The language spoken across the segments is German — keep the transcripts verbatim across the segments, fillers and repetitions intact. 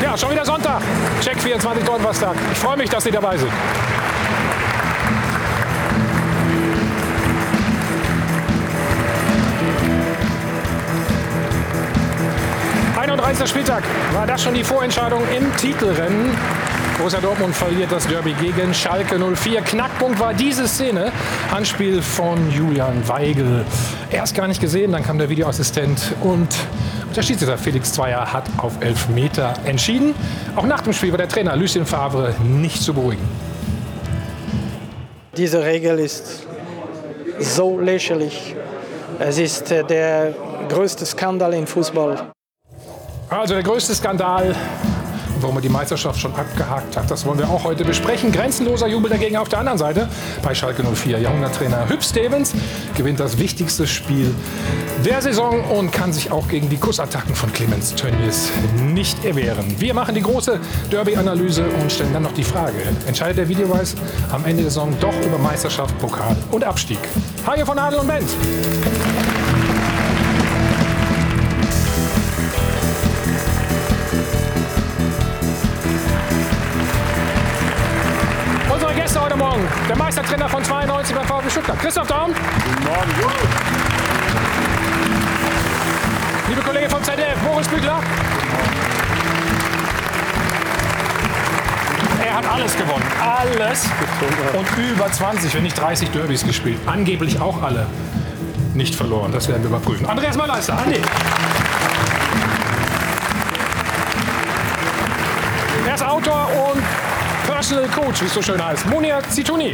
Ja, schon wieder Sonntag. Check vierundzwanzig Donnerstag. Ich freue mich, dass Sie dabei sind. einunddreißigster Spieltag. War das schon die Vorentscheidung im Titelrennen? Borussia Dortmund verliert das Derby gegen Schalke null vier. Knackpunkt war diese Szene. Handspiel von Julian Weigl. Erst gar nicht gesehen, dann kam der Videoassistent und der Schiedsrichter Felix Zweier hat auf Elfmeter entschieden. Auch nach dem Spiel war der Trainer Lucien Favre nicht zu beruhigen. Diese Regel ist so lächerlich. Es ist der größte Skandal im Fußball. Also der größte Skandal, warum er die Meisterschaft schon abgehakt hat, das wollen wir auch heute besprechen. Grenzenloser Jubel dagegen auf der anderen Seite bei Schalke null vier. Jahrhunderttrainer Hüb Stevens gewinnt das wichtigste Spiel der Saison und kann sich auch gegen die Kussattacken von Clemens Tönnies nicht erwehren. Wir machen die große Derby-Analyse und stellen dann noch die Frage: Entscheidet der Videobeweis am Ende der Saison doch über Meisterschaft, Pokal und Abstieg? Hajo von Adel und Benz. Unsere Gäste heute Morgen, der Meistertrainer von zweiundneunzig beim VfB Stuttgart, Christoph Daum. Guten Morgen. Liebe Kollege vom Z D F, Boris Büchler. Er hat alles gewonnen, alles. Und über zwanzig, wenn nicht dreißig Derbys gespielt. Angeblich auch alle nicht verloren, das werden wir überprüfen. Andreas Malleister, Andi. Er ist Autor und Personal Coach, wie es so schön heißt, Munir Zitouni.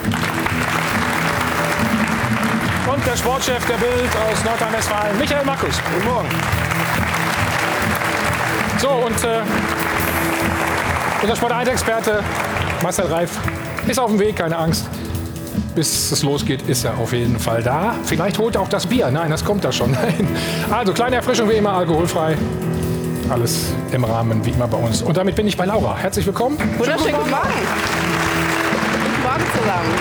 Und der Sportchef der Bild aus Nordrhein-Westfalen, Michael Markus. Guten Morgen. So, und äh, unser Sport eins Experte Marcel Reif ist auf dem Weg, keine Angst. Bis es losgeht, ist er auf jeden Fall da. Vielleicht holt er auch das Bier. Nein, das kommt da schon. Nein. Also, kleine Erfrischung wie immer, alkoholfrei. Alles im Rahmen, wie immer bei uns. Und damit bin ich bei Laura. Herzlich willkommen. Wunderschönen guten Morgen. Guten Morgen zusammen.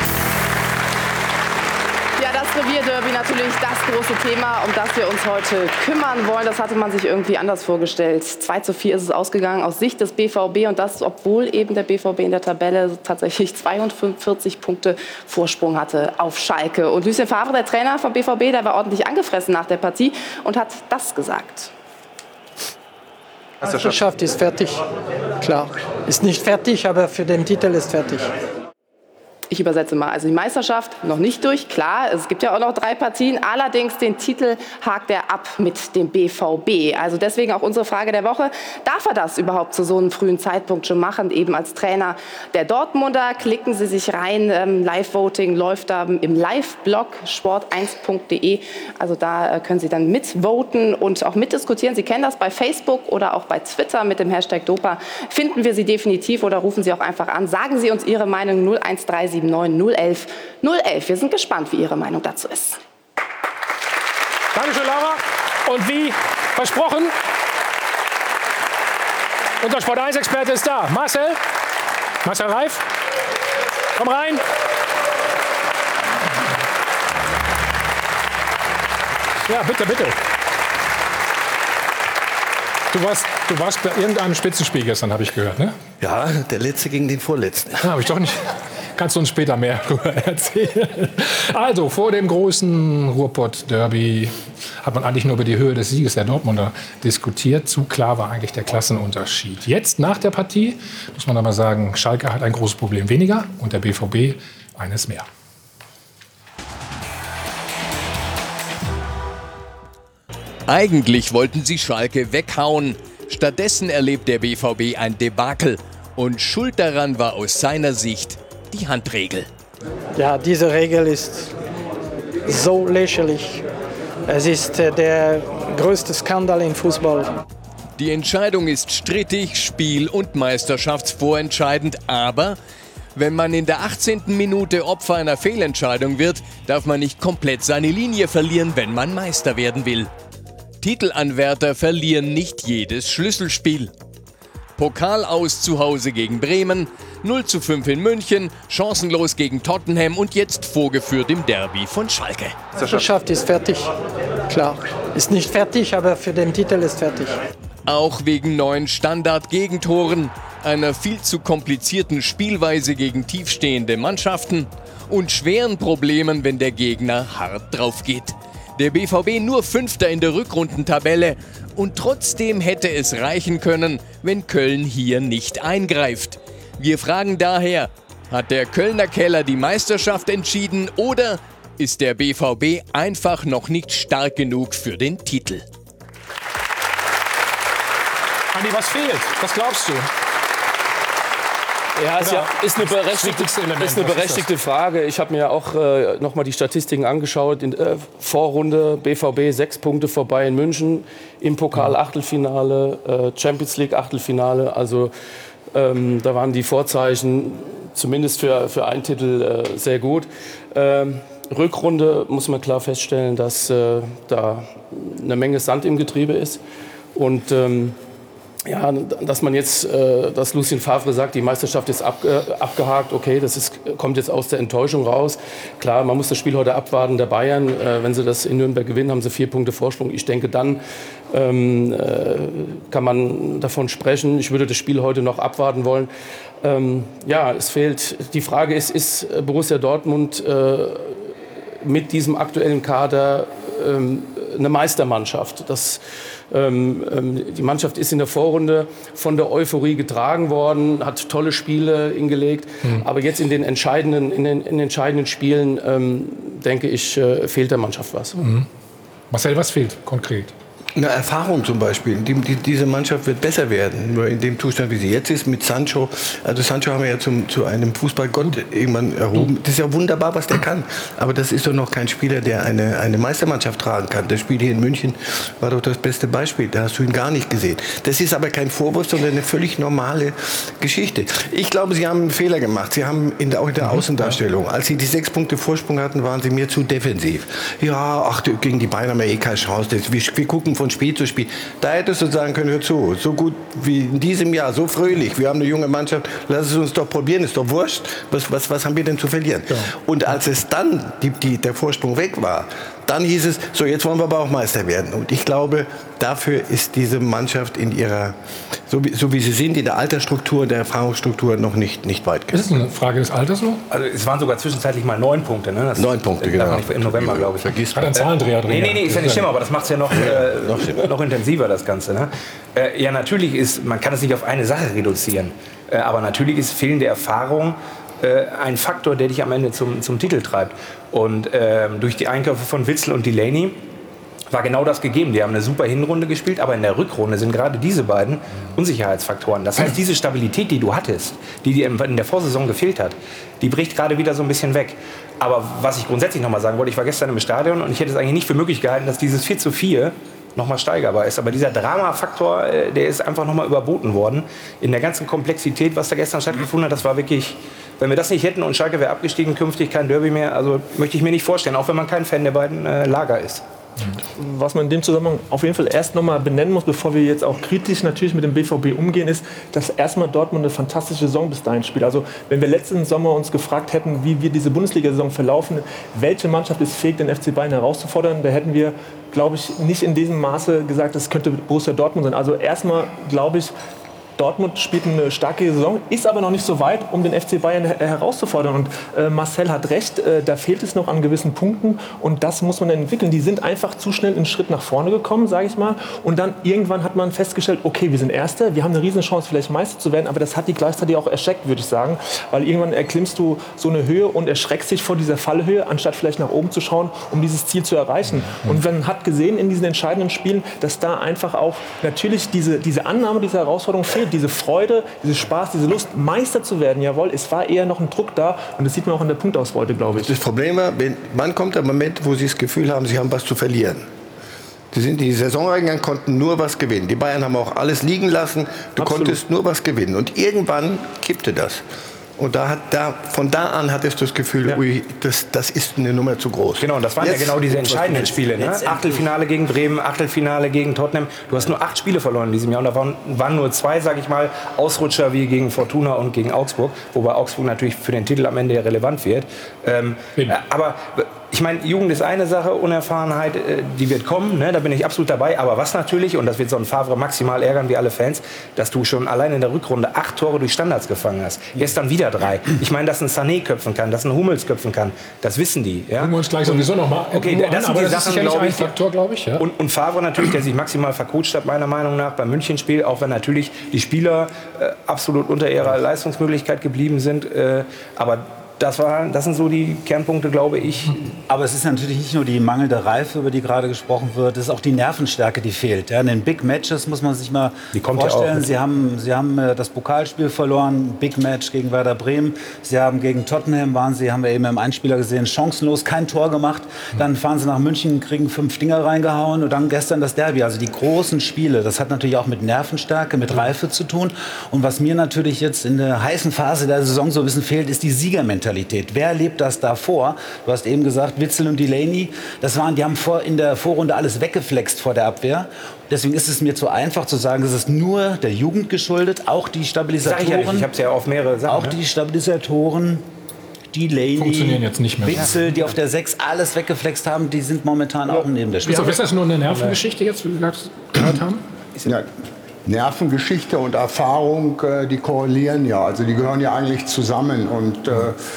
Ja, das Revierderby natürlich das große Thema, um das wir uns heute kümmern wollen. Das hatte man sich irgendwie anders vorgestellt. zwei zu vier ist es ausgegangen aus Sicht des B V B. Und das, obwohl eben der B V B in der Tabelle tatsächlich zweiundvierzig Punkte Vorsprung hatte auf Schalke. Und Lucien Favre, der Trainer vom B V B, der war ordentlich angefressen nach der Partie und hat das gesagt. Die Meisterschaft ist fertig, klar. Ist nicht fertig, aber für den Titel ist fertig. Ich übersetze mal. Also die Meisterschaft noch nicht durch, klar. Es gibt ja auch noch drei Partien. Allerdings den Titel hakt er ab mit dem B V B. Also deswegen auch unsere Frage der Woche. Darf er das überhaupt zu so einem frühen Zeitpunkt schon machen? Eben als Trainer der Dortmunder. Klicken Sie sich rein. Ähm, Live-Voting läuft da im Live-Blog sport eins punkt de. Also da äh, können Sie dann mitvoten und auch mitdiskutieren. Sie kennen das bei Facebook oder auch bei Twitter mit dem Hashtag Dopa. Finden wir Sie definitiv oder rufen Sie auch einfach an. Sagen Sie uns Ihre Meinung null eins drei sieben neun null elf null elf. Wir sind gespannt, wie Ihre Meinung dazu ist. Dankeschön, Laura. Und wie versprochen, unser Sport eins Experte ist da. Marcel, Marcel Reif, komm rein. Ja, bitte, bitte. Du warst, du warst bei irgendeinem Spitzenspiel gestern, habe ich gehört, ne? Ja, der letzte gegen den vorletzten. Ah, habe ich doch nicht. Kannst du uns später mehr darüber erzählen. Also, vor dem großen Ruhrpott-Derby hat man eigentlich nur über die Höhe des Sieges der Dortmunder diskutiert. Zu klar war eigentlich der Klassenunterschied. Jetzt, nach der Partie, muss man aber sagen, Schalke hat ein großes Problem weniger und der B V B eines mehr. Eigentlich wollten sie Schalke weghauen. Stattdessen erlebt der B V B ein Debakel. Und schuld daran war aus seiner Sicht die Handregel. Ja, diese Regel ist so lächerlich. Es ist der größte Skandal im Fußball. Die Entscheidung ist strittig, spiel- und meisterschaftsvorentscheidend. Aber wenn man in der achtzehnten Minute Opfer einer Fehlentscheidung wird, darf man nicht komplett seine Linie verlieren, wenn man Meister werden will. Titelanwärter verlieren nicht jedes Schlüsselspiel. Pokal aus zu Hause gegen Bremen, null zu fünf in München, chancenlos gegen Tottenham und jetzt vorgeführt im Derby von Schalke. Die Meisterschaft ist fertig, klar. Ist nicht fertig, aber für den Titel ist fertig. Auch wegen neuen Standard-Gegentoren, einer viel zu komplizierten Spielweise gegen tiefstehende Mannschaften und schweren Problemen, wenn der Gegner hart drauf geht. Der B V B nur Fünfter in der Rückrundentabelle und trotzdem hätte es reichen können, wenn Köln hier nicht eingreift. Wir fragen daher, hat der Kölner Keller die Meisterschaft entschieden oder ist der B V B einfach noch nicht stark genug für den Titel? Andi, was fehlt? Was glaubst du? Ja, ist, ja, ist eine berechtigte, ist eine berechtigte Frage. Ich habe mir ja auch äh, noch mal die Statistiken angeschaut. In äh, Vorrunde B V B sechs Punkte vor Bayern München, im Pokal Achtelfinale, äh, Champions League Achtelfinale. Also ähm, da waren die Vorzeichen zumindest für, für einen Titel äh, sehr gut. Ähm, Rückrunde muss man klar feststellen, dass äh, da eine Menge Sand im Getriebe ist. Und ähm, ja, dass man jetzt, äh, dass Lucien Favre sagt, die Meisterschaft ist ab, äh, abgehakt, okay, das ist, kommt jetzt aus der Enttäuschung raus. Klar, man muss das Spiel heute abwarten der Bayern. Äh, wenn sie das in Nürnberg gewinnen, haben sie vier Punkte Vorsprung. Ich denke, dann ähm, äh, kann man davon sprechen. Ich würde das Spiel heute noch abwarten wollen. Ähm, ja, es fehlt, die Frage ist, ist Borussia Dortmund äh, mit diesem aktuellen Kader ähm, eine Meistermannschaft? Das Ähm, ähm, die Mannschaft ist in der Vorrunde von der Euphorie getragen worden, hat tolle Spiele hingelegt. Mhm. Aber jetzt in den entscheidenden, in den, in den entscheidenden Spielen, ähm, denke ich, äh, fehlt der Mannschaft was. Mhm. Marcel, was fehlt konkret? Eine Erfahrung zum Beispiel. Die, die, diese Mannschaft wird besser werden, nur in dem Zustand, wie sie jetzt ist, mit Sancho. Also Sancho haben wir ja zum, zu einem Fußballgott irgendwann erhoben. Das ist ja wunderbar, was der kann. Aber das ist doch noch kein Spieler, der eine, eine Meistermannschaft tragen kann. Das Spiel hier in München war doch das beste Beispiel. Da hast du ihn gar nicht gesehen. Das ist aber kein Vorwurf, sondern eine völlig normale Geschichte. Ich glaube, sie haben einen Fehler gemacht. Sie haben in der, auch in der Außendarstellung, als sie die sechs Punkte Vorsprung hatten, waren sie mir zu defensiv. Ja, ach, gegen die Bayern haben wir eh keine Chance. Wir, wir gucken von Spiel zu Spiel. Da hättest du sagen können, hör zu, so gut wie in diesem Jahr, so fröhlich, wir haben eine junge Mannschaft, lass es uns doch probieren, ist doch wurscht, was, was, was haben wir denn zu verlieren? Ja. Und als es dann, die, die, der Vorsprung weg war, dann hieß es, so jetzt wollen wir aber auch Meister werden. Und ich glaube, dafür ist diese Mannschaft in ihrer, so wie, so wie sie sind, in der Altersstruktur, der Erfahrungsstruktur noch nicht, nicht weit genug. Ist das eine Frage des Alters so? Also es waren sogar zwischenzeitlich mal neun Punkte. Ne? Das neun Punkte, genau. Im November, glaube ich. Vergiss Hat einen Zahlendreher drin. Nee, nee, nee, ist ja nicht schlimm, aber das macht es ja noch, äh, noch intensiver, das Ganze. Ne? Äh, ja, natürlich ist, man kann es nicht auf eine Sache reduzieren. Äh, aber natürlich ist fehlende Erfahrung äh, ein Faktor, der dich am Ende zum, zum Titel treibt. Und äh, durch die Einkäufe von Witsel und Delaney war genau das gegeben. Die haben eine super Hinrunde gespielt, aber in der Rückrunde sind gerade diese beiden Unsicherheitsfaktoren. Das heißt, diese Stabilität, die du hattest, die dir in der Vorsaison gefehlt hat, die bricht gerade wieder so ein bisschen weg. Aber was ich grundsätzlich noch mal sagen wollte, ich war gestern im Stadion und ich hätte es eigentlich nicht für möglich gehalten, dass dieses vier zu vier noch mal steigerbar ist. Aber dieser Drama-Faktor, der ist einfach noch mal überboten worden. In der ganzen Komplexität, was da gestern stattgefunden hat, das war wirklich, wenn wir das nicht hätten und Schalke wäre abgestiegen, künftig kein Derby mehr, also möchte ich mir nicht vorstellen, auch wenn man kein Fan der beiden äh, Lager ist. Was man in dem Zusammenhang auf jeden Fall erst noch mal benennen muss, bevor wir jetzt auch kritisch natürlich mit dem B V B umgehen, ist, dass erstmal Dortmund eine fantastische Saison bis dahin spielt. Also wenn wir letzten Sommer uns gefragt hätten, wie wir diese Bundesliga-Saison verlaufen, welche Mannschaft ist fähig, den F C Bayern herauszufordern, da hätten wir, glaube ich, nicht in diesem Maße gesagt, das könnte Borussia Dortmund sein. Also erstmal, glaube ich, Dortmund spielt eine starke Saison, ist aber noch nicht so weit, um den F C Bayern her herauszufordern. Und äh, Marcel hat recht, äh, da fehlt es noch an gewissen Punkten und das muss man entwickeln. Die sind einfach zu schnell einen Schritt nach vorne gekommen, sage ich mal. Und dann irgendwann hat man festgestellt, okay, wir sind Erster, wir haben eine Riesenchance, vielleicht Meister zu werden, aber das hat die gleichzeitig auch erschreckt, würde ich sagen. Weil irgendwann erklimmst du so eine Höhe und erschreckst dich vor dieser Fallhöhe, anstatt vielleicht nach oben zu schauen, um dieses Ziel zu erreichen. Und man hat gesehen in diesen entscheidenden Spielen, dass da einfach auch natürlich diese, diese Annahme dieser Herausforderung fehlt. Diese Freude, diese Spaß, diese Lust, Meister zu werden, jawohl, es war eher noch ein Druck da und das sieht man auch in der Punktausbeute, glaube ich. Das Problem war, wenn, wann kommt der Moment, wo sie das Gefühl haben, sie haben was zu verlieren? Die, sind, die Saisoneingang konnten nur was gewinnen. Die Bayern haben auch alles liegen lassen, du Absolut. konntest nur was gewinnen und irgendwann kippte das. Und da hat, da, von da an hattest du das Gefühl, Ja. ui, das, das ist eine Nummer zu groß. Genau, und das waren Jetzt, ja genau diese entscheidenden Spiele. Ne? Jetzt Achtelfinale gegen Bremen, Achtelfinale gegen Tottenham. Du hast nur acht Spiele verloren in diesem Jahr und da waren, waren nur zwei, sage ich mal, Ausrutscher wie gegen Fortuna und gegen Augsburg. Wobei Augsburg natürlich für den Titel am Ende relevant wird. Ähm, äh, aber ich meine, Jugend ist eine Sache, Unerfahrenheit, äh, die wird kommen, ne? Da bin ich absolut dabei. Aber was natürlich, und das wird so ein Favre maximal ärgern wie alle Fans, dass du schon allein in der Rückrunde acht Tore durch Standards gefangen hast. Gestern wieder drei. Ich meine, dass ein Sané köpfen kann, dass ein Hummels köpfen kann, das wissen die. Ja? Gucken wir uns gleich sowieso noch mal okay, das an, sind die das Sachen, ist glaube ein ich. Faktor, glaube ich. Ja. Und, und Favre natürlich, der sich maximal vercoacht hat, meiner Meinung nach, beim Münchenspiel, auch wenn natürlich die Spieler äh, absolut unter ihrer Leistungsmöglichkeit geblieben sind. Äh, aber Das, war, das sind so die Kernpunkte, glaube ich. Aber es ist natürlich nicht nur die mangelnde Reife, über die gerade gesprochen wird, es ist auch die Nervenstärke, die fehlt. Ja, in den Big Matches muss man sich mal die kommt vorstellen, ja auch Sie haben, Sie haben das Pokalspiel verloren, Big Match gegen Werder Bremen. Sie haben gegen Tottenham, waren Sie, haben wir eben im Einspieler gesehen, chancenlos, kein Tor gemacht. Dann fahren Sie nach München, kriegen fünf Dinger reingehauen und dann gestern das Derby. Also die großen Spiele, das hat natürlich auch mit Nervenstärke, mit Reife zu tun. Und was mir natürlich jetzt in der heißen Phase der Saison so ein bisschen fehlt, ist die Siegermentalität. Wer lebt das da vor? Du hast eben gesagt, Witzel und Delaney, das waren, die haben vor, in der Vorrunde alles weggeflext vor der Abwehr. Deswegen ist es mir zu einfach zu sagen, es ist nur der Jugend geschuldet, auch die Stabilisatoren. Sag ich ja nicht, ich habe es ja auf mehrere Sachen. Auch ne? die Stabilisatoren, Delaney, funktionieren jetzt nicht mehr. Witzel, die auf der sechs alles weggeflext haben, die sind momentan auch neben der Spitze. Ist das nur eine Nervengeschichte jetzt, wie wir gehört haben? Ja, Nervengeschichte und Erfahrung, äh, die korrelieren ja, also die gehören ja eigentlich zusammen. Und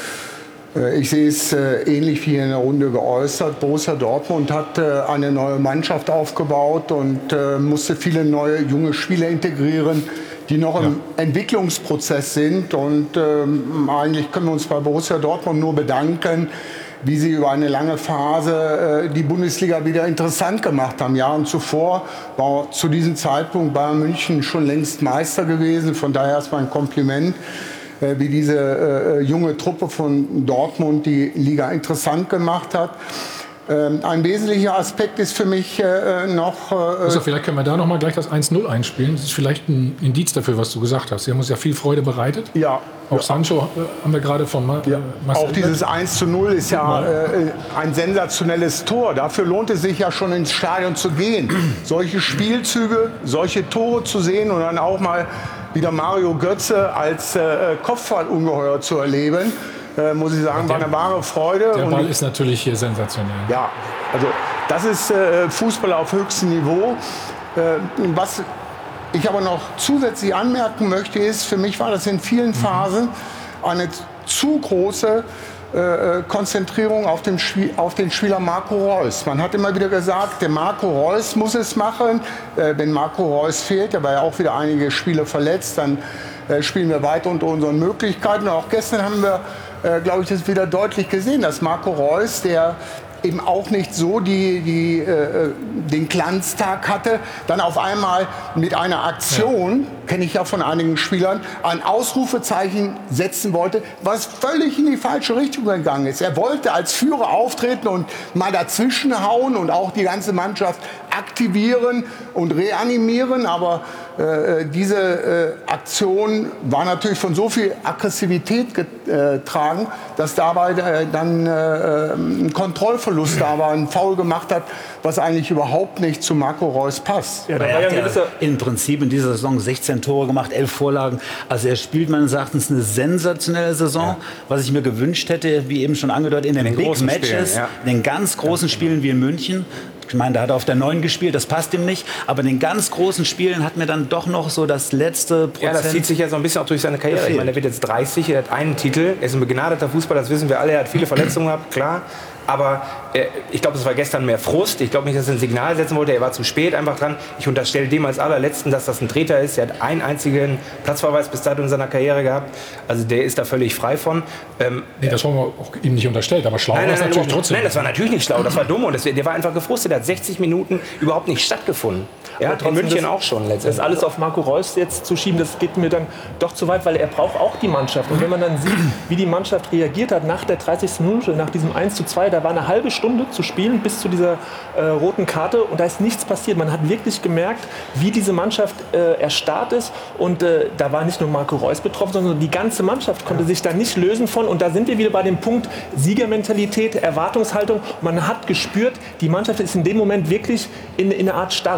äh, ich sehe es äh, ähnlich wie in der Runde geäußert. Borussia Dortmund hat äh, eine neue Mannschaft aufgebaut und äh, musste viele neue junge Spieler integrieren, die noch im ja. Entwicklungsprozess sind. Und ähm, eigentlich können wir uns bei Borussia Dortmund nur bedanken, wie sie über eine lange Phase äh, die Bundesliga wieder interessant gemacht haben. Jahren zuvor war zu diesem Zeitpunkt Bayern München schon längst Meister gewesen. Von daher erstmal ein Kompliment, äh, wie diese äh, junge Truppe von Dortmund die Liga interessant gemacht hat. Ähm, ein wesentlicher Aspekt ist für mich äh, noch... Äh, also vielleicht können wir da noch mal gleich das eins null einspielen. Das ist vielleicht ein Indiz dafür, was du gesagt hast. Sie haben uns ja viel Freude bereitet. Ja. Auch ja. Sancho äh, haben wir gerade von äh, ja. Marcel. Auch dieses eins zu null ist ja äh, ein sensationelles Tor. Dafür lohnt es sich ja schon ins Stadion zu gehen. Solche Spielzüge, solche Tore zu sehen und dann auch mal wieder Mario Götze als äh, Kopfballungeheuer zu erleben, Äh, muss ich sagen, der, war eine wahre Freude. Der Ball und, ist natürlich hier sensationell. Ja, also das ist äh, Fußball auf höchstem Niveau. Äh, was ich aber noch zusätzlich anmerken möchte, ist, für mich war das in vielen Phasen eine zu große äh, Konzentrierung auf den, Spiel, auf den Spieler Marco Reus. Man hat immer wieder gesagt, der Marco Reus muss es machen. Äh, wenn Marco Reus fehlt, da war ja auch wieder einige Spiele verletzt, dann äh, spielen wir weiter unter unseren Möglichkeiten. Und auch gestern haben wir Äh, glaube ich, das wieder deutlich gesehen, dass Marco Reus, der eben auch nicht so die, die, äh, den Glanztag hatte, dann auf einmal mit einer Aktion, ja. kenne ich ja von einigen Spielern, ein Ausrufezeichen setzen wollte, was völlig in die falsche Richtung gegangen ist. Er wollte als Führer auftreten und mal dazwischen hauen und auch die ganze Mannschaft aktivieren und reanimieren, aber äh, diese äh, Aktion war natürlich von so viel Aggressivität getragen, dass dabei äh, dann äh, ein Kontrollverlust da war, ein Foul gemacht hat, was eigentlich überhaupt nicht zu Marco Reus passt. Ja, er hat ja im Prinzip in dieser Saison sechzehn Tore gemacht, elf Vorlagen. Also er spielt meines Erachtens eine sensationelle Saison, ja. was ich mir gewünscht hätte, wie eben schon angedeutet, in den, in den Big Matches, Spielen, ja. in den ganz großen ja. Spielen wie in München. Ich meine, da hat er auf der neun gespielt, das passt ihm nicht. Aber in den ganz großen Spielen hat mir dann doch noch so das letzte Prozent. Ja, das zieht sich ja so ein bisschen auch durch seine Karriere. Gefehlt. Ich meine, er wird jetzt dreißig, er hat einen Titel, er ist ein begnadeter Fußballer, das wissen wir alle, er hat viele Verletzungen gehabt, klar. Aber äh, ich glaube, es war gestern mehr Frust. Ich glaube nicht, dass er ein Signal setzen wollte. Er war zu spät einfach dran. Ich unterstelle dem als allerletzten, dass das ein Treter ist. Er hat einen einzigen Platzverweis bis dato in seiner Karriere gehabt. Also der ist da völlig frei von. Ähm, nee, das haben wir auch ihm nicht unterstellt. Aber schlau war das natürlich nein, trotzdem. Nein, das war natürlich nicht schlau. Das war dumm. Und das, der war einfach gefrustet. Der hat sechzig Minuten überhaupt nicht stattgefunden. Ja, in München auch schon letztendlich. Das alles auf Marco Reus jetzt zu schieben, das geht mir dann doch zu weit, weil er braucht auch die Mannschaft. Und wenn man dann sieht, wie die Mannschaft reagiert hat nach der dreißigsten Minute, nach diesem eins zu zwei, da war eine halbe Stunde zu spielen bis zu dieser äh, roten Karte und da ist nichts passiert. Man hat wirklich gemerkt, wie diese Mannschaft äh, erstarrt ist und äh, da war nicht nur Marco Reus betroffen, sondern die ganze Mannschaft konnte sich da nicht lösen von und da sind wir wieder bei dem Punkt Siegermentalität, Erwartungshaltung. Man hat gespürt, die Mannschaft ist in dem Moment wirklich in, in einer Art Starre.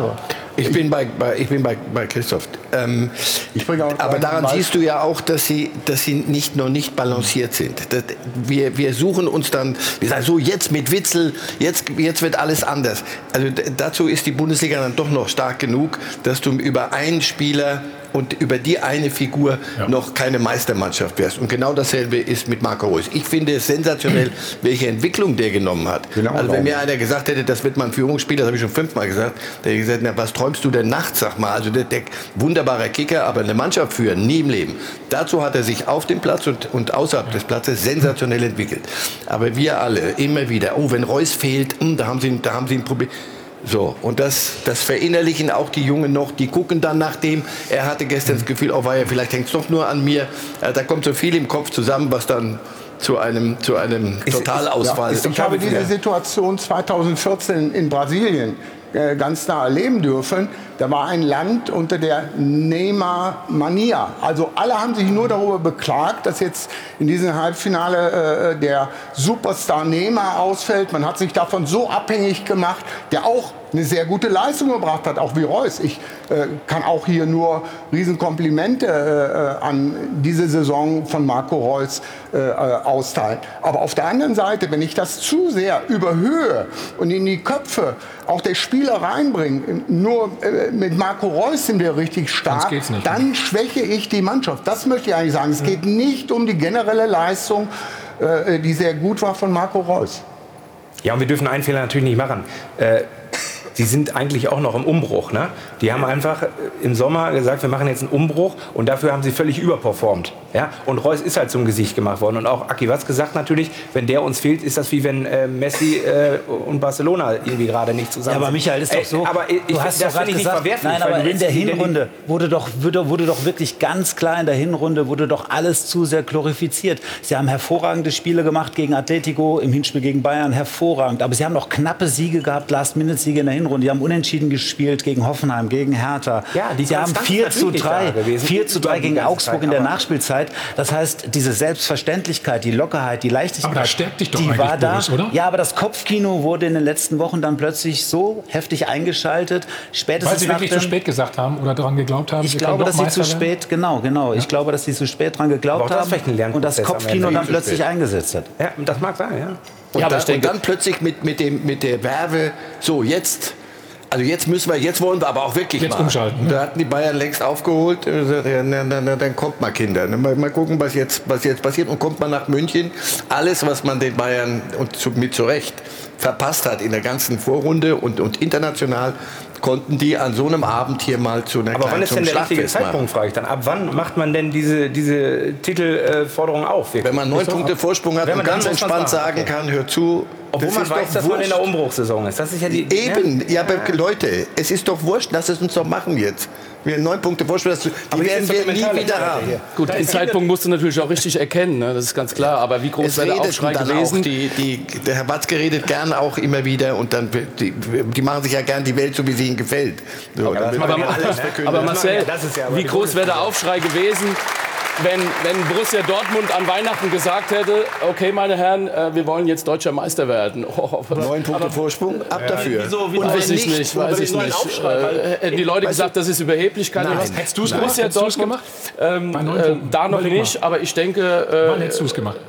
Ich bin bei, bei, ich bin bei, bei Christoph. Ähm, ich bringe auch aber daran Ball. siehst du ja auch, dass sie, dass sie nicht noch nicht balanciert sind. Das, wir, wir suchen uns dann, wir sagen so, jetzt mit Witzel, jetzt, jetzt wird alles anders. Also dazu ist die Bundesliga dann doch noch stark genug, dass du über einen Spieler und über die eine Figur ja. noch keine Meistermannschaft wärst. Und genau dasselbe ist mit Marco Reus. Ich finde es sensationell, welche Entwicklung der genommen hat. Genau, also wenn mir einer gesagt hätte, das wird mal ein Führungsspieler, das habe ich schon fünfmal gesagt, der hätte gesagt, na, was träumst du denn nachts, sag mal. Also der, der wunderbarer Kicker, aber eine Mannschaft führen, nie im Leben. Dazu hat er sich auf dem Platz und, und außerhalb des Platzes sensationell entwickelt. Aber wir alle, immer wieder, oh, wenn Reus fehlt, mh, da haben sie, da haben sie ein Problem. So, und das, das verinnerlichen auch die Jungen noch, die gucken dann nach dem, er hatte gestern das Gefühl, oh weia, vielleicht hängt es doch nur an mir, da kommt so viel im Kopf zusammen, was dann zu einem, zu einem Totalausfall ist. Ja, ich habe diese Situation zweitausendvierzehn in Brasilien äh, ganz nah erleben dürfen. Da war ein Land unter der Neymar-Mania. Also alle haben sich nur darüber beklagt, dass jetzt in diesem Halbfinale äh, der Superstar Neymar ausfällt. Man hat sich davon so abhängig gemacht, der auch eine sehr gute Leistung gebracht hat, auch wie Reus. Ich äh, kann auch hier nur Riesenkomplimente äh, an diese Saison von Marco Reus äh, austeilen. Aber auf der anderen Seite, wenn ich das zu sehr überhöhe und in die Köpfe auch der Spieler reinbringe, nur äh, mit Marco Reus sind wir richtig stark, nicht, dann ne? schwäche ich die Mannschaft. Das möchte ich eigentlich sagen. Es geht nicht um die generelle Leistung, äh, die sehr gut war von Marco Reus. Ja, und wir dürfen einen Fehler natürlich nicht machen. Äh, Sie sind eigentlich auch noch im Umbruch. Ne? Die haben einfach im Sommer gesagt, wir machen jetzt einen Umbruch und dafür haben sie völlig überperformt. Ja? Und Reus ist halt zum Gesicht gemacht worden. Und auch Aki Watzke gesagt natürlich, wenn der uns fehlt, ist das wie wenn äh, Messi äh, und Barcelona irgendwie gerade nicht zusammen sind. Ja, aber Michael, ist doch so, Ey, aber ich, du hast das doch gerade gesagt, nein, aber in der Hinrunde wurde doch, wurde, wurde doch wirklich ganz klar in der Hinrunde, wurde doch alles zu sehr glorifiziert. Sie haben hervorragende Spiele gemacht gegen Atletico, im Hinspiel gegen Bayern, hervorragend. Aber sie haben noch knappe Siege gehabt, Last-Minute-Siege in der Hinrunde. Die haben unentschieden gespielt gegen Hoffenheim, gegen Hertha. Ja, die Sie haben vier zu drei, vier zu drei gegen Augsburg Zeit, in der Nachspielzeit. Das heißt, diese Selbstverständlichkeit, die Lockerheit, die Leichtigkeit, aber das stärkt dich doch die war da. Boris, oder? Ja, aber das Kopfkino wurde in den letzten Wochen dann plötzlich so heftig eingeschaltet. Spätestens Weil sie wirklich zu spät gesagt haben oder daran geglaubt haben. Ich glaube, dass sie zu spät, genau, genau. Ja. Ich glaube, dass sie zu spät daran geglaubt das haben und das Kopfkino dann plötzlich eingesetzt hat. Ja, das mag sein, ja. Und, ja, dann, denke, und dann plötzlich mit, mit, dem, mit der Werbe, so jetzt, also jetzt müssen wir, jetzt wollen wir aber auch wirklich jetzt mal. umschalten. Da hatten die Bayern längst aufgeholt, ja, na, na, na, dann kommt mal Kinder, mal, mal gucken, was jetzt, was jetzt passiert und kommt man nach München. Alles, was man den Bayern und zu, mit Zurecht verpasst hat in der ganzen Vorrunde und, und international, konnten die an so einem Abend hier mal zu einer Aber kleinen, wann ist denn der richtige Schlachtfest machen. Zeitpunkt, frage ich dann. Ab wann macht man denn diese, diese Titelforderung auf? Wenn man neun Punkte Vorsprung hat und ganz entspannt sagen kann, hör zu, obwohl das man ist weiß, doch dass man wurscht. in der Umbruchssaison ist. Das ist ja die, Eben, ja, aber ja. Leute, es ist doch wurscht, lass es uns doch machen jetzt. Wir haben neun Punkte Vorsprung, die aber werden wir nie wieder haben. Hier. Gut, den Zeitpunkt musst du natürlich auch richtig erkennen, ne? Das ist ganz klar. Aber wie groß wäre der Aufschrei gewesen? Auch die, die, der Herr Watzke redet gern auch immer wieder und dann die, die machen sich ja gern die Welt so, wie sie ihnen gefällt. So, aber, aber, aber Marcel, ja wie groß wäre der Aufschrei gewesen, wenn, wenn Borussia Dortmund an Weihnachten gesagt hätte, okay, meine Herren, äh, wir wollen jetzt deutscher Meister werden. Oh, Neun Punkte Vorsprung, ab dafür. Wieso, wieso weiß ich nicht, nicht weiß ich nicht. Äh, hätten die Leute gesagt, das ist Überheblichkeit? Nein. Was? Hättest du es Borussia gemacht? Hättest Dortmund, gemacht? Ähm, äh, da noch nicht, aber ich denke... Äh, Wann hättest du es gemacht?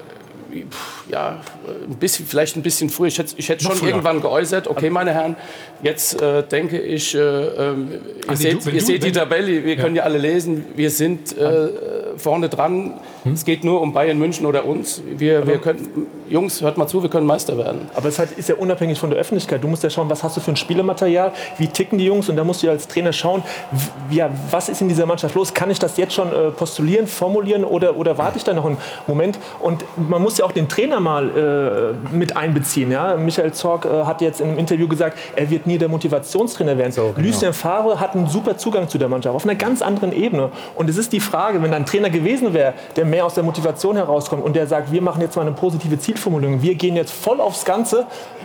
Ja, ein bisschen, vielleicht ein bisschen früher. Ich hätte, ich hätte schon früher. irgendwann geäußert, okay, meine Herren, jetzt äh, denke ich, äh, äh, ihr Also seht, du, ihr du, seht die wenn, Tabelle, wir ja. können ja alle lesen, wir sind äh, vorne dran. Hm? Es geht nur um Bayern München oder uns. Wir, wir können, Jungs, hört mal zu, wir können Meister werden. Aber es ist ja unabhängig von der Öffentlichkeit. Du musst ja schauen, was hast du für ein Spielematerial, wie ticken die Jungs und da musst du ja als Trainer schauen, wie, ja, was ist in dieser Mannschaft los? Kann ich das jetzt schon äh, postulieren, formulieren oder, oder warte ich da noch einen Moment? Und man muss ja auch den Trainer mal äh, mit einbeziehen. Ja? Michael Zorc äh, hat jetzt in einem Interview gesagt, er wird nie der Motivationstrainer werden. So, genau. Lucien Favre hat einen super Zugang zu der Mannschaft, auf einer ganz anderen Ebene. Und es ist die Frage, wenn da ein Trainer gewesen wäre, der mehr aus der Motivation herauskommt und der sagt, wir machen jetzt mal eine positive Zielformulierung, wir gehen jetzt voll aufs Ganze, ja.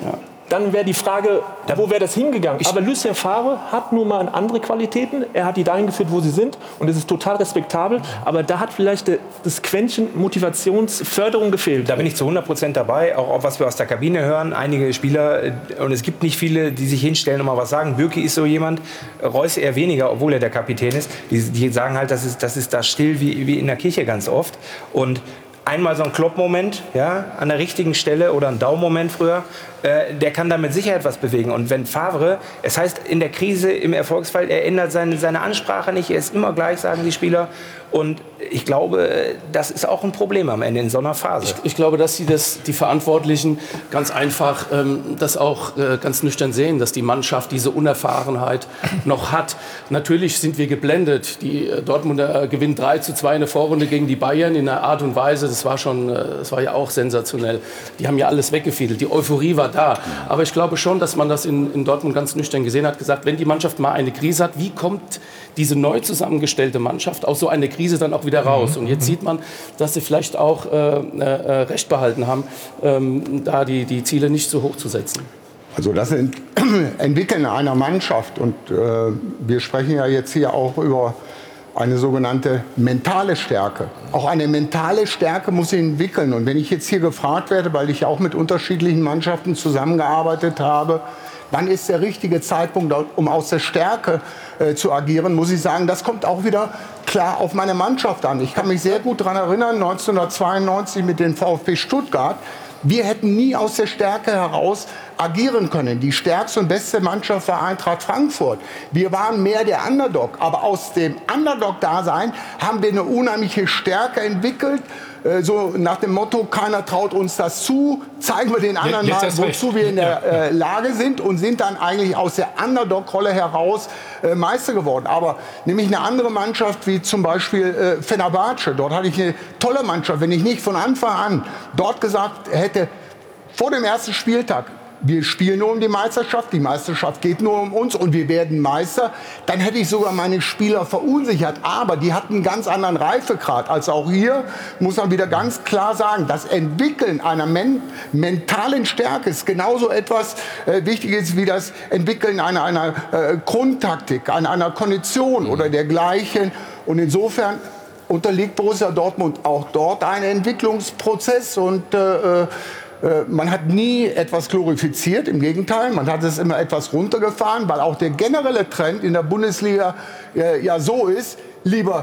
dann wäre die Frage, wo wäre das hingegangen? Aber Lucien Favre hat nun mal andere Qualitäten. Er hat die dahin geführt, wo sie sind. Und das ist total respektabel. Aber da hat vielleicht das Quäntchen Motivationsförderung gefehlt. Da bin ich zu hundert Prozent dabei. Auch, auch was wir aus der Kabine hören. Einige Spieler, und es gibt nicht viele, die sich hinstellen und mal was sagen. Bürki ist so jemand, Reus eher weniger, obwohl er der Kapitän ist. Die, die sagen halt, das ist, das ist da still wie, wie in der Kirche ganz oft. Und einmal so ein Klopp-Moment, ja, an der richtigen Stelle oder ein Daumen-Moment früher, äh, der kann da mit Sicherheit was bewegen. Und wenn Favre, es heißt in der Krise, im Erfolgsfall, er ändert seine, seine Ansprache nicht, er ist immer gleich, sagen die Spieler. Und ich glaube, das ist auch ein Problem am Ende in so einer Phase. Ich, ich glaube, dass sie das, die Verantwortlichen ganz einfach ähm, das auch äh, ganz nüchtern sehen, dass die Mannschaft diese Unerfahrenheit noch hat. Natürlich sind wir geblendet. Die äh, Dortmunder äh, gewinnen drei zu zwei in der Vorrunde gegen die Bayern in einer Art und Weise. Das war schon, äh, das war ja auch sensationell. Die haben ja alles weggefiedelt. Die Euphorie war da. Aber ich glaube schon, dass man das in, in Dortmund ganz nüchtern gesehen hat, gesagt, wenn die Mannschaft mal eine Krise hat, wie kommt diese neu zusammengestellte Mannschaft aus so einer Krise dann auch wieder raus? Und jetzt sieht man, dass sie vielleicht auch äh, äh, recht behalten haben, ähm, da die, die Ziele nicht so hoch zu setzen. Also das Ent Entwickeln einer Mannschaft, und äh, wir sprechen ja jetzt hier auch über eine sogenannte mentale Stärke. Auch eine mentale Stärke muss sie entwickeln. Und wenn ich jetzt hier gefragt werde, weil ich auch mit unterschiedlichen Mannschaften zusammengearbeitet habe, wann ist der richtige Zeitpunkt, um aus der Stärke äh, zu agieren, muss ich sagen, das kommt auch wieder klar auf meine Mannschaft an. Ich kann mich sehr gut daran erinnern, neunzehnhundertzweiundneunzig mit dem VfB Stuttgart. Wir hätten nie aus der Stärke heraus agieren können. Die stärkste und beste Mannschaft war Eintracht Frankfurt. Wir waren mehr der Underdog. Aber aus dem Underdog-Dasein haben wir eine unheimliche Stärke entwickelt. So nach dem Motto, keiner traut uns das zu, zeigen wir den anderen mal, wozu wir in der äh, Lage sind, und sind dann eigentlich aus der Underdog-Rolle heraus äh, Meister geworden. Aber nämlich eine andere Mannschaft wie zum Beispiel äh, Fenerbahce, dort hatte ich eine tolle Mannschaft. Wenn ich nicht von Anfang an dort gesagt hätte, vor dem ersten Spieltag, wir spielen nur um die Meisterschaft, die Meisterschaft geht nur um uns und wir werden Meister, dann hätte ich sogar meine Spieler verunsichert. Aber die hatten einen ganz anderen Reifegrad. Also auch hier muss man wieder ganz klar sagen, das Entwickeln einer men mentalen Stärke ist genauso etwas äh, Wichtiges wie das Entwickeln einer, einer äh, Grundtaktik, einer, einer Kondition oder dergleichen. Und insofern unterliegt Borussia Dortmund auch dort ein Entwicklungsprozess, und äh, man hat nie etwas glorifiziert, im Gegenteil, man hat es immer etwas runtergefahren, weil auch der generelle Trend in der Bundesliga äh, ja so ist, lieber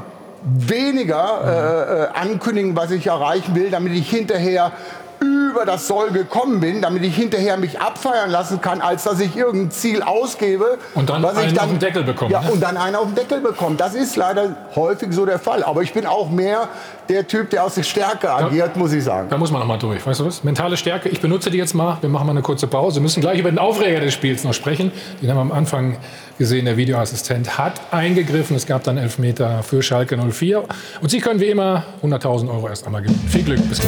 weniger äh, ankündigen, was ich erreichen will, damit ich hinterher über das Soll gekommen bin, damit ich hinterher mich abfeiern lassen kann, als dass ich irgendein Ziel ausgebe. Und dann was einen ich dann, auf den Deckel bekomme. Ja, und dann einen auf den Deckel bekomme. Das ist leider häufig so der Fall. Aber ich bin auch mehr der Typ, der aus der Stärke agiert, da, muss ich sagen. Da muss man noch mal durch. Weißt du was? Mentale Stärke, ich benutze die jetzt mal. Wir machen mal eine kurze Pause. Wir müssen gleich über den Aufreger des Spiels noch sprechen. Den haben wir am Anfang gesehen. Der Videoassistent hat eingegriffen. Es gab dann Elfmeter für Schalke null vier. Und Sie können wie immer hunderttausend Euro erst einmal gewinnen. Viel Glück, bis gleich.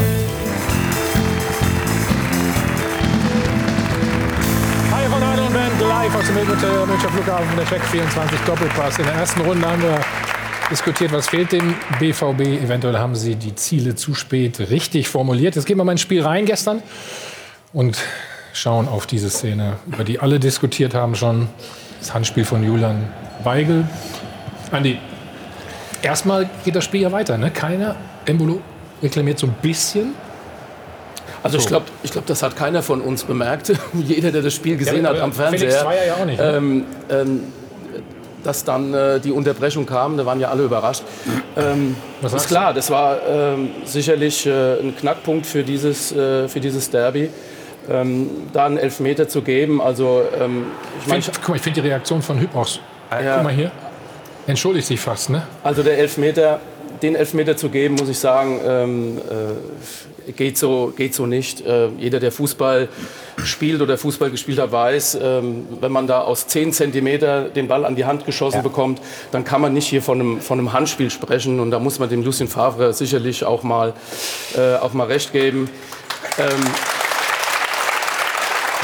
Live aus dem Münchner Flughafen von der Check vierundzwanzig Doppelpass. In der ersten Runde haben wir diskutiert, was fehlt dem B V B. Eventuell haben sie die Ziele zu spät richtig formuliert. Jetzt gehen wir mal ins Spiel rein gestern und schauen auf diese Szene, über die alle diskutiert haben schon. Das Handspiel von Julian Weigl. Andi, erstmal geht das Spiel ja weiter, ne? Keiner, Embolo reklamiert so ein bisschen. Also ich glaube, ich glaub, das hat keiner von uns bemerkt. Jeder, der das Spiel gesehen ja, hat am Fernseher, ja auch nicht, ne? ähm, ähm, dass dann äh, die Unterbrechung kam, da waren ja alle überrascht. Ähm, Was ist klar, das war ähm, sicherlich äh, ein Knackpunkt für dieses, äh, für dieses Derby. Ähm, da einen Elfmeter zu geben, also ähm, ich meine... Guck mal, ich finde die Reaktion von Hüb auch... Ja. Guck mal hier, entschuldigt sich fast, ne? Also der Elfmeter, den Elfmeter zu geben, muss ich sagen, ähm, äh, geht so, geht so nicht. Äh, jeder, der Fußball spielt oder Fußball gespielt hat, weiß, ähm, wenn man da aus zehn Zentimeter den Ball an die Hand geschossen ja. bekommt, dann kann man nicht hier von einem, von einem Handspiel sprechen. Und da muss man dem Lucien Favre sicherlich auch mal, äh, auch mal recht geben. Ähm,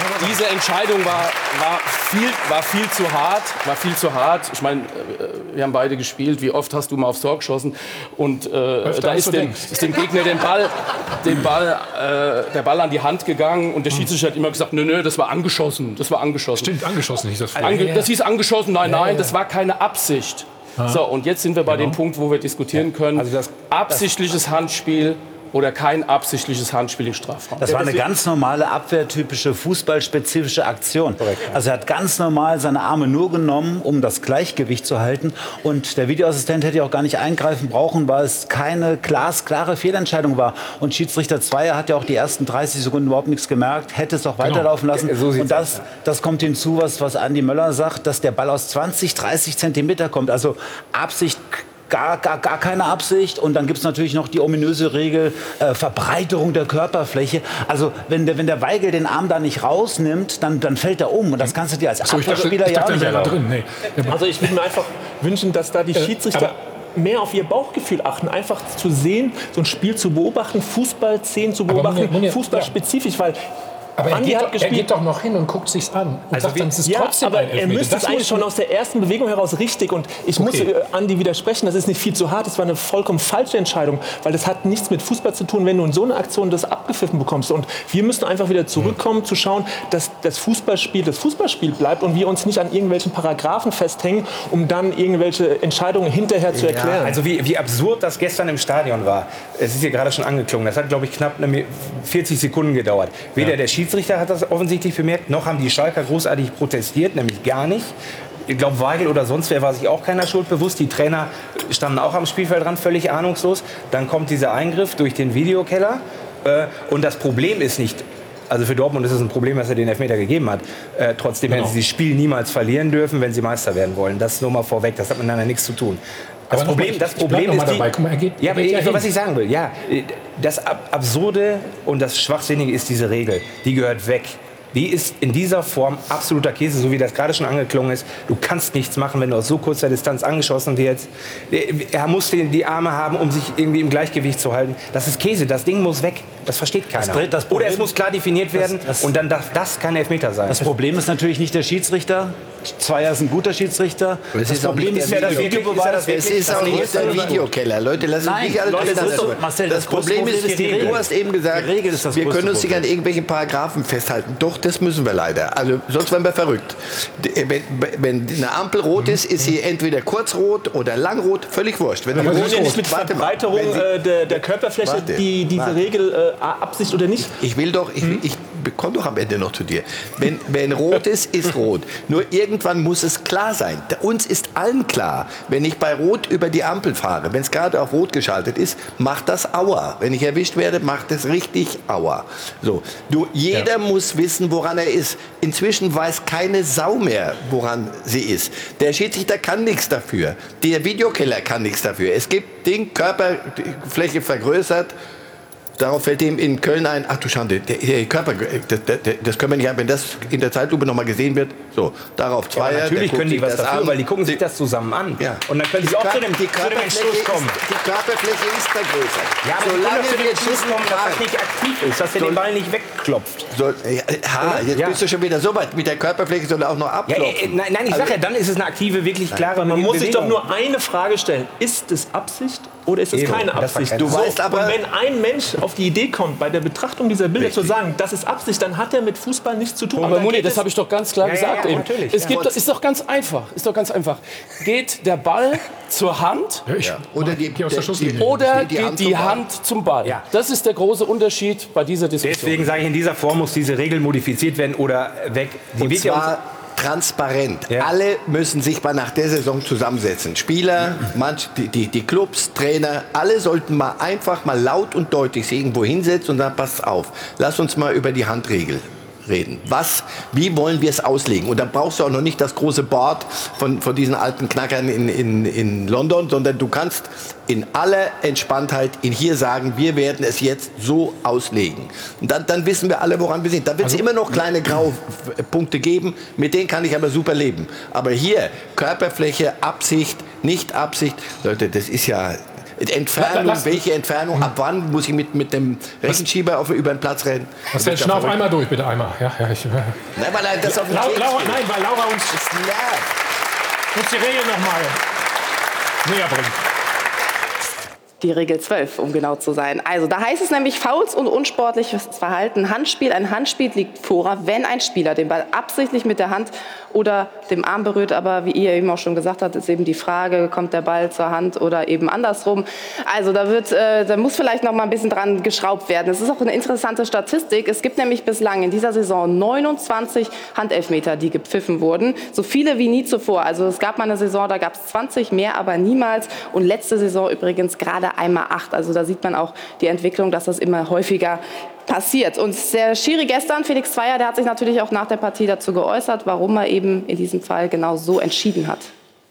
diese Entscheidung war, war, viel, war viel zu hart. War viel zu hart. Ich meine, wir haben beide gespielt. Wie oft hast du mal aufs Tor geschossen? Und äh, da ist dem, ist dem Gegner den Ball, den Ball, äh, der Ball an die Hand gegangen. Und der Schiedsrichter hat immer gesagt, nö, nö, das war angeschossen. Das war angeschossen. Stimmt, angeschossen hieß das. Ange das hieß angeschossen. Nein, ja, nein, ja. das war keine Absicht. Ah. So, und jetzt sind wir bei Genau. dem Punkt, wo wir diskutieren können. Also das, absichtliches Handspiel oder kein absichtliches Handspiel im Strafraum. Das war eine ganz normale, abwehrtypische, fußballspezifische Aktion. Also er hat ganz normal seine Arme nur genommen, um das Gleichgewicht zu halten. Und der Videoassistent hätte ja auch gar nicht eingreifen brauchen, weil es keine glasklare Fehlentscheidung war. Und Schiedsrichter Zweier hat ja auch die ersten dreißig Sekunden überhaupt nichts gemerkt, hätte es auch weiterlaufen lassen. So und das, das kommt hinzu, was, was Andi Möller sagt, dass der Ball aus zwanzig, dreißig Zentimeter kommt. Also Absicht... Gar, gar, gar keine Absicht. Und dann gibt es natürlich noch die ominöse Regel äh, Verbreiterung der Körperfläche. Also wenn der, wenn der Weigel den Arm da nicht rausnimmt, dann, dann fällt er um. Und das kannst du dir als So, ich dachte, Abwehrspieler ich ja auch dachte, nicht der wäre erlauben. drin. Nee. Also ich würde mir einfach wünschen, dass da die Schiedsrichter mehr auf ihr Bauchgefühl achten, einfach zu sehen, so ein Spiel zu beobachten, Fußballszenen zu beobachten, Munir, Munir, fußballspezifisch, weil Aber er Andi geht, hat doch, er gespielt. geht doch noch hin und guckt sich's an. Und Also sagt dann, es ist ja, trotzdem aber ein er Elfmeter. müsste Das es eigentlich muss- schon aus der ersten Bewegung heraus richtig. Und ich muss Okay. äh, Andi widersprechen, das ist nicht viel zu hart. Das war eine vollkommen falsche Entscheidung, weil das hat nichts mit Fußball zu tun, wenn du in so einer Aktion das abgepfiffen bekommst. Und wir müssen einfach wieder zurückkommen, zu schauen, dass das Fußballspiel das Fußballspiel bleibt und wir uns nicht an irgendwelchen Paragraphen festhängen, um dann irgendwelche Entscheidungen hinterher zu erklären. Ja, also wie, wie absurd das gestern im Stadion war. Es ist hier gerade schon angeklungen. Das hat, glaube ich, knapp eine vierzig Sekunden gedauert. Weder Ja. der Schiedsrichter hat das offensichtlich bemerkt, noch haben die Schalker großartig protestiert, nämlich gar nicht. Ich glaube, Weigel oder sonst wer war sich auch keiner Schuld bewusst. Die Trainer standen auch am Spielfeldrand völlig ahnungslos. Dann kommt dieser Eingriff durch den Videokeller. Äh, und das Problem ist nicht, also für Dortmund ist es ein Problem, dass er den Elfmeter gegeben hat. Äh, trotzdem Genau. werden sie das Spiel niemals verlieren dürfen, wenn sie Meister werden wollen. Das nur mal vorweg, das hat miteinander nichts zu tun. Das Aber noch Problem, mal, das ich- ich bleib Problem noch mal ist die, dabei. Guck mal, er geht- ja, er aber geht ja ich, hin. was ich sagen will, ja, das Ab Absurde und das Schwachsinnige ist diese Regel. Die gehört weg. Die ist in dieser Form absoluter Käse, so wie das gerade schon angeklungen ist. Du kannst nichts machen, wenn du aus so kurzer Distanz angeschossen wirst. Er muss die, die Arme haben, um sich irgendwie im Gleichgewicht zu halten. Das ist Käse, das Ding muss weg. Das versteht keiner. Das, das Oder es muss klar definiert werden das, das, und dann darf das kein Elfmeter sein. Das Problem ist natürlich nicht der Schiedsrichter. Zweier ist ein guter Schiedsrichter. Es Das ist auch Problem nicht ist der ja der Video- Videobeweis. Es ist auch nicht der Videokeller. Leute, lassen Nein, nicht alle Leute, das durcheinander ist doch- sprechen. Marcel, Das das größte Problem Problem ist, ist die du Regel. hast eben gesagt, Die Regel ist das wir größte können uns nicht Problem. an irgendwelchen Paragraphen festhalten. Doch, das müssen wir leider. Also sonst werden wir verrückt. Die- Wenn, wenn eine Ampel rot ist, ist sie entweder kurzrot oder langrot, völlig wurscht. Wenn Wir die wollen rot ja nicht ist, mit warte mal. Verbreiterung Wenn sie- äh, der, der Körperfläche Warte, die, diese warte. Regel äh, Absicht oder nicht. Ich will doch, ich, ich komme doch am Ende noch zu dir. Wenn, wenn rot ist, ist rot. Nur irgendwann muss es klar sein. Uns ist allen klar, wenn ich bei Rot über die Ampel fahre, wenn es gerade auf Rot geschaltet ist, macht das Aua. Wenn ich erwischt werde, macht es richtig Aua. So, du, jeder ja. muss wissen, woran er ist. Inzwischen weiß keine Sau mehr, woran sie ist. Der Schiedsrichter kann nichts dafür. Der Videokeller kann nichts dafür. Es gibt Ding, Körperfläche vergrößert. Darauf fällt ihm in Köln ein, ach du Schande, der, der Körper, das, das, das können wir nicht haben, wenn das in der Zeitlupe noch mal gesehen wird. So, darauf Zweier. Ja, natürlich der können die guckt was sich das dafür, an. weil die gucken sich das zusammen an. Ja. Und dann können sie auch zu dem, die zu dem Entschluss kommen. Ist, die Körperfläche ist vergrößert. Ja, aber solange die können zu dem wir Entschluss diesen kommen, dass das Tag- nicht aktiv ist, dass er Soll- den Ball nicht wegklopft. Soll, ja, ha, jetzt Ja. bist du schon wieder so weit. Mit der Körperfläche soll er auch noch Ja, abklopfen. äh, nein, nein, ich Also- sage ja, dann ist es eine aktive, wirklich klare Man muss sich Bewegung. doch nur eine Frage stellen. Ist es Absicht oder ist es Eben, keine das war Absicht? keine Du So, weißt aber- und wenn ein Mensch auf die Idee kommt, bei der Betrachtung dieser Bilder Richtig. zu sagen, das ist Absicht, dann hat er mit Fußball nichts zu tun. Aber dann Moni, geht das es- habe ich doch ganz klar Ja, ja, gesagt ja, eben. natürlich, Es ja. gibt, ist doch ganz einfach. Ist doch ganz einfach. Geht der Ball zur Hand Ja, ich, Ja. Oder die, Geh aus der die- Schusslinie. oder die geht Hand die zum Ball. Hand zum Ball? Ja. Das ist der große Unterschied bei dieser Diskussion. Deswegen sage ich, in dieser Form muss diese Regel modifiziert werden oder weg. Die Und wird ja zwar transparent. Ja. Alle müssen sich mal nach der Saison zusammensetzen. Spieler, manch, die, die, die Clubs, Trainer, alle sollten mal einfach mal laut und deutlich sich irgendwo hinsetzen und sagen, passt auf, lass uns mal über die Handregel reden. Was, wie wollen wir es auslegen? Und dann brauchst du auch noch nicht das große Board von, von diesen alten Knackern in, in, in London, sondern du kannst in aller Entspanntheit in hier sagen, wir werden es jetzt so auslegen. Und dann, dann wissen wir alle, woran wir sind. Da wird es immer noch kleine Graupunkte geben, mit denen kann ich aber super leben. Aber hier, Körperfläche, Absicht, nicht Absicht, Leute, das ist ja... Entfernung, Lass- welche Entfernung, ab wann muss ich mit, mit dem Rechenschieber auf, über den Platz rennen? Was denn, schnauf einmal durch, bitte einmal. Ja, ja, ich, Nein, weil er das auf den Lau- Keks Laura, geht. nein, weil Laura uns, Das nervt. uns die Regeln nochmal näher bringt. Die Regel zwölf, um genau zu sein. Also da heißt es nämlich Fouls und unsportliches Verhalten. Handspiel. Ein Handspiel liegt vor, wenn ein Spieler den Ball absichtlich mit der Hand oder dem Arm berührt. Aber wie ihr eben auch schon gesagt habt, ist eben die Frage, kommt der Ball zur Hand oder eben andersrum. Also da, wird, äh, da muss vielleicht noch mal ein bisschen dran geschraubt werden. Es ist auch eine interessante Statistik. Es gibt nämlich bislang in dieser Saison neunundzwanzig Handelfmeter, die gepfiffen wurden. So viele wie nie zuvor. Also es gab mal eine Saison, da gab es zwanzig mehr, aber niemals. Und letzte Saison übrigens gerade einmal acht. Also da sieht man auch die Entwicklung, dass das immer häufiger passiert. Und der Schiri gestern, Felix Zweier, der hat sich natürlich auch nach der Partie dazu geäußert, warum er eben in diesem Fall genau so entschieden hat.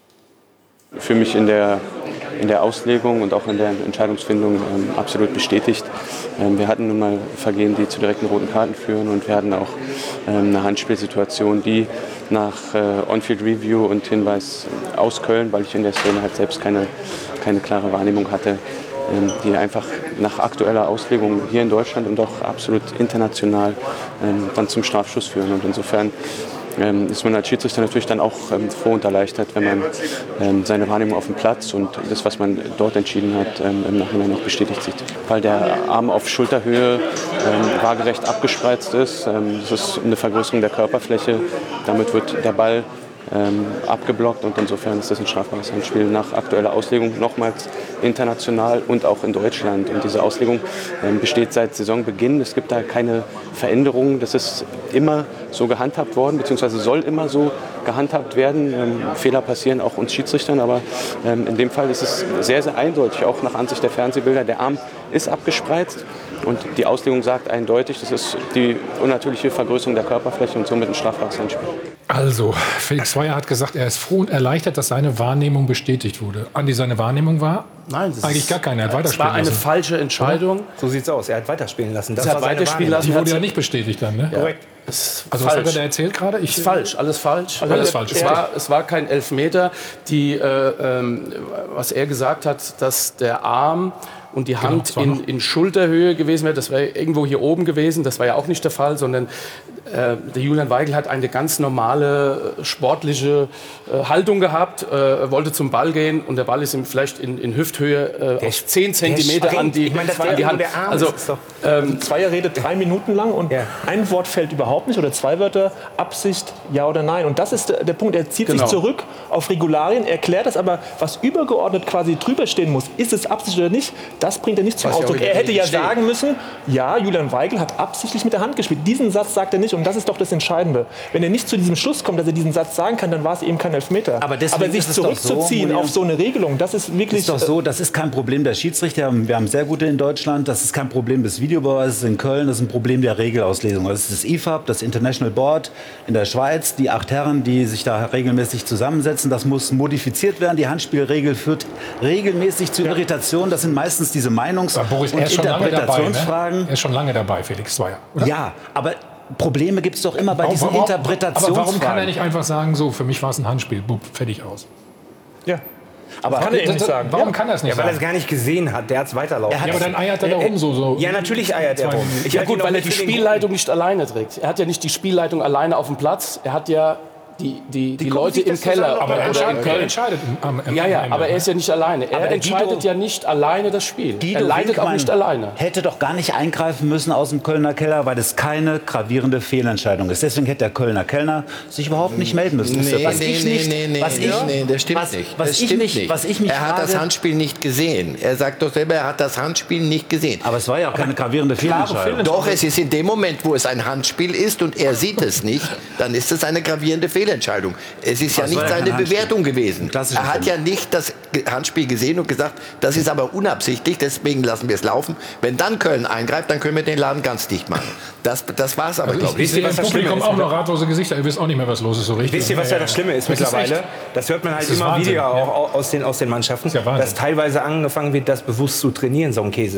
Für mich in der, in der Auslegung und auch in der Entscheidungsfindung ähm, absolut bestätigt. Ähm, wir hatten nun mal Vergehen, die zu direkten roten Karten führen, und wir hatten auch ähm, eine Handspielsituation, die nach äh, On-Field-Review und Hinweis aus Köln, weil ich in der Szene halt selbst keine, keine klare Wahrnehmung hatte, ähm, die einfach nach aktueller Auslegung hier in Deutschland und auch absolut international ähm, dann zum Strafschuss führen. Und insofern ähm, ist man als Schiedsrichter natürlich dann auch ähm, froh und erleichtert, wenn man ähm, seine Wahrnehmung auf dem Platz und das, was man dort entschieden hat, ähm, im Nachhinein noch bestätigt sieht. Weil der Arm auf Schulterhöhe ähm, waagerecht abgespreizt ist. Ähm, das ist eine Vergrößerung der Körperfläche. Damit wird der Ball ähm, abgeblockt, und insofern ist das ein strafbares Handspiel nach aktueller Auslegung, nochmals international und auch in Deutschland. Und diese Auslegung ähm, besteht seit Saisonbeginn. Es gibt da keine Veränderungen. Das ist immer so gehandhabt worden, beziehungsweise soll immer so gehandhabt werden. Ähm, Fehler passieren auch uns Schiedsrichtern, aber ähm, in dem Fall ist es sehr, sehr eindeutig, auch nach Ansicht der Fernsehbilder. Der Arm ist abgespreizt und die Auslegung sagt eindeutig, das ist die unnatürliche Vergrößerung der Körperfläche und somit ein strafbares Handspiel. Also, Felix Zweier hat gesagt, er ist froh und erleichtert, dass seine Wahrnehmung bestätigt wurde. Andi, seine Wahrnehmung war? Nein, das eigentlich ist, gar keine. Er hat es weiterspielen war eine lassen. falsche Entscheidung. So sieht's aus. Er hat weiterspielen lassen. Das Er hat war seine weiterspielen Wahrnehmung. lassen. Die wurde hat- ja nicht bestätigt dann, ne? Korrekt. Ist Also, was falsch. hat er da erzählt gerade? Ich, Ist falsch, alles falsch. Alles Äh, falsch, Es okay. war, es war kein Elfmeter. Die, äh, ähm, was er gesagt hat, dass der Arm und die Hand das war in, noch- in Schulterhöhe gewesen wäre, das wäre irgendwo hier oben gewesen. Das war ja auch nicht der Fall, sondern äh, der Julian Weigl hat eine ganz normale äh, sportliche äh, Haltung gehabt, äh, wollte zum Ball gehen und der Ball ist ihm vielleicht in, in Hüfthöhe äh, auf zehn Zentimeter springt. an die, Ich meine, das war an die ja Hand. nur der Arm, Also, das ist doch- ähm, Zweier redet drei Minuten lang und Ja. ein Wort fällt überhaupt nicht oder zwei Wörter, Absicht, ja oder nein. Und das ist der, der Punkt, er zieht Genau. sich zurück auf Regularien, erklärt das, aber was übergeordnet quasi drüber stehen muss, ist es Absicht oder nicht, das bringt er nicht zum Was ja auch Ausdruck. in der Er hätte ja Regel steht. sagen müssen, ja, Julian Weigl hat absichtlich mit der Hand gespielt. Diesen Satz sagt er nicht und das ist doch das Entscheidende. Wenn er nicht zu diesem Schluss kommt, dass er diesen Satz sagen kann, dann war es eben kein Elfmeter. Aber deswegen sich ist es doch zurückzuziehen so, auf so eine Regelung, das ist wirklich... Ist doch so, das ist kein Problem der Schiedsrichter. Wir haben sehr gute in Deutschland. Das ist kein Problem des Videobeweises in Köln. Das ist ein Problem der Regelauslegung. Das ist das I F A B, das International Board in der Schweiz. Die acht Herren, die sich da regelmäßig zusammensetzen. Das muss modifiziert werden. Die Handspielregel führt regelmäßig zu Irritationen. Das sind meistens diese Meinungs- Ja, Boris, er und ist schon lange dabei, Interpretationsfragen. ne? Er ist schon lange dabei, Felix Zweier. Oder? Ja, aber Probleme gibt es doch immer bei diesen Aber Interpretationsfragen. warum kann er nicht einfach sagen, so, für mich war es ein Handspiel, bub, fertig aus? ja. Aber Kann er eben Das- nicht das- sagen. Warum Ja. kann er es nicht Ja, weil er es sagen? gar nicht gesehen hat. Der hat es weiterlaufen. Er hat Ja, aber dann eiert er da Äh, rum so. so Ja, natürlich eiert er Zwei rum. Minuten. Ich Ja halte ihn gut, auch weil er nicht die für den Spielleitung nicht alleine trägt. Er hat ja nicht die Spielleitung alleine auf dem Platz. Er hat ja die, die, die kommen Leute sich im das zusammen Keller noch aber er oder in entscheidet, er Köln. entscheidet am, am Ja, ja, Ende, aber er ne? ist ja nicht alleine. Er Aber der entscheidet Guido- ja nicht alleine das Spiel. Guido er leitet auch Winkmann nicht alleine. hätte doch gar nicht eingreifen müssen aus dem Kölner Keller, weil es keine gravierende Fehlentscheidung ist. Deswegen hätte der Kölner Kellner sich überhaupt nicht melden müssen. Nee, was nee, ich nee, nicht, nee, nee, was nee, ich, nee, das stimmt was, nicht. Was das ich stimmt mich, nicht. was ich mich er hat frage, das Handspiel nicht gesehen. Er sagt doch selber, er hat das Handspiel nicht gesehen. aber es war ja auch keine gravierende Fehlentscheidung. Doch, es ist in dem Moment, wo es ein Handspiel ist und er sieht es nicht, dann ist es eine gravierende Fehlentscheidung. Es ist ja Das nicht war ja seine kein Handspiel. Bewertung gewesen. Klassisches Er hat ja nicht das Ge- Handspiel gesehen und gesagt, das ist aber unabsichtlich, deswegen lassen wir es laufen. Wenn dann Köln eingreift, dann können wir den Laden ganz dicht machen. Das, das war es aber, Also glaube ich, ich. ich sehe im was das Publikum Schlimme ist, auch noch ratlose Gesichter. Ihr wisst auch nicht mehr, was los ist so richtig. Wisst ihr, was ja das Schlimme ist Das ist mittlerweile? echt- Das hört man halt Das ist immer Wahnsinn, wieder ja. auch aus den, aus den Mannschaften, ist ja Wahnsinn. dass teilweise angefangen wird, das bewusst zu trainieren, so ein Käse.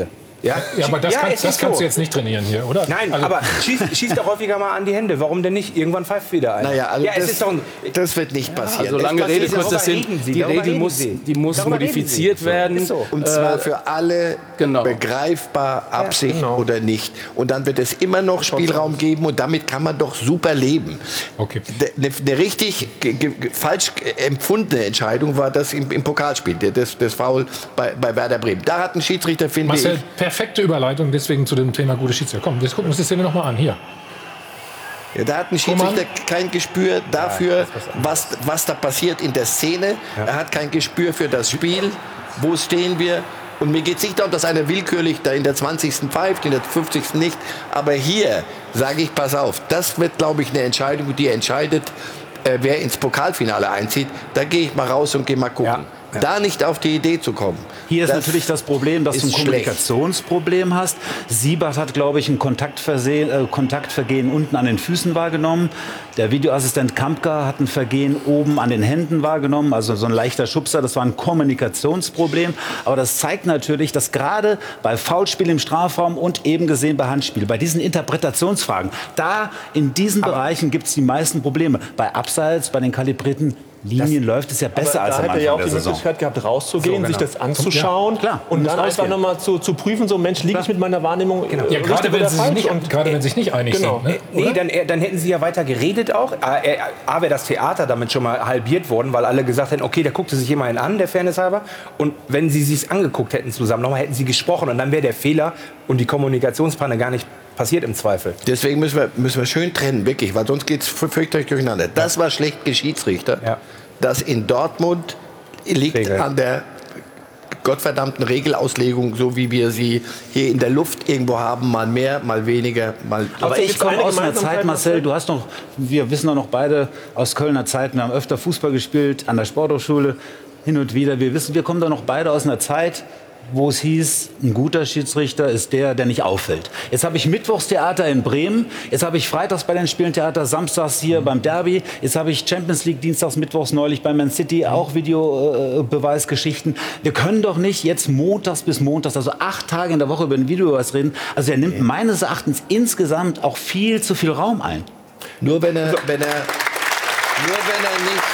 Ja, ja aber das, ja, kann, es das ist kannst so. du jetzt nicht trainieren hier, oder? Nein, also, aber schießt schieß doch häufiger mal an die Hände. Warum denn nicht? Irgendwann pfeift wieder ein. Naja, also ja, das, es ist doch ein, das wird nicht passieren. Ja, so lange Rede, kurz, das sind, die Regel muss, die muss modifiziert so. werden. So. Und zwar für alle genau. begreifbar, Absicht ja, genau. oder nicht. Und dann wird es immer noch Spielraum geben und damit kann man doch super leben. Okay. Eine, eine richtig falsch empfundene Entscheidung war das im, im Pokalspiel, das, das Foul bei, bei Werder Bremen. Da hat ein Schiedsrichter, finde Marcel, ich... perfekte Überleitung deswegen zu dem Thema gute Schiedsrichter. Komm, wir gucken uns die Szene noch mal an. Hier. Ja, da hat ein Schiedsrichter kein Gespür dafür, was, was da passiert in der Szene. Ja. Er hat kein Gespür für das Spiel. Wo stehen wir? Und mir geht es nicht darum, dass einer willkürlich da in der zwanzigsten pfeift, in der fünfzigsten nicht. Aber hier sage ich, pass auf, das wird, glaube ich, eine Entscheidung, die entscheidet, äh, wer ins Pokalfinale einzieht. Da gehe ich mal raus und gehe mal gucken. Ja. Ja. Da nicht auf die Idee zu kommen. Hier ist das natürlich das Problem, dass du ein Kommunikationsproblem hast. Siebert hat, glaube ich, ein Kontaktversehen, äh, Kontaktvergehen unten an den Füßen wahrgenommen. Der Videoassistent Kampka hat ein Vergehen oben an den Händen wahrgenommen, also so ein leichter Schubser. Das war ein Kommunikationsproblem. Aber das zeigt natürlich, dass gerade bei Foulspiel im Strafraum und eben gesehen bei Handspiel, bei diesen Interpretationsfragen, da in diesen Aber Bereichen gibt es die meisten Probleme. Bei Abseits, bei den kalibrierten Linien das, läuft es ja besser als am Anfang der Saison. Da hätte er ja auch die Möglichkeit gehabt, rauszugehen, so, genau. sich das anzuschauen, ja, klar. und, und dann einfach nochmal zu, zu prüfen, so Mensch, liege ich mit meiner Wahrnehmung genau. ja, gerade wenn sie sich nicht, und, gerade wenn sie sich nicht einig genau. sind. Ne? Nee, dann, dann hätten sie ja weiter geredet auch. A, A wäre das Theater damit schon mal halbiert worden, weil alle gesagt hätten, okay, der guckte sich immerhin an, der Fairness halber. Und wenn sie sich angeguckt hätten zusammen, nochmal hätten sie gesprochen und dann wäre der Fehler und die Kommunikationspanne gar nicht passiert im Zweifel. Deswegen müssen wir, müssen wir schön trennen, wirklich, weil sonst geht es fürchterlich durcheinander. Das war schlecht Geschiedsrichter. Ja. Das in Dortmund liegt Regel. an der gottverdammten Regelauslegung, so wie wir sie hier in der Luft irgendwo haben, mal mehr, mal weniger, mal... Aber ich komme aus einer Zeit, Marcel, du hast noch, wir wissen doch noch beide aus Kölner Zeiten, wir haben öfter Fußball gespielt, an der Sporthochschule, hin und wieder. Wir wissen, wir kommen doch noch beide aus einer Zeit, wo es hieß, ein guter Schiedsrichter ist der, der nicht auffällt. Jetzt habe ich Mittwochstheater in Bremen, jetzt habe ich freitags bei den Spielen Theater, samstags hier beim Derby, jetzt habe ich Champions League dienstags, mittwochs neulich bei Man City, auch Videobeweisgeschichten. Wir können doch nicht jetzt montags bis montags, also acht Tage in der Woche über den Videobeweis reden. Also er nimmt meines Erachtens insgesamt auch viel zu viel Raum ein. Nur wenn er, wenn er, nur wenn er nicht...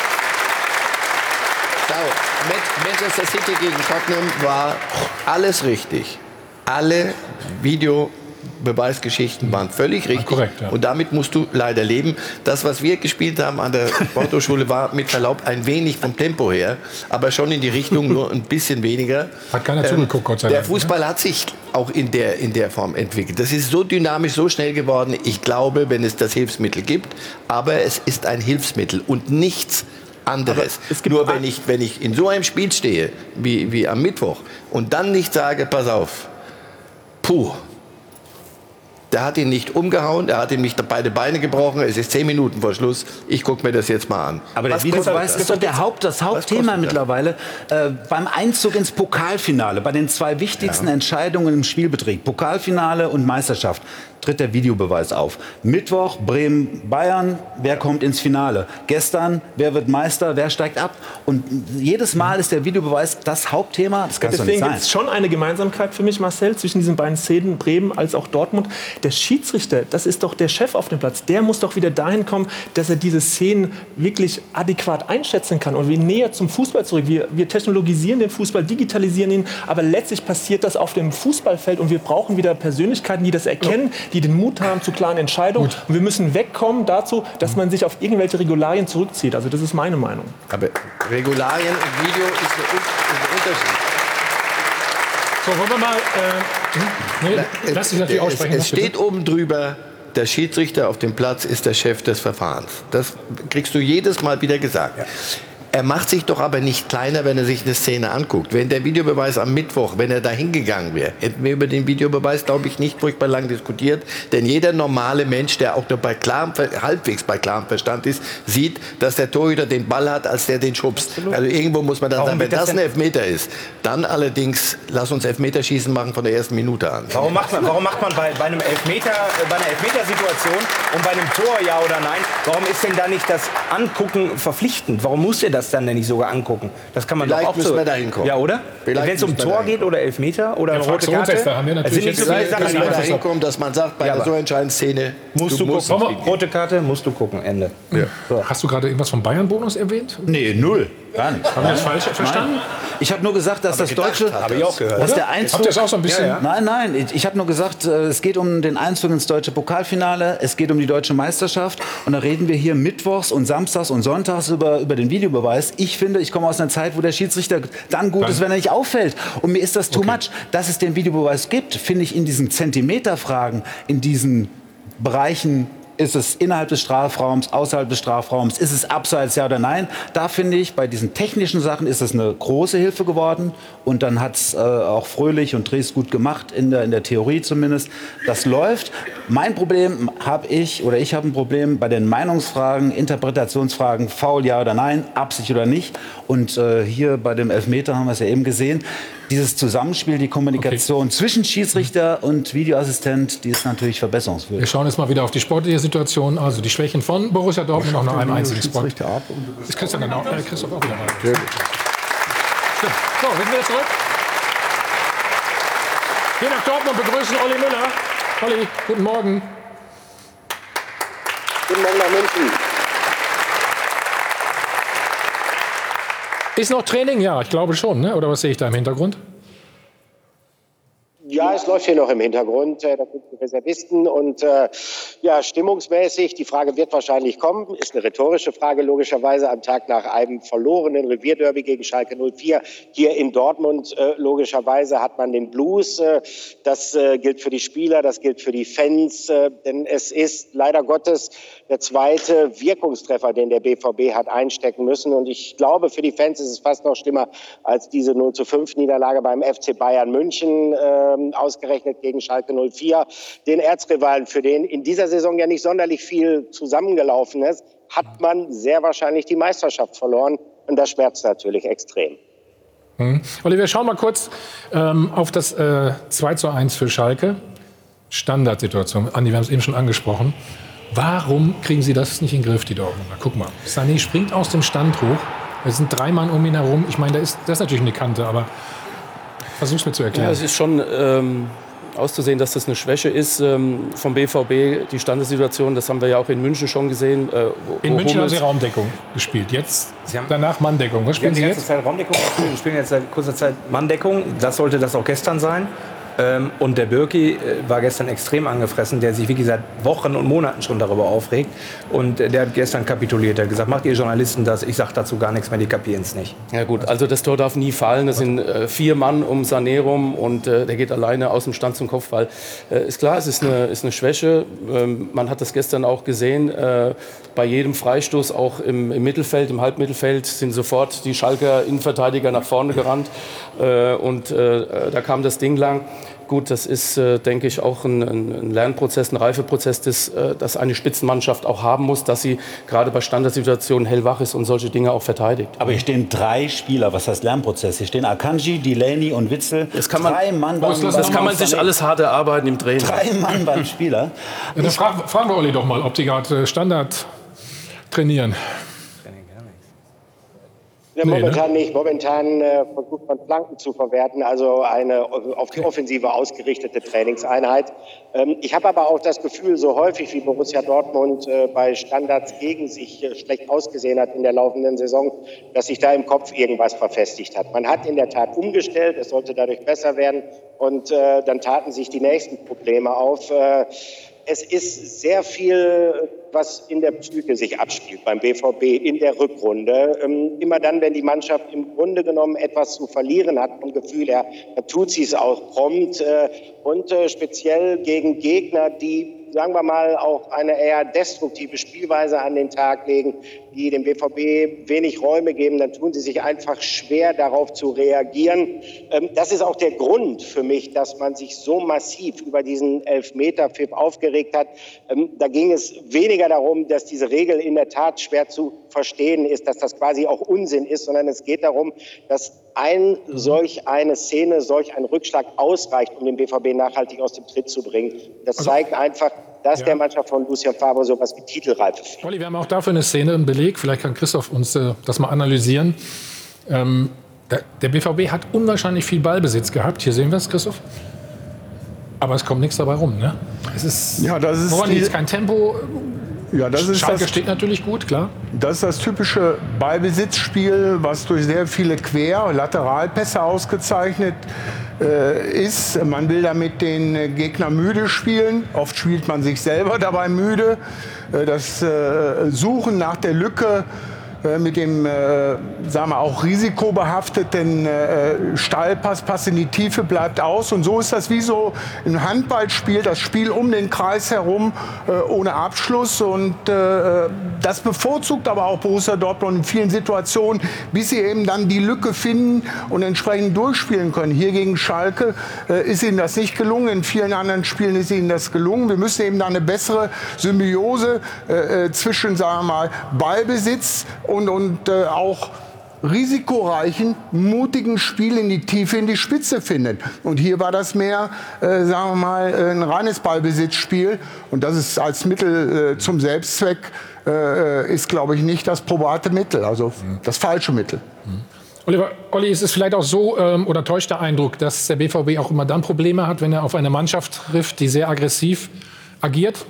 Manchester City gegen Tottenham war alles richtig. Alle Videobeweisgeschichten waren völlig richtig. Ah, korrekt, ja. Und damit musst du leider leben. Das, was wir gespielt haben an der Sporthochschule, war mit Verlaub ein wenig vom Tempo her, aber schon in die Richtung, nur ein bisschen weniger. Hat keiner ähm, zugeguckt, Gott sei Dank. Der Fußball hat sich auch in der, in der Form entwickelt. Das ist so dynamisch, so schnell geworden. Ich glaube, wenn es das Hilfsmittel gibt, aber es ist ein Hilfsmittel und nichts anderes. Nur wenn ich, wenn ich in so einem Spiel stehe, wie, wie am Mittwoch, und dann nicht sage, pass auf, puh, der hat ihn nicht umgehauen, er hat ihm nicht beide Beine gebrochen, es ist zehn Minuten vor Schluss, ich gucke mir das jetzt mal an. Aber der Videobeweis ist doch der Haupt, das Hauptthema mittlerweile äh, beim Einzug ins Pokalfinale, bei den zwei wichtigsten ja. Entscheidungen im Spielbetrieb, Pokalfinale und Meisterschaft, tritt der Videobeweis auf. Mittwoch Bremen-Bayern, wer kommt ins Finale? Gestern, wer wird Meister, wer steigt ab? Und jedes Mal ist der Videobeweis das Hauptthema. Das kann Deswegen gibt es schon eine Gemeinsamkeit für mich, Marcel, zwischen diesen beiden Szenen, Bremen als auch Dortmund. Der Schiedsrichter, das ist doch der Chef auf dem Platz. Der muss doch wieder dahin kommen, dass er diese Szenen wirklich adäquat einschätzen kann. Und wir näher zum Fußball zurück. Wir, wir technologisieren den Fußball, digitalisieren ihn. Aber letztlich passiert das auf dem Fußballfeld. Und wir brauchen wieder Persönlichkeiten, die das erkennen, die den Mut haben zu klaren Entscheidungen. Gut. Und wir müssen wegkommen dazu, dass man sich auf irgendwelche Regularien zurückzieht. Also das ist meine Meinung. Aber Regularien und Video ist ein Unterschied. So, wollen wir mal... Äh, nee, lass dich natürlich aussprechen. Es, es steht oben drüber, der Schiedsrichter auf dem Platz ist der Chef des Verfahrens. Das kriegst du jedes Mal wieder gesagt. Ja. Er macht sich doch aber nicht kleiner, wenn er sich eine Szene anguckt. Wenn der Videobeweis am Mittwoch, wenn er da hingegangen wäre, hätten wir über den Videobeweis, glaube ich, nicht furchtbar lang diskutiert. Denn jeder normale Mensch, der auch nur bei klarem, halbwegs bei klarem Verstand ist, sieht, dass der Torhüter den Ball hat, als der den schubst. Absolut. Also irgendwo muss man dann Warum sagen, wenn das, das ein Elfmeter ist, dann allerdings, lass uns Elfmeterschießen machen von der ersten Minute an. Warum macht man, warum macht man bei, bei einem Elfmeter, bei einer Elfmetersituation und bei einem Tor ja oder nein, warum ist denn da nicht das Angucken verpflichtend? Warum muss er das das dann nicht sogar angucken? Das kann man Vielleicht doch auch müssen so. wir da hinkommen. Ja, oder? Wenn es um Tor geht oder Elfmeter oder eine rote Karte, haben wir es natürlich sind nicht so viele Vielleicht Sachen, müssen die wir da man hinkommen, dass man sagt, bei Ja, einer aber so entscheidenden Szene musst du, musst gucken. Rote Karte musst du gucken. Ende. Ja. So. Hast du gerade irgendwas vom Bayern-Bonus erwähnt? Nee, null. Gar nicht. Haben wir das falsch verstanden? Nein. Ich habe nur gesagt, dass das Deutsche... Habe ich auch gehört. Dass der Einzug, Habt ihr das auch so ein bisschen? Ja, ja. Nein, nein, ich, ich habe nur gesagt, äh, es geht um den Einzug ins deutsche Pokalfinale, es geht um die deutsche Meisterschaft und da reden wir hier mittwochs und samstags und sonntags über, über den Videobeweis. Ich finde, ich komme aus einer Zeit, wo der Schiedsrichter dann gut Dann. ist, wenn er nicht auffällt. Und mir ist das too Okay. much. Dass es den Videobeweis gibt, finde ich in diesen Zentimeterfragen, in diesen Bereichen, ist es innerhalb des Strafraums, außerhalb des Strafraums, ist es abseits, ja oder nein? Da finde ich, bei diesen technischen Sachen ist es eine große Hilfe geworden. Und dann hat es äh, auch Fröhlich und Dres gut gemacht, in der, in der Theorie zumindest. Das läuft. Mein Problem habe ich, oder ich habe ein Problem bei den Meinungsfragen, Interpretationsfragen, Foul, ja oder nein, Absicht oder nicht. Und äh, hier bei dem Elfmeter haben wir es ja eben gesehen. Dieses Zusammenspiel, die Kommunikation okay. zwischen Schiedsrichter und Videoassistent, die ist natürlich verbesserungswürdig. Wir schauen jetzt mal wieder auf die sportliche Situation, also die Schwächen von Borussia Dortmund noch nach einem einzigen Spot. Ist Christian dann auch, äh, Christoph auch wieder mal. Stimmt. So, wir sind wieder zurück. Wir nach Dortmund begrüßen Olli Müller. Olli, guten Morgen. Guten Morgen nach München. Ist noch Training? Ja, ich glaube schon. Ne? Oder was sehe ich da im Hintergrund? Ja, es läuft hier noch im Hintergrund. Das sind die Reservisten und äh, ja, stimmungsmäßig. Die Frage wird wahrscheinlich kommen. Ist eine rhetorische Frage logischerweise am Tag nach einem verlorenen Revierderby gegen Schalke null vier. Hier in Dortmund äh, logischerweise hat man den Blues. Äh, das äh, gilt für die Spieler, das gilt für die Fans. Äh, denn es ist leider Gottes der zweite Wirkungstreffer, den der B V B hat einstecken müssen. Und ich glaube, für die Fans ist es fast noch schlimmer als diese null zu fünf Niederlage beim F C Bayern München. Äh, ausgerechnet gegen Schalke null vier, den Erzrivalen, für den in dieser Saison ja nicht sonderlich viel zusammengelaufen ist, hat man sehr wahrscheinlich die Meisterschaft verloren. Und das schmerzt natürlich extrem. Hm. Oliver, schauen mal kurz ähm, auf das äh, zwei zu eins für Schalke. Standardsituation. Andi, wir haben es eben schon angesprochen. Warum kriegen Sie das nicht in den Griff, die Dortmunder? Guck mal, Sané springt aus dem Stand hoch. Es sind drei Mann um ihn herum. Ich meine, da ist, das ist natürlich eine Kante, aber versuch's mir zu erklären. Ja, es ist schon ähm, auszusehen, dass das eine Schwäche ist ähm, vom B V B, die Standessituation. Das haben wir ja auch in München schon gesehen. Äh, wo, in wo München Hummels haben Sie Raumdeckung gespielt. Jetzt Sie haben, danach Manndeckung. Was spielen Sie, Sie jetzt? jetzt? Zeit Raumdeckung gespielt. Wir spielen jetzt seit kurzer Zeit Manndeckung. Das sollte das auch gestern sein. Ähm, und der Birki äh, war gestern extrem angefressen, der sich wirklich seit Wochen und Monaten schon darüber aufregt. Und äh, der hat gestern kapituliert. Er hat gesagt, macht ihr Journalisten das? Ich sage dazu gar nichts mehr, die kapieren es nicht. Ja gut, also das Tor darf nie fallen. Es sind äh, vier Mann um Sané rum und äh, der geht alleine aus dem Stand zum Kopfball. Äh, ist klar, es ist eine, ist eine Schwäche. Ähm, man hat das gestern auch gesehen. Äh, bei jedem Freistoß, auch im, im Mittelfeld, im Halbmittelfeld, sind sofort die Schalker Innenverteidiger nach vorne gerannt. Äh, und äh, da kam das Ding lang. Gut, das ist, äh, denke ich, auch ein, ein Lernprozess, ein Reifeprozess, das, äh, das eine Spitzenmannschaft auch haben muss, dass sie gerade bei Standardsituationen hellwach ist und solche Dinge auch verteidigt. Aber hier stehen drei Spieler, was heißt Lernprozess? Hier stehen Akanji, Delaney und Witzel. Das kann man, drei Mann beim, das, das kann man sich alles hart erarbeiten im Training. Drei Mann beim Spieler. Ja, dann fragen, fragen wir Olli doch mal, ob die gerade Standard trainieren. Ja, momentan nicht. Momentan äh, versucht man Flanken zu verwerten, also eine auf die Offensive ausgerichtete Trainingseinheit. Ähm, ich habe aber auch das Gefühl, so häufig wie Borussia Dortmund äh, bei Standards gegen sich äh, schlecht ausgesehen hat in der laufenden Saison, dass sich da im Kopf irgendwas verfestigt hat. Man hat in der Tat umgestellt, es sollte dadurch besser werden und äh, dann taten sich die nächsten Probleme auf. Äh, Es ist sehr viel, was in der Psyche sich abspielt beim B V B in der Rückrunde. Ähm, immer dann, wenn die Mannschaft im Grunde genommen etwas zu verlieren hat, vom Gefühl her, dann tut sie es auch prompt. Äh, und äh, speziell gegen Gegner, die, sagen wir mal, auch eine eher destruktive Spielweise an den Tag legen, die dem B V B wenig Räume geben, dann tun sie sich einfach schwer, darauf zu reagieren. Ähm, das ist auch der Grund für mich, dass man sich so massiv über diesen Elfmeterpfiff aufgeregt hat. Ähm, da ging es weniger darum, dass diese Regel in der Tat schwer zu verstehen ist, dass das quasi auch Unsinn ist, sondern es geht darum, dass ein solch eine Szene, solch ein Rückschlag ausreicht, um den B V B nachhaltig aus dem Tritt zu bringen. Das zeigt einfach, dass Ja. der Mannschaft von Lucien Favre sowas wie Titelreife fehlt. Olli, wir haben auch dafür eine Szene, einen Beleg. Vielleicht kann Christoph uns äh, das mal analysieren. Ähm, der, der B V B hat unwahrscheinlich viel Ballbesitz gehabt. Hier sehen wir es, Christoph. Aber es kommt nichts dabei rum. Ne? Es ist, Ja, das ist woran die- liegt's? Kein Tempo. Ja, das ist Schalke das, steht natürlich gut, klar. das ist das typische Ballbesitzspiel, was durch sehr viele Quer-, Lateralpässe ausgezeichnet äh, ist. Man will damit den äh, Gegner müde spielen. Oft spielt man sich selber dabei müde. Äh, das äh, Suchen nach der Lücke äh, mit dem, äh, sagen wir, auch risikobehafteten äh, Steilpass, Pass in die Tiefe bleibt aus. Und so ist das wie so ein Handballspiel, das Spiel um den Kreis herum äh, ohne Abschluss. Und äh, das bevorzugt aber auch Borussia Dortmund in vielen Situationen, bis sie eben dann die Lücke finden und entsprechend durchspielen können. Hier gegen Schalke äh, ist ihnen das nicht gelungen. In vielen anderen Spielen ist ihnen das gelungen. Wir müssen eben da eine bessere Symbiose äh, zwischen, sagen wir mal, Ballbesitz und, und äh, auch risikoreichen, mutigen Spiel in die Tiefe, in die Spitze finden. Und hier war das mehr, äh, sagen wir mal, ein reines Ballbesitzspiel. Und das ist als Mittel äh, zum Selbstzweck, äh, ist, glaube ich, nicht das probate Mittel, also das falsche Mittel. Oliver, Olli, ist es vielleicht auch so, ähm, oder täuscht der Eindruck, dass der B V B auch immer dann Probleme hat, wenn er auf eine Mannschaft trifft, die sehr aggressiv agiert?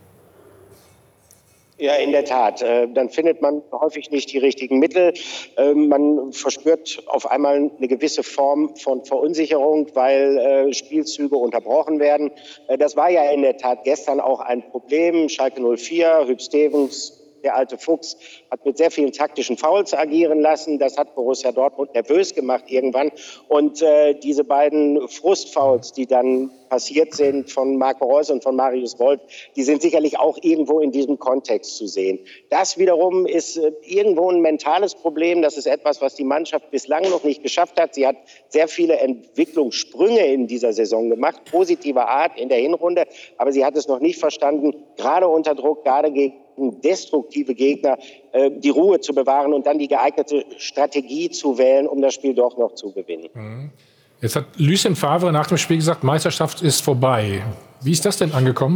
Ja, in der Tat. Äh, Dann findet man häufig nicht die richtigen Mittel. Äh, Man verspürt auf einmal eine gewisse Form von Verunsicherung, weil äh, Spielzüge unterbrochen werden. Äh, Das war ja in der Tat gestern auch ein Problem. Schalke null vier, Hüb Stevens, der alte Fuchs, hat mit sehr vielen taktischen Fouls agieren lassen. Das hat Borussia Dortmund nervös gemacht irgendwann. Und äh, diese beiden Frustfouls, die dann passiert sind von Marco Reus und von Marius Wolf, die sind sicherlich auch irgendwo in diesem Kontext zu sehen. Das wiederum ist äh, irgendwo ein mentales Problem. Das ist etwas, was die Mannschaft bislang noch nicht geschafft hat. Sie hat sehr viele Entwicklungssprünge in dieser Saison gemacht, positiver Art in der Hinrunde. Aber sie hat es noch nicht verstanden, gerade unter Druck, gerade gegen destruktive Gegner, äh, die Ruhe zu bewahren und dann die geeignete Strategie zu wählen, um das Spiel doch noch zu gewinnen. Jetzt hat Lucien Favre nach dem Spiel gesagt, Meisterschaft ist vorbei. Wie ist das denn angekommen?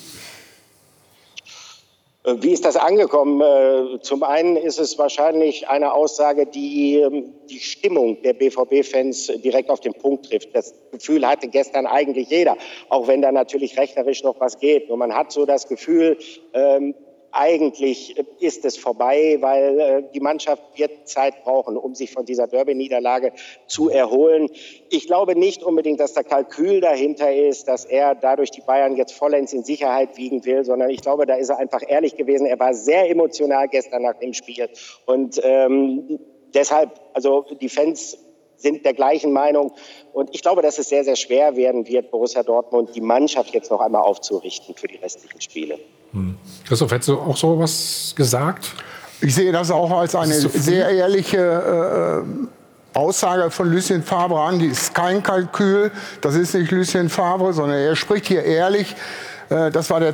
Äh, Wie ist das angekommen? Äh, Zum einen ist es wahrscheinlich eine Aussage, die ähm, die Stimmung der B V B-Fans direkt auf den Punkt trifft. Das Gefühl hatte gestern eigentlich jeder, auch wenn da natürlich rechnerisch noch was geht. Nur man hat so das Gefühl, ähm, eigentlich ist es vorbei, weil äh, die Mannschaft wird Zeit brauchen, um sich von dieser Derby-Niederlage zu erholen. Ich glaube nicht unbedingt, dass der Kalkül dahinter ist, dass er dadurch die Bayern jetzt vollends in Sicherheit wiegen will, sondern ich glaube, da ist er einfach ehrlich gewesen. Er war sehr emotional gestern nach dem Spiel und ähm, deshalb, also die Fans sind der gleichen Meinung. Und ich glaube, dass es sehr, sehr schwer werden wird, Borussia Dortmund die Mannschaft jetzt noch einmal aufzurichten für die restlichen Spiele. Hm. Christoph, hättest du auch so was gesagt? Ich sehe das auch als eine so sehr ehrliche äh, Aussage von Lucien Favre an. Die ist kein Kalkül, das ist nicht Lucien Favre, sondern er spricht hier ehrlich. Äh, das war der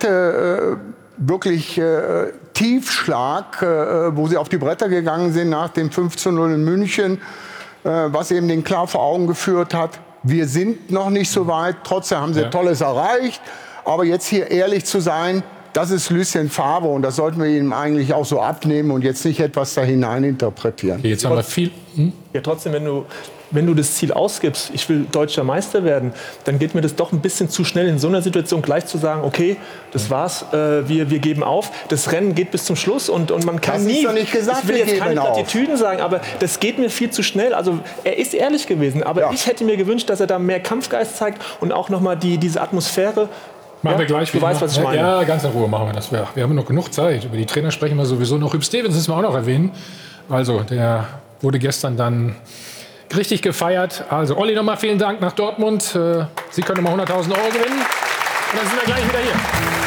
zweite äh, wirklich äh, Tiefschlag, äh, wo sie auf die Bretter gegangen sind nach dem fünf zu null in München, äh, was eben den klar vor Augen geführt hat, wir sind noch nicht so weit, trotzdem haben sie Ja. Tolles erreicht. Aber jetzt hier ehrlich zu sein, das ist Lucien Favre und das sollten wir ihm eigentlich auch so abnehmen und jetzt nicht etwas da hineininterpretieren. Okay, jetzt haben wir viel. Hm? Ja, trotzdem, wenn du, wenn du das Ziel ausgibst, ich will deutscher Meister werden, dann geht mir das doch ein bisschen zu schnell in so einer Situation gleich zu sagen, okay, das war's, äh, wir, wir geben auf. Das Rennen geht bis zum Schluss und, und man kann Das ist nie, doch nicht gesagt, ich will wir jetzt keine geben auf. Plattitüden sagen, aber das geht mir viel zu schnell. Also er ist ehrlich gewesen, aber Ja. ich hätte mir gewünscht, dass er da mehr Kampfgeist zeigt und auch nochmal die, diese Atmosphäre. Machen Ja, wir gleich du wieder. weißt, was ich meine. Ja, ganz in Ruhe machen wir das. Wir, wir haben noch genug Zeit. Über die Trainer sprechen wir sowieso noch. Hüb Stevens müssen wir auch noch erwähnen. Also, der wurde gestern dann richtig gefeiert. Also, Olli, nochmal vielen Dank nach Dortmund. Äh, Sie können nochmal hunderttausend Euro gewinnen. Und dann sind wir gleich wieder hier.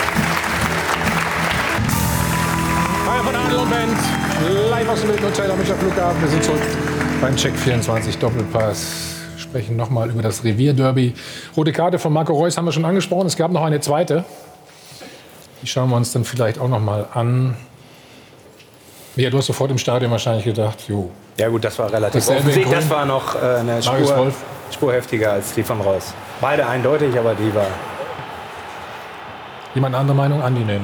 Feier von Adel und Band. Live aus dem Wilden Hotel am Münchner Flughafen. Wir sind zurück beim Check vierundzwanzig Doppelpass. Sprechen nochmal über das Revierderby. Rote Karte von Marco Reus haben wir schon angesprochen. Es gab noch eine zweite. Die schauen wir uns dann vielleicht auch noch mal an. Ja, du hast sofort im Stadion wahrscheinlich gedacht, jo. Ja gut, das war relativ Dasselbe in offensichtlich. Das Grün. war noch äh, eine Marius Spur, Wolf. Spur heftiger als die von Reus. Beide eindeutig, aber die war... Jemand andere Meinung? Andi, nee, ne?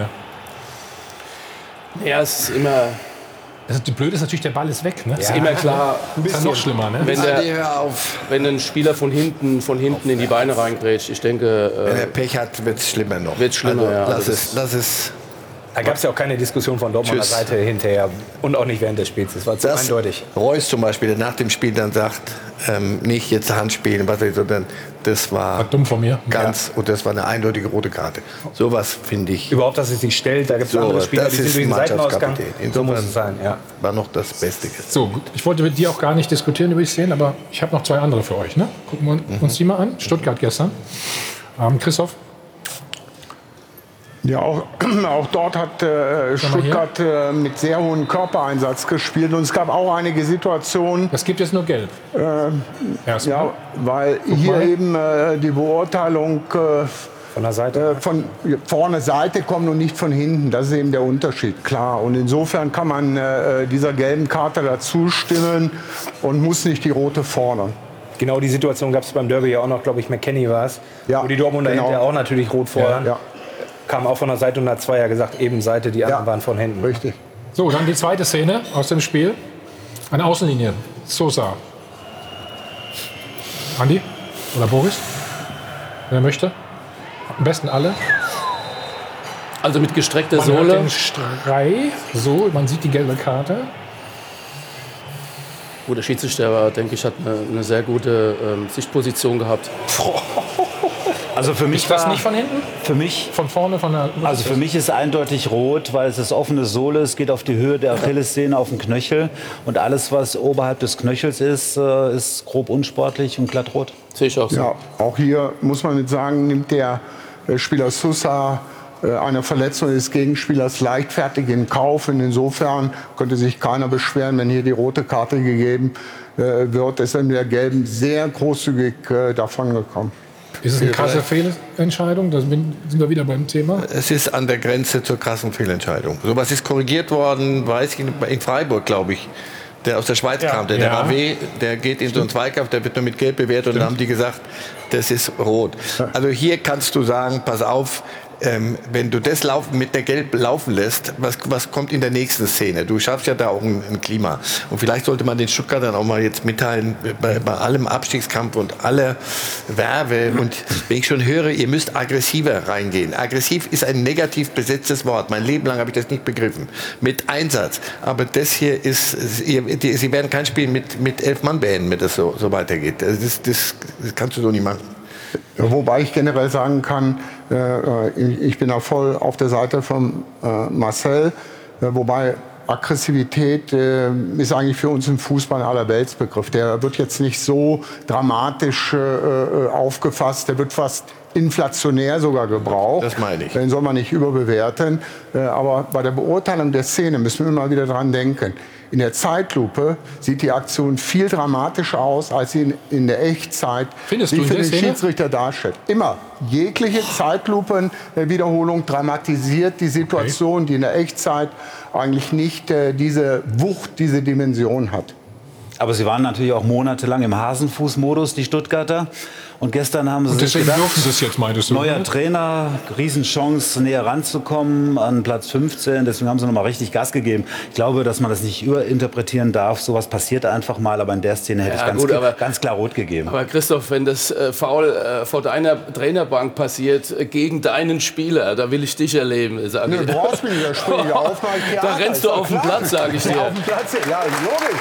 Ja, es ist immer... Das ist, die Blöde ist natürlich, der Ball ist weg. Ne? Ist immer klar. Das ist ja noch schlimmer. Ne? Wenn, der, wenn ein Spieler von hinten, von hinten in die Beine reingrätscht, ich denke... Äh, wenn er Pech hat, wird es schlimmer noch. Wird schlimmer, also, ja. Das, also ist, das ist... Da gab es ja auch keine Diskussion von Dortmunder Tschüss. Seite hinterher und auch nicht während des Spiels. Das war zu Das eindeutig. Reus zum Beispiel, der nach dem Spiel dann sagt, ähm, nicht jetzt Hand spielen, was weiß ich, sondern das war, war dumm von mir. Ganz, ja. Und das war eine eindeutige rote Karte. Sowas finde ich. Überhaupt, dass es sich stellt, da gibt es so, andere Spieler, die sind durch den Seitenausgang. So muss es sein, ja. War noch das Beste. So, gut. Ich wollte mit dir auch gar nicht diskutieren über die Szene, aber ich habe noch zwei andere für euch. Ne? Gucken wir mhm. uns die mal an. Stuttgart gestern. Ähm, Christoph? Ja, auch, auch dort hat äh, Stuttgart äh, mit sehr hohem Körpereinsatz gespielt. Und es gab auch einige Situationen. Das gibt jetzt nur Gelb. Äh, ja, weil Guck hier mal. eben äh, die Beurteilung äh, von der Seite, äh, von vorne Seite kommt und nicht von hinten. Das ist eben der Unterschied, klar. Und insofern kann man äh, dieser gelben Karte dazu stimmen und muss nicht die rote fordern. Genau die Situation gab es beim Derby ja auch noch, glaube ich, McKennie war es, ja, wo die Dortmunder genau. hinterher auch natürlich rot fordern. Ja, ja. Kam auch von der Seite und hat zwei ja gesagt, eben Seite, die anderen ja, waren von hinten. Richtig. So, dann die zweite Szene aus dem Spiel. Eine Außenlinie. Sosa. Andi oder Boris? Wer möchte? Am besten alle. Also mit gestreckter man Sohle. Hört den Schrei. So, man sieht die gelbe Karte. Gut, der Schiedsrichter, denke ich, hat eine, eine sehr gute ähm, Sichtposition gehabt. Also für mich ist das war, nicht von hinten? Für mich, von vorne, von der. Also für mich ist eindeutig rot, weil es ist offene Sohle, es geht auf die Höhe der Achillessehne, auf den Knöchel und alles, was oberhalb des Knöchels ist, ist grob unsportlich und glatt rot. Sehe ich auch so. Ja, auch hier muss man mit sagen, nimmt der Spieler Sosa eine Verletzung des Gegenspielers leichtfertig in Kauf. Und insofern könnte sich keiner beschweren, wenn hier die rote Karte gegeben wird. Ist er mit der gelben sehr großzügig davon gekommen. Ist es eine krasse Fehlentscheidung? Da sind wir wieder beim Thema. Es ist an der Grenze zur krassen Fehlentscheidung. So was ist korrigiert worden, weiß ich, in Freiburg, glaube ich. Der aus der Schweiz ja. kam, der, der ja. A W, der geht in so einen Zweikampf, der wird nur mit Gelb bewertet. Und dann haben die gesagt, das ist rot. Also hier kannst du sagen, pass auf, Ähm, wenn du das laufen, mit der Gelb laufen lässt, was, was kommt in der nächsten Szene? Du schaffst ja da auch ein, ein Klima. Und vielleicht sollte man den Stuttgartern auch mal jetzt mitteilen, bei, bei allem Abstiegskampf und aller Werbe. Und wenn ich schon höre, ihr müsst aggressiver reingehen. Aggressiv ist ein negativ besetztes Wort. Mein Leben lang habe ich das nicht begriffen. Mit Einsatz. Aber das hier ist, ihr, die, sie werden kein Spiel mit, mit elf Mann beenden, wenn das so, so weitergeht. Das, das, das kannst du so nicht machen. Wobei ich generell sagen kann, äh, ich bin da voll auf der Seite von äh, Marcel, äh, wobei Aggressivität äh, ist eigentlich für uns im Fußball ein Allerweltsbegriff. Der wird jetzt nicht so dramatisch äh, aufgefasst, der wird fast inflationär sogar gebraucht. Das meine ich. Den soll man nicht überbewerten. Äh, aber bei der Beurteilung der Szene müssen wir immer wieder dran denken. In der Zeitlupe sieht die Aktion viel dramatischer aus, als sie in, in der Echtzeit Findest die du für in der den Szene? Schiedsrichter darstellt. Immer. Jegliche Zeitlupenwiederholung dramatisiert die Situation, okay. die in der Echtzeit eigentlich nicht äh, diese Wucht, diese Dimension hat. Aber sie waren natürlich auch monatelang im Hasenfuß-Modus, die Stuttgarter. Und gestern haben sie Und deswegen sich gedacht, dürfen sie es jetzt, meintest du? neuer ne? Trainer, Riesenchance, näher ranzukommen an Platz fünfzehn. Deswegen haben sie noch mal richtig Gas gegeben. Ich glaube, dass man das nicht überinterpretieren darf. Sowas passiert einfach mal. Aber in der Szene hätte Ja, ich ganz, gut, aber, ganz klar rot gegeben. Aber Christoph, wenn das äh, Foul äh, vor deiner Trainerbank passiert, äh, gegen deinen Spieler, da will ich dich erleben. Sag Nee, ich. du brauchst mich nicht, da spring ich auf. Da rennst du auf den Platz, sage ich dir. Ja, auf den Platz, ja, logisch.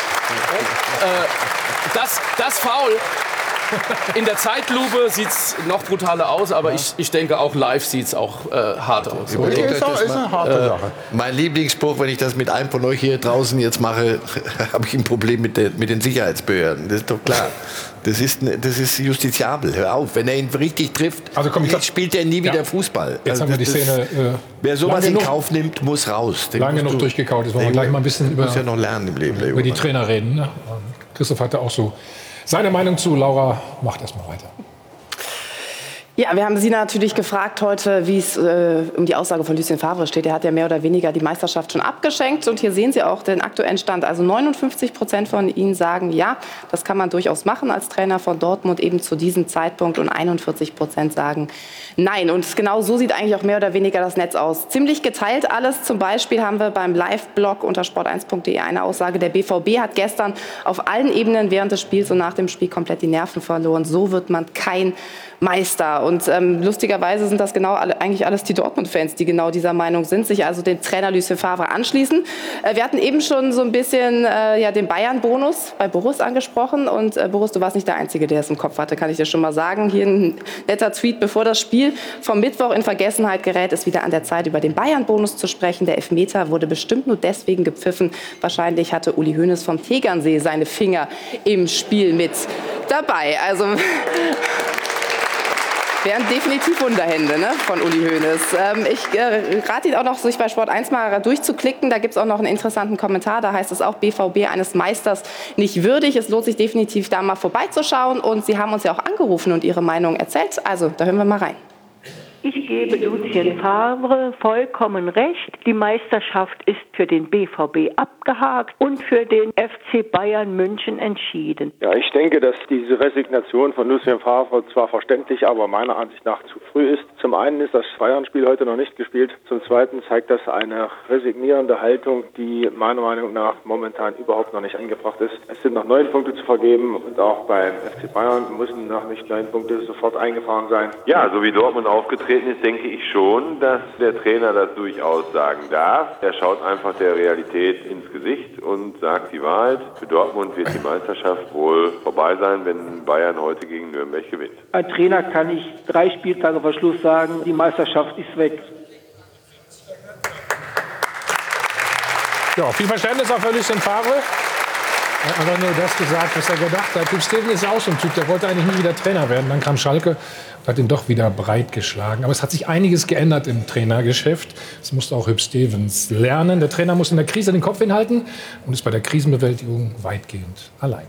Äh, das, das Foul. In der Zeitlupe sieht es noch brutaler aus, aber ja. ich, ich denke auch live sieht es auch äh, hart aus. Überlegt ist, auch, ist eine harte äh, Sache. Mein Lieblingsspruch, wenn ich das mit einem von euch hier draußen jetzt mache, habe ich ein Problem mit, der, mit den Sicherheitsbehörden. Das ist doch klar. Das ist, das ist justiziabel. Hör auf, wenn er ihn richtig trifft, also komm, jetzt spielt er nie wieder ja. Fußball. Jetzt also haben wir die das, Szene. Äh, wer sowas in genug, Kauf nimmt, muss raus. Den lange musst genug du, durchgekaut. Jetzt wollen wir gleich mal ein bisschen über, ja noch lernen im Leben, über die Trainer reden. Ne? Christoph hatte auch so seine Meinung zu. Laura, macht erst mal weiter. Ja, wir haben Sie natürlich gefragt heute, wie es äh, um die Aussage von Lucien Favre steht. Er hat ja mehr oder weniger die Meisterschaft schon abgeschenkt. Und hier sehen Sie auch den aktuellen Stand. Also neunundfünfzig Prozent von Ihnen sagen, ja, das kann man durchaus machen als Trainer von Dortmund eben zu diesem Zeitpunkt. Und einundvierzig Prozent sagen nein. Und genau so sieht eigentlich auch mehr oder weniger das Netz aus. Ziemlich geteilt alles. Zum Beispiel haben wir beim Live-Blog unter sport eins punkt de eine Aussage, der B V B hat gestern auf allen Ebenen während des Spiels und nach dem Spiel komplett die Nerven verloren. So wird man kein Meister. Und ähm, lustigerweise sind das genau alle, eigentlich alles die Dortmund-Fans, die genau dieser Meinung sind, sich also dem Trainer Lucien Favre anschließen. Äh, wir hatten eben schon so ein bisschen äh, ja, den Bayern-Bonus bei Boris angesprochen. Und äh, Boris, du warst nicht der Einzige, der es im Kopf hatte, kann ich dir schon mal sagen. Hier ein netter Tweet, bevor das Spiel vom Mittwoch in Vergessenheit gerät, ist wieder an der Zeit, über den Bayern-Bonus zu sprechen. Der Elfmeter wurde bestimmt nur deswegen gepfiffen. Wahrscheinlich hatte Uli Hoeneß vom Tegernsee seine Finger im Spiel mit dabei. Also wären definitiv Wunderhände, ne, von Uli Hoeneß. Ähm, ich äh, rate Ihnen auch noch, sich bei Sport eins mal durchzuklicken. Da gibt es auch noch einen interessanten Kommentar. Da heißt es auch, B V B eines Meisters nicht würdig. Es lohnt sich definitiv, da mal vorbeizuschauen. Und Sie haben uns ja auch angerufen und Ihre Meinung erzählt. Also, da hören wir mal rein. Ich gebe Lucien Favre vollkommen recht. Die Meisterschaft ist für den B V B abgehakt und für den F C Bayern München entschieden. Ja, ich denke, dass diese Resignation von Lucien Favre zwar verständlich, aber meiner Ansicht nach zu früh ist. Zum einen ist das Bayern-Spiel heute noch nicht gespielt. Zum zweiten zeigt das eine resignierende Haltung, die meiner Meinung nach momentan überhaupt noch nicht angebracht ist. Es sind noch neun Punkte zu vergeben und auch beim F C Bayern müssen noch nicht neun Punkte sofort eingefahren sein. Ja, so wie Dortmund aufgetreten ist, denke ich schon, dass der Trainer das durchaus sagen darf. Er schaut einfach der Realität ins Gesicht und sagt die Wahrheit. Für Dortmund wird die Meisterschaft wohl vorbei sein, wenn Bayern heute gegen Nürnberg gewinnt. Ein Trainer kann nicht drei Spieltage vor Schluss sagen, die Meisterschaft ist weg. Ja, viel Verständnis auch für Lucien Favre. Er hat aber nur das gesagt, was er gedacht hat. Hüb Stevens ist ja auch so ein Typ, der wollte eigentlich nie wieder Trainer werden. Dann kam Schalke und hat ihn doch wieder breit geschlagen. Aber es hat sich einiges geändert im Trainergeschäft. Das musste auch Hüb Stevens lernen. Der Trainer muss in der Krise den Kopf hinhalten und ist bei der Krisenbewältigung weitgehend allein.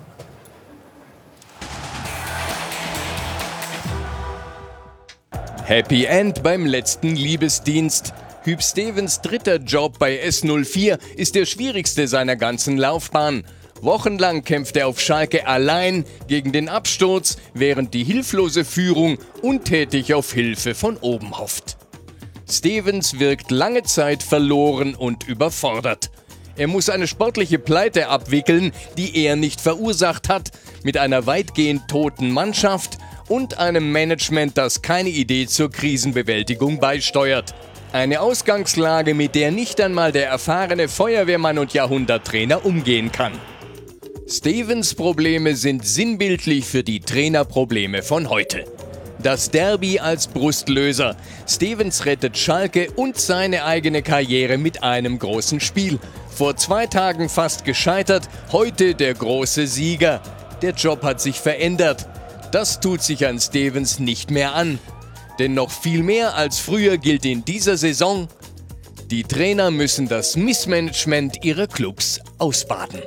Happy End beim letzten Liebesdienst. Hüb Stevens dritter Job bei S null vier ist der schwierigste seiner ganzen Laufbahn. Wochenlang kämpft er auf Schalke allein gegen den Absturz, während die hilflose Führung untätig auf Hilfe von oben hofft. Stevens wirkt lange Zeit verloren und überfordert. Er muss eine sportliche Pleite abwickeln, die er nicht verursacht hat, mit einer weitgehend toten Mannschaft und einem Management, das keine Idee zur Krisenbewältigung beisteuert. Eine Ausgangslage, mit der nicht einmal der erfahrene Feuerwehrmann und Jahrhunderttrainer umgehen kann. Stevens Probleme sind sinnbildlich für die Trainerprobleme von heute. Das Derby als Brustlöser. Stevens rettet Schalke und seine eigene Karriere mit einem großen Spiel. Vor zwei Tagen fast gescheitert, heute der große Sieger. Der Job hat sich verändert. Das tut sich an Stevens nicht mehr an. Denn noch viel mehr als früher gilt in dieser Saison: Die Trainer müssen das Missmanagement ihrer Clubs ausbaden.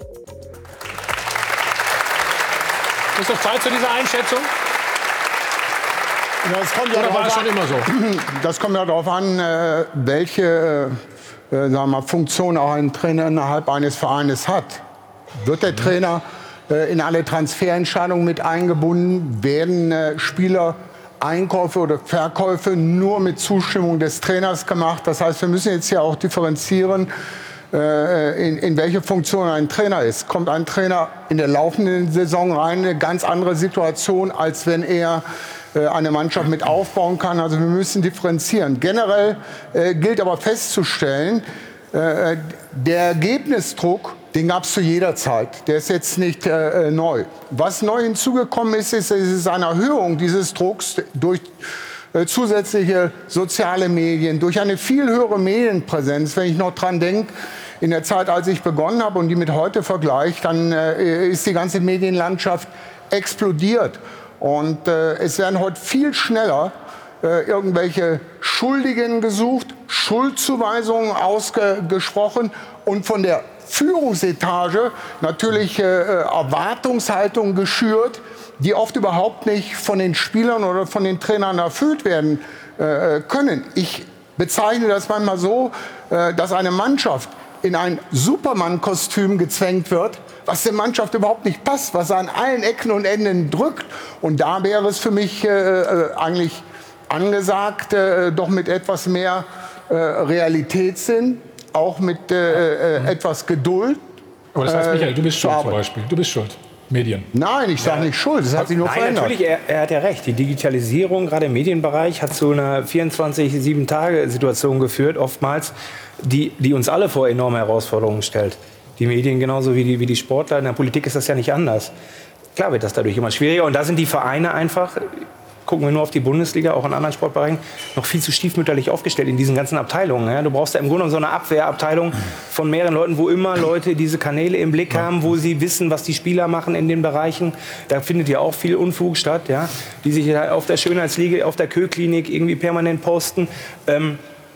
Ist noch Zeit zu dieser Einschätzung? Ja, das kommt ja Oder war es an, schon immer so? Das kommt ja darauf an, äh, welche äh, sagen wir mal, Funktion auch ein Trainer innerhalb eines Vereines hat. Wird der Trainer äh, in alle Transferentscheidungen mit eingebunden? Werden äh, Spieler Einkäufe oder Verkäufe nur mit Zustimmung des Trainers gemacht? Das heißt, wir müssen jetzt ja auch differenzieren, In, in welche Funktion ein Trainer ist. Kommt ein Trainer in der laufenden Saison rein, eine ganz andere Situation, als wenn er äh, eine Mannschaft mit aufbauen kann. Also wir müssen differenzieren. Generell äh, gilt aber festzustellen, äh, der Ergebnisdruck, den gab es zu jeder Zeit. Der ist jetzt nicht äh, neu. Was neu hinzugekommen ist, ist, ist eine Erhöhung dieses Drucks durch äh, zusätzliche soziale Medien, durch eine viel höhere Medienpräsenz. Wenn ich noch dran denke, in der Zeit, als ich begonnen habe und die mit heute vergleicht, dann äh, ist die ganze Medienlandschaft explodiert. Und äh, es werden heute viel schneller äh, irgendwelche Schuldigen gesucht, Schuldzuweisungen ausgesprochen und von der Führungsetage natürlich äh, Erwartungshaltung geschürt, die oft überhaupt nicht von den Spielern oder von den Trainern erfüllt werden äh, können. Ich bezeichne das manchmal so, äh, dass eine Mannschaft in ein Superman-Kostüm gezwängt wird, was der Mannschaft überhaupt nicht passt, was an allen Ecken und Enden drückt. Und da wäre es für mich äh, äh, eigentlich angesagt, äh, doch mit etwas mehr äh, Realitätssinn, auch mit äh, äh, etwas Geduld. Aber das heißt, Michael, du bist schuld zum Beispiel. Du bist schuld. Medien. Nein, ich sage nicht schuld, das hat sich nur Nein, verändert. natürlich, er, er hat ja recht. Die Digitalisierung, gerade im Medienbereich, hat zu einer vierundzwanzig sieben Tage Situation geführt, oftmals, die, die uns alle vor enorme Herausforderungen stellt. Die Medien genauso wie die, wie die Sportler. In der Politik ist das ja nicht anders. Klar wird das dadurch immer schwieriger. Und da sind die Vereine einfach, gucken wir nur auf die Bundesliga, auch in anderen Sportbereichen, noch viel zu stiefmütterlich aufgestellt in diesen ganzen Abteilungen. Ja, du brauchst ja im Grunde so eine Abwehrabteilung von mehreren Leuten, wo immer Leute diese Kanäle im Blick haben, wo sie wissen, was die Spieler machen in den Bereichen. Da findet ja auch viel Unfug statt, ja, die sich auf der Schönheitsliga, auf der Kö-Klinik irgendwie permanent posten. Ähm,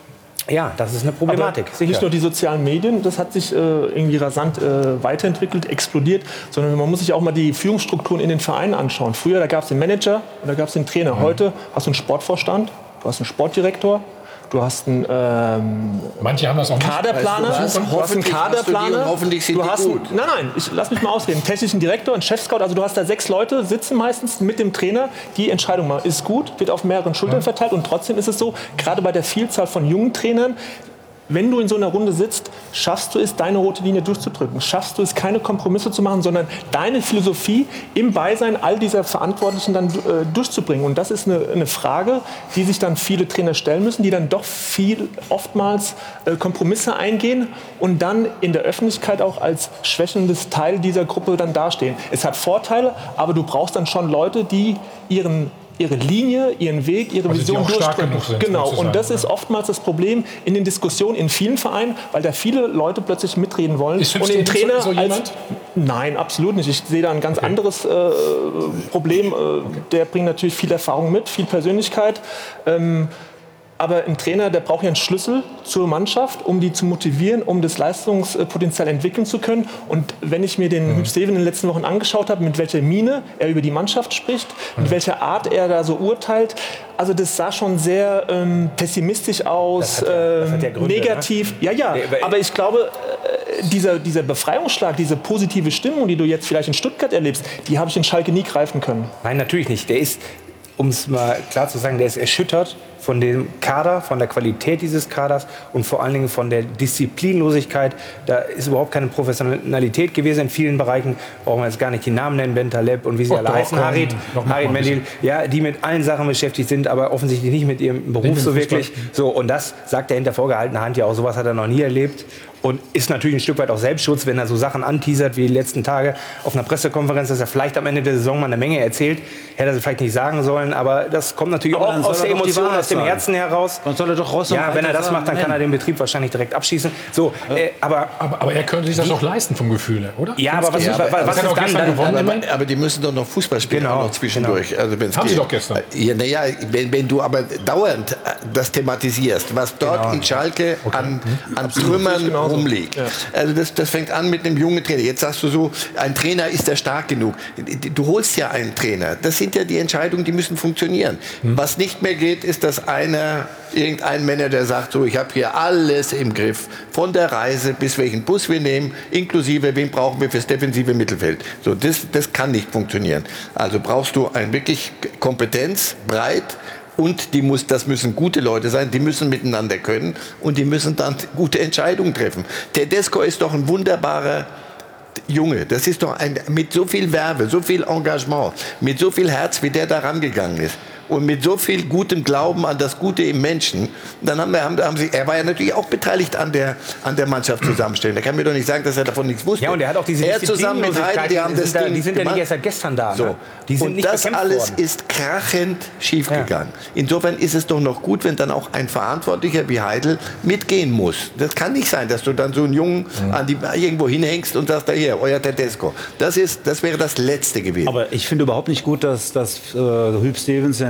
Ja, das ist eine Problematik. Aber nicht nur die sozialen Medien, das hat sich äh, irgendwie rasant äh, weiterentwickelt, explodiert, sondern man muss sich auch mal die Führungsstrukturen in den Vereinen anschauen. Früher, da gab es den Manager und da gab es den Trainer. Heute hast du einen Sportvorstand, du hast einen Sportdirektor, du hast einen ähm, Manche haben das auch nicht. Kaderplaner, Du hast- du hast einen hoffentlich hast du die Kaderplaner, und hoffentlich sind du die hast einen, gut. nein, nein, ich, lass mich mal ausreden, einen technischen Direktor, einen Chefscout, also du hast da sechs Leute, sitzen meistens mit dem Trainer, die Entscheidung machen. Ist gut, wird auf mehreren Schultern verteilt und trotzdem ist es so, gerade bei der Vielzahl von jungen Trainern, wenn du in so einer Runde sitzt, schaffst du es, deine rote Linie durchzudrücken. Schaffst du es, keine Kompromisse zu machen, sondern deine Philosophie im Beisein all dieser Verantwortlichen dann äh, durchzubringen. Und das ist eine, eine Frage, die sich dann viele Trainer stellen müssen, die dann doch viel, oftmals äh, Kompromisse eingehen und dann in der Öffentlichkeit auch als schwächendes Teil dieser Gruppe dann dastehen. Es hat Vorteile, aber du brauchst dann schon Leute, die ihren ihre Linie, ihren Weg, ihre Also die Vision auch stark durchdrücken. genug sind, Genau, sozusagen. und das ist oftmals das Problem in den Diskussionen in vielen Vereinen, weil da viele Leute plötzlich mitreden wollen. Ist und den Hübsch Trainer so- so jemand? als Nein, absolut nicht. Ich sehe da ein ganz Okay. anderes äh, Problem. Äh, der bringt natürlich viel Erfahrung mit, viel Persönlichkeit. Ähm, aber ein Trainer, der braucht ja einen Schlüssel zur Mannschaft, um die zu motivieren, um das Leistungspotenzial entwickeln zu können. Und wenn ich mir den Hübsch Stevens in den letzten Wochen angeschaut habe, mit welcher Miene er über die Mannschaft spricht, mit welcher Art er da so urteilt, also das sah schon sehr ähm, pessimistisch aus, Das hat ja- das hat ja ähm, Gründe, negativ. ne? Ja, ja, Nee, weil- aber ich glaube, äh, dieser, dieser Befreiungsschlag, diese positive Stimmung, die du jetzt vielleicht in Stuttgart erlebst, die habe ich in Schalke nie greifen können. Nein, natürlich nicht. Der ist, um es mal klar zu sagen, der ist erschüttert von dem Kader, von der Qualität dieses Kaders und vor allen Dingen von der Disziplinlosigkeit. Da ist überhaupt keine Professionalität gewesen in vielen Bereichen. Brauchen wir jetzt gar nicht die Namen nennen, Bentaleb und wie sie Och, alle doch, heißen, komm, Harit, noch mal Harit ein Mendil, ja, die mit allen Sachen beschäftigt sind, aber offensichtlich nicht mit ihrem Beruf Nicht mit so Fußball. wirklich. So, und das sagt er hinter vorgehaltener Hand ja auch. Sowas hat er noch nie erlebt. Und ist natürlich ein Stück weit auch Selbstschutz, wenn er so Sachen anteasert wie die letzten Tage auf einer Pressekonferenz, dass er vielleicht am Ende der Saison mal eine Menge erzählt. Hätte er vielleicht nicht sagen sollen, aber das kommt natürlich Aber auch dann soll aus er der doch die Emotion, Wahrheit aus dem sagen. Herzen heraus. Dann soll er doch raus und Ja, wenn er weiter das macht, dann sagen, kann er den Betrieb wahrscheinlich direkt abschießen. So, äh, aber, Aber, aber er könnte sich das doch leisten vom Gefühl her, oder? ja, aber was, Ja, was, aber- was Das hat ist auch dann? gestern dann gewonnen. Aber, aber die müssen doch noch Fußball spielen, Genau, auch noch zwischendurch. Also wenn's Haben sie geht. doch gestern. Ja, naja, wenn, wenn du aber dauernd äh, das thematisierst, was dort Genau. in Schalke an, an Trümmern rumliegt. Also das, das fängt an mit einem jungen Trainer. Jetzt sagst du so, ein Trainer ist der stark genug. Du holst ja einen Trainer. Das sind ja die Entscheidungen, die müssen funktionieren. Was nicht mehr geht, ist, dass einer, irgendein Manager sagt, so, ich habe hier alles im Griff. Von der Reise bis welchen Bus wir nehmen, inklusive wen brauchen wir fürs defensive Mittelfeld. So, das, das kann nicht funktionieren. Also brauchst du ein wirklich Kompetenz, breit, und die muss, das müssen gute Leute sein, die müssen miteinander können und die müssen dann gute Entscheidungen treffen. Tedesco ist doch ein wunderbarer Junge. Das ist doch ein, mit so viel Werbe, so viel Engagement, mit so viel Herz, wie der da rangegangen ist. Und mit so viel gutem Glauben an das Gute im Menschen. Dann haben wir, haben, haben sie, er war ja natürlich auch beteiligt an der, an der Mannschaftszusammenstellung. Da kann mir doch nicht sagen, dass er davon nichts wusste. Ja, und er hat auch diese Er zusammen mit Heidel, die haben die das sind, da, Ding die sind ja gemacht. nicht erst seit gestern da. So. Ne? Die sind Und nicht das bekämpft alles worden. ist krachend schiefgegangen. Insofern ist es doch noch gut, wenn dann auch ein Verantwortlicher wie Heidel mitgehen muss. Das kann nicht sein, dass du dann so einen Jungen an die, irgendwo hinhängst und sagst, da hier, euer Tedesco. Das, ist, das wäre das Letzte gewesen. Aber ich finde überhaupt nicht gut, dass, dass äh, Hübsch Stevens in den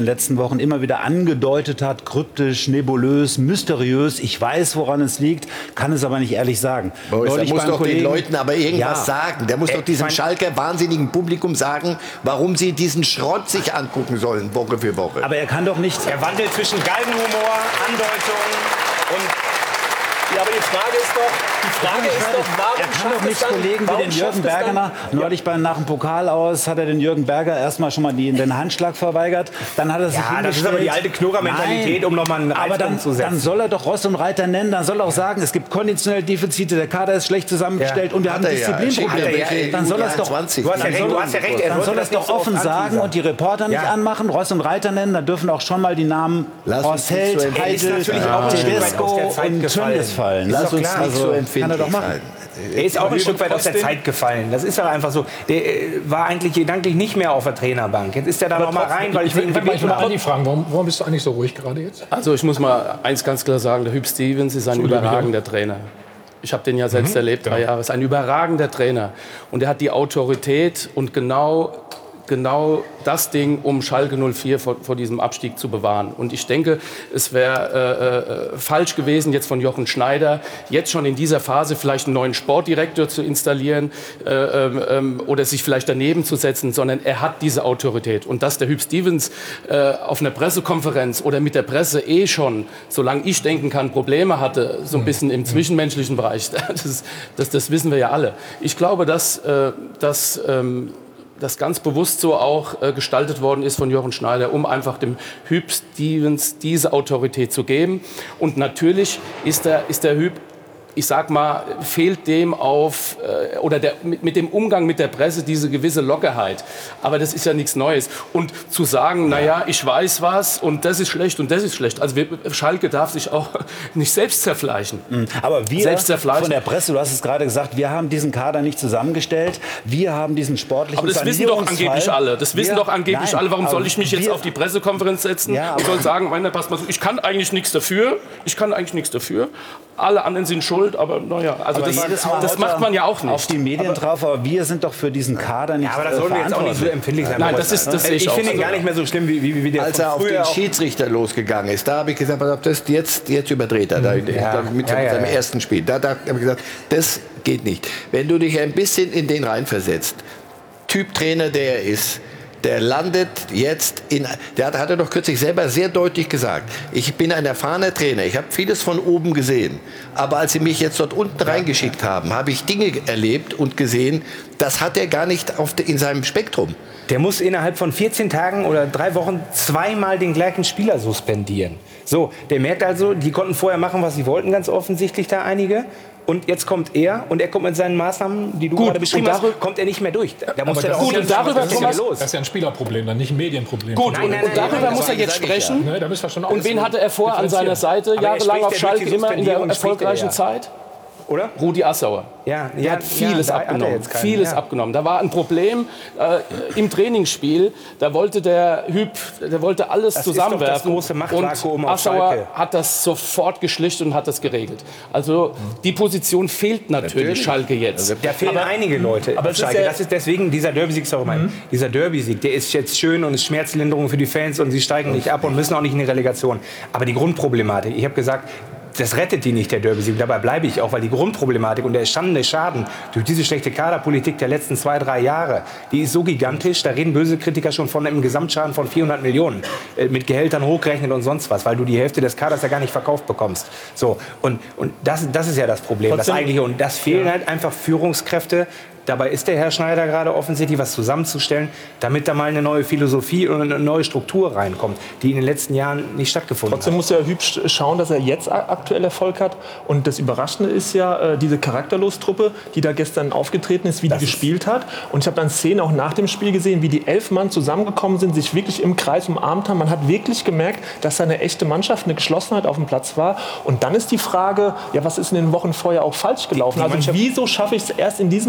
den letzten Wochen immer wieder angedeutet hat, kryptisch, nebulös, mysteriös. Ich weiß, woran es liegt, kann es aber nicht ehrlich sagen. Boris, der muss doch Kollegen, den Leuten aber irgendwas ja, sagen. Der muss äh, doch diesem Schalker wahnsinnigen Publikum sagen, warum sie diesen Schrott sich angucken sollen, Woche für Woche. Aber er kann doch nicht... Er wandelt zwischen Galgenhumor, Andeutungen und... Ja, aber die Frage ist doch, die Frage ist doch, warum er kann doch nicht Kollegen wie den Jürgen Berger, neulich bei, nach dem Pokal aus, hat er den Jürgen Berger erstmal schon mal die, den Handschlag verweigert, dann hat er sich ja, das ist aber die alte Knurrer-Mentalität, um nochmal einen aber dann, zu setzen. Dann soll er doch Ross und Reiter nennen, dann soll er auch sagen, es gibt konditionelle Defizite, der Kader ist schlecht zusammengestellt ja. und wir haben Disziplinprobleme. Ja. Dann soll er es doch, du hast ja recht, du hast ja recht, er dann soll es doch offen sagen und die Reporter nicht anmachen, Ross und Reiter nennen, dann dürfen auch schon mal die Namen Horst Held, Heidel, Tedesco und Tönnies fallen. Lass uns nicht so empfindlich kann er doch machen. Er ist auch ein Stück weit aus der Zeit gefallen. Das ist aber einfach so. Der war eigentlich gedanklich nicht mehr auf der Trainerbank. Jetzt ist er da noch mal rein, weil ich will mal die fragen, warum, warum bist du eigentlich so ruhig gerade jetzt? Also ich muss mal eins ganz klar sagen, der Hüb Stevens ist ein überragender Trainer. Ich habe den ja selbst mhm. erlebt, drei Jahre. Ist ein überragender Trainer. Und er hat die Autorität und genau genau das Ding, um Schalke null vier vor, vor diesem Abstieg zu bewahren. Und ich denke, es wäre äh, falsch gewesen, jetzt von Jochen Schneider, jetzt schon in dieser Phase vielleicht einen neuen Sportdirektor zu installieren äh, ähm, oder sich vielleicht daneben zu setzen, sondern er hat diese Autorität. Und dass der Hüb Stevens äh, auf einer Pressekonferenz oder mit der Presse eh schon, solange ich denken kann, Probleme hatte, so ein bisschen im zwischenmenschlichen Bereich, das, das, das wissen wir ja alle. Ich glaube, dass, äh, dass ähm, das ganz bewusst so auch äh, gestaltet worden ist von Jochen Schneider, um einfach dem Hüb Stevens diese Autorität zu geben. Und natürlich ist der, ist der Hüb, ich sag mal, fehlt dem auf, äh, oder der, mit, mit dem Umgang mit der Presse diese gewisse Lockerheit. Aber das ist ja nichts Neues. Und zu sagen, naja, ich weiß was und das ist schlecht und das ist schlecht. Also wir, Schalke darf sich auch nicht selbst zerfleischen. Aber wir von der Presse, du hast es gerade gesagt, wir haben diesen Kader nicht zusammengestellt. Wir haben diesen sportlichen Aber das wissen doch angeblich alle. Das wissen wir, doch angeblich nein, alle. Warum soll ich mich jetzt auf die Pressekonferenz setzen ja, und soll sagen, meine, pass mal, ich kann eigentlich nichts dafür. Ich kann eigentlich nichts dafür. Alle anderen sind schuld, aber naja, also aber das, das macht man ja auch nicht. Auf die Medien aber, drauf, aber wir sind doch für diesen Kader nicht. Ja, aber das soll jetzt auch nicht so empfindlich sein. Nein, das ist, das ich, ich finde ihn gar so. nicht mehr so schlimm, wie, wie, wie der Als er auf den Schiedsrichter losgegangen ist, da habe ich gesagt, das jetzt, jetzt überdreht er, da, ja. mit ja, ja, seinem ja. ersten Spiel. Da, da habe ich gesagt, das geht nicht. Wenn du dich ein bisschen in den reinversetzt, Typ Trainer, der er ist, der landet jetzt in, der hat, hat er doch kürzlich selber sehr deutlich gesagt, ich bin ein erfahrener Trainer, ich habe vieles von oben gesehen, aber als sie mich jetzt dort unten reingeschickt haben, habe ich Dinge erlebt und gesehen, das hat er gar nicht auf de, in seinem Spektrum. Der muss innerhalb von vierzehn Tagen oder drei Wochen zweimal den gleichen Spieler suspendieren. So, der merkt also, die konnten vorher machen, was sie wollten, ganz offensichtlich da einige. Und jetzt kommt er und er kommt mit seinen Maßnahmen, die du gut, gerade beschrieben hast, kommt er nicht mehr durch. Da muss er gut, und darüber, das, Thomas, los. Das ist ja ein Spielerproblem, dann nicht ein Medienproblem. Gut, nein, nein, nein, und darüber nein, muss er jetzt sprechen. Ja. Ne, und wen hatte er vorher an seiner Seite, jahrelang auf Schalke, immer in der erfolgreichen Zeit? Oder? Rudi Assauer. Ja, der ja, hat vieles ja, abgenommen. Keinen, vieles ja. abgenommen. Da war ein Problem äh, im Trainingsspiel. Da wollte der Hüb, der wollte alles das zusammenwerfen. Ist doch das große Machtvakuum und Assauer hat das sofort geschlicht und hat das geregelt. Also die Position fehlt natürlich, natürlich. Schalke jetzt. Also, da fehlen aber, einige Leute. Aber das Schalke. Ist, das ist deswegen dieser Derby-Sieg, sorry, mhm. dieser Derby-Sieg, der ist jetzt schön und ist Schmerzlinderung für die Fans und sie steigen nicht ab und müssen auch nicht in die Relegation. Aber die Grundproblematik, ich habe gesagt, das rettet die nicht, der Derby-Sieg. Dabei bleibe ich auch, weil die Grundproblematik und der entstandene Schaden durch diese schlechte Kaderpolitik der letzten zwei, drei Jahre, die ist so gigantisch, da reden böse Kritiker schon von einem Gesamtschaden von vierhundert Millionen, äh, mit Gehältern hochgerechnet und sonst was, weil du die Hälfte des Kaders ja gar nicht verkauft bekommst. So, und und das, das ist ja das Problem, das eigentliche. Und das fehlen ja. halt einfach Führungskräfte. Dabei ist der Herr Schneider gerade offensichtlich, was zusammenzustellen, damit da mal eine neue Philosophie und eine neue Struktur reinkommt, die in den letzten Jahren nicht stattgefunden Trotzdem hat. Trotzdem muss ja Hüb schauen, dass er jetzt aktuell Erfolg hat. Und das Überraschende ist ja diese Charakterlos-Truppe, die da gestern aufgetreten ist, wie das die gespielt hat. Und ich habe dann Szenen auch nach dem Spiel gesehen, wie die elf Mann zusammengekommen sind, sich wirklich im Kreis umarmt haben. Man hat wirklich gemerkt, dass da eine echte Mannschaft, eine Geschlossenheit auf dem Platz war. Und dann ist die Frage, ja, was ist in den Wochen vorher auch falsch gelaufen? Also wieso schaffe ich es erst in diesem Moment,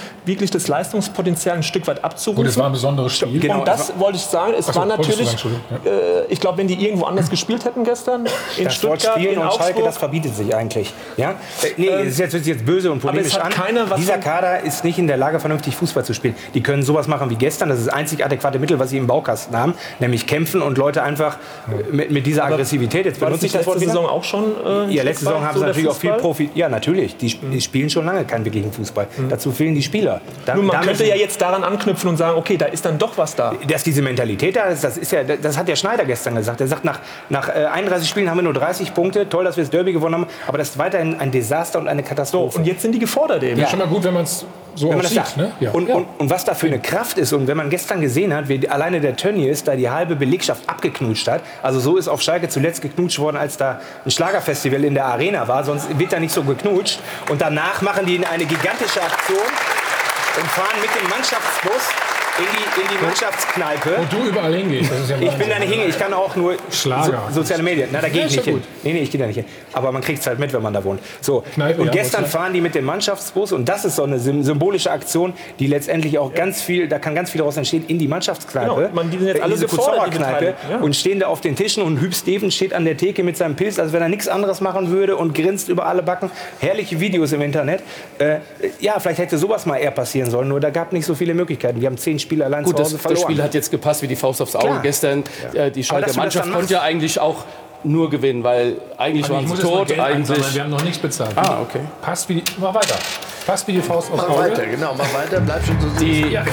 wirklich das Leistungspotenzial ein Stück weit abzurufen. Gut, es war ein besonderes Spiel. Genau, und das wollte ich sagen. Es Achso, war natürlich, sagen, äh, ich glaube, wenn die irgendwo anders gespielt hätten gestern, in das Stuttgart, Wort Spielen in und Augsburg, Schalke, das verbietet sich eigentlich. Ja? Äh, nee, Ähm, es ist jetzt, hört sich jetzt böse und aber es polemisch hat an. keiner was Dieser von- Kader ist nicht in der Lage, vernünftig Fußball zu spielen. Die können sowas machen wie gestern. Das ist das einzig adäquate Mittel, was sie im Baukasten haben. Nämlich kämpfen und Leute einfach äh, mit, mit dieser Aber Aggressivität. Jetzt war das benutze ich nicht das Wort letzte wieder. Saison auch schon? Äh, Ja, letzte Saison haben sie so natürlich der auch viel Fußball? Profi. Ja, natürlich. Die sp- die spielen schon lange keinen wirklichen Fußball. Dazu fehlen die Spieler. Da, Nun, man da könnte müssen- ja jetzt daran anknüpfen und sagen, okay, da ist dann doch was da. Dass diese Mentalität da ist, das ist ja, das hat der Schneider gestern gesagt. Er sagt, nach, nach äh, einunddreißig Spielen haben wir nur dreißig Punkte. Toll, dass wir das Derby gewonnen haben, aber das ist weiterhin ein Desaster und eine Katastrophe. Und jetzt sind die gefordert eben. Ja. Schon mal gut, wenn man es so Wenn auch man das sieht. sagt. Ne? Ja. Und, und, und was da für eine Kraft ist. Und wenn man gestern gesehen hat, wie alleine der Tönnies da die halbe Belegschaft abgeknutscht hat. Also so ist auf Schalke zuletzt geknutscht worden, als da ein Schlagerfestival in der Arena war. Sonst wird da nicht so geknutscht. Und danach machen die eine gigantische Aktion und fahren mit dem Mannschaftsbus in die, in die Mannschaftskneipe. Wo du überall hingehst. Das ist ja Ich bin da nicht hingegangen, ich kann auch nur Schlager. So, soziale Medien. Na, da gehe Ja, ich ist nicht ja hin. gut. Nee, nee, ich gehe da nicht hin. Aber man kriegt es halt mit, wenn man da wohnt. So. Kneipe, und ja, gestern muss fahren die mit dem Mannschaftsbus und das ist so eine sym- symbolische Aktion, die letztendlich auch ganz viel, da kann ganz viel daraus entstehen, in die Mannschaftskneipe. Genau, man, die sind jetzt alle diese gefordert, die Kutzauer-Kneipe, Beteiligten, ja. und stehen da auf den Tischen und Hüb Stevens steht an der Theke mit seinem Pilz, als wenn er nichts anderes machen würde und grinst über alle Backen. Herrliche Videos im Internet. Äh, ja, vielleicht hätte sowas mal eher passieren sollen, nur da gab nicht so viele Möglichkeiten. Wir haben zehn Spiele allein Gut, zu das, Hause das verloren. Spiel hat jetzt gepasst wie die Faust aufs Auge Klar. gestern. Äh, die Aber Schalker dass du das Mannschaft dann konnte ja eigentlich auch nur gewinnen, weil eigentlich Also waren ich sie muss jetzt mal tot. Geld einsammeln, Eigentlich. wir haben noch nichts bezahlt. Ah, okay. Passt wie die, mach weiter. Passt wie die Faust aufs Mach Auge. weiter, genau, mach weiter, bleib schon so Die, Ja,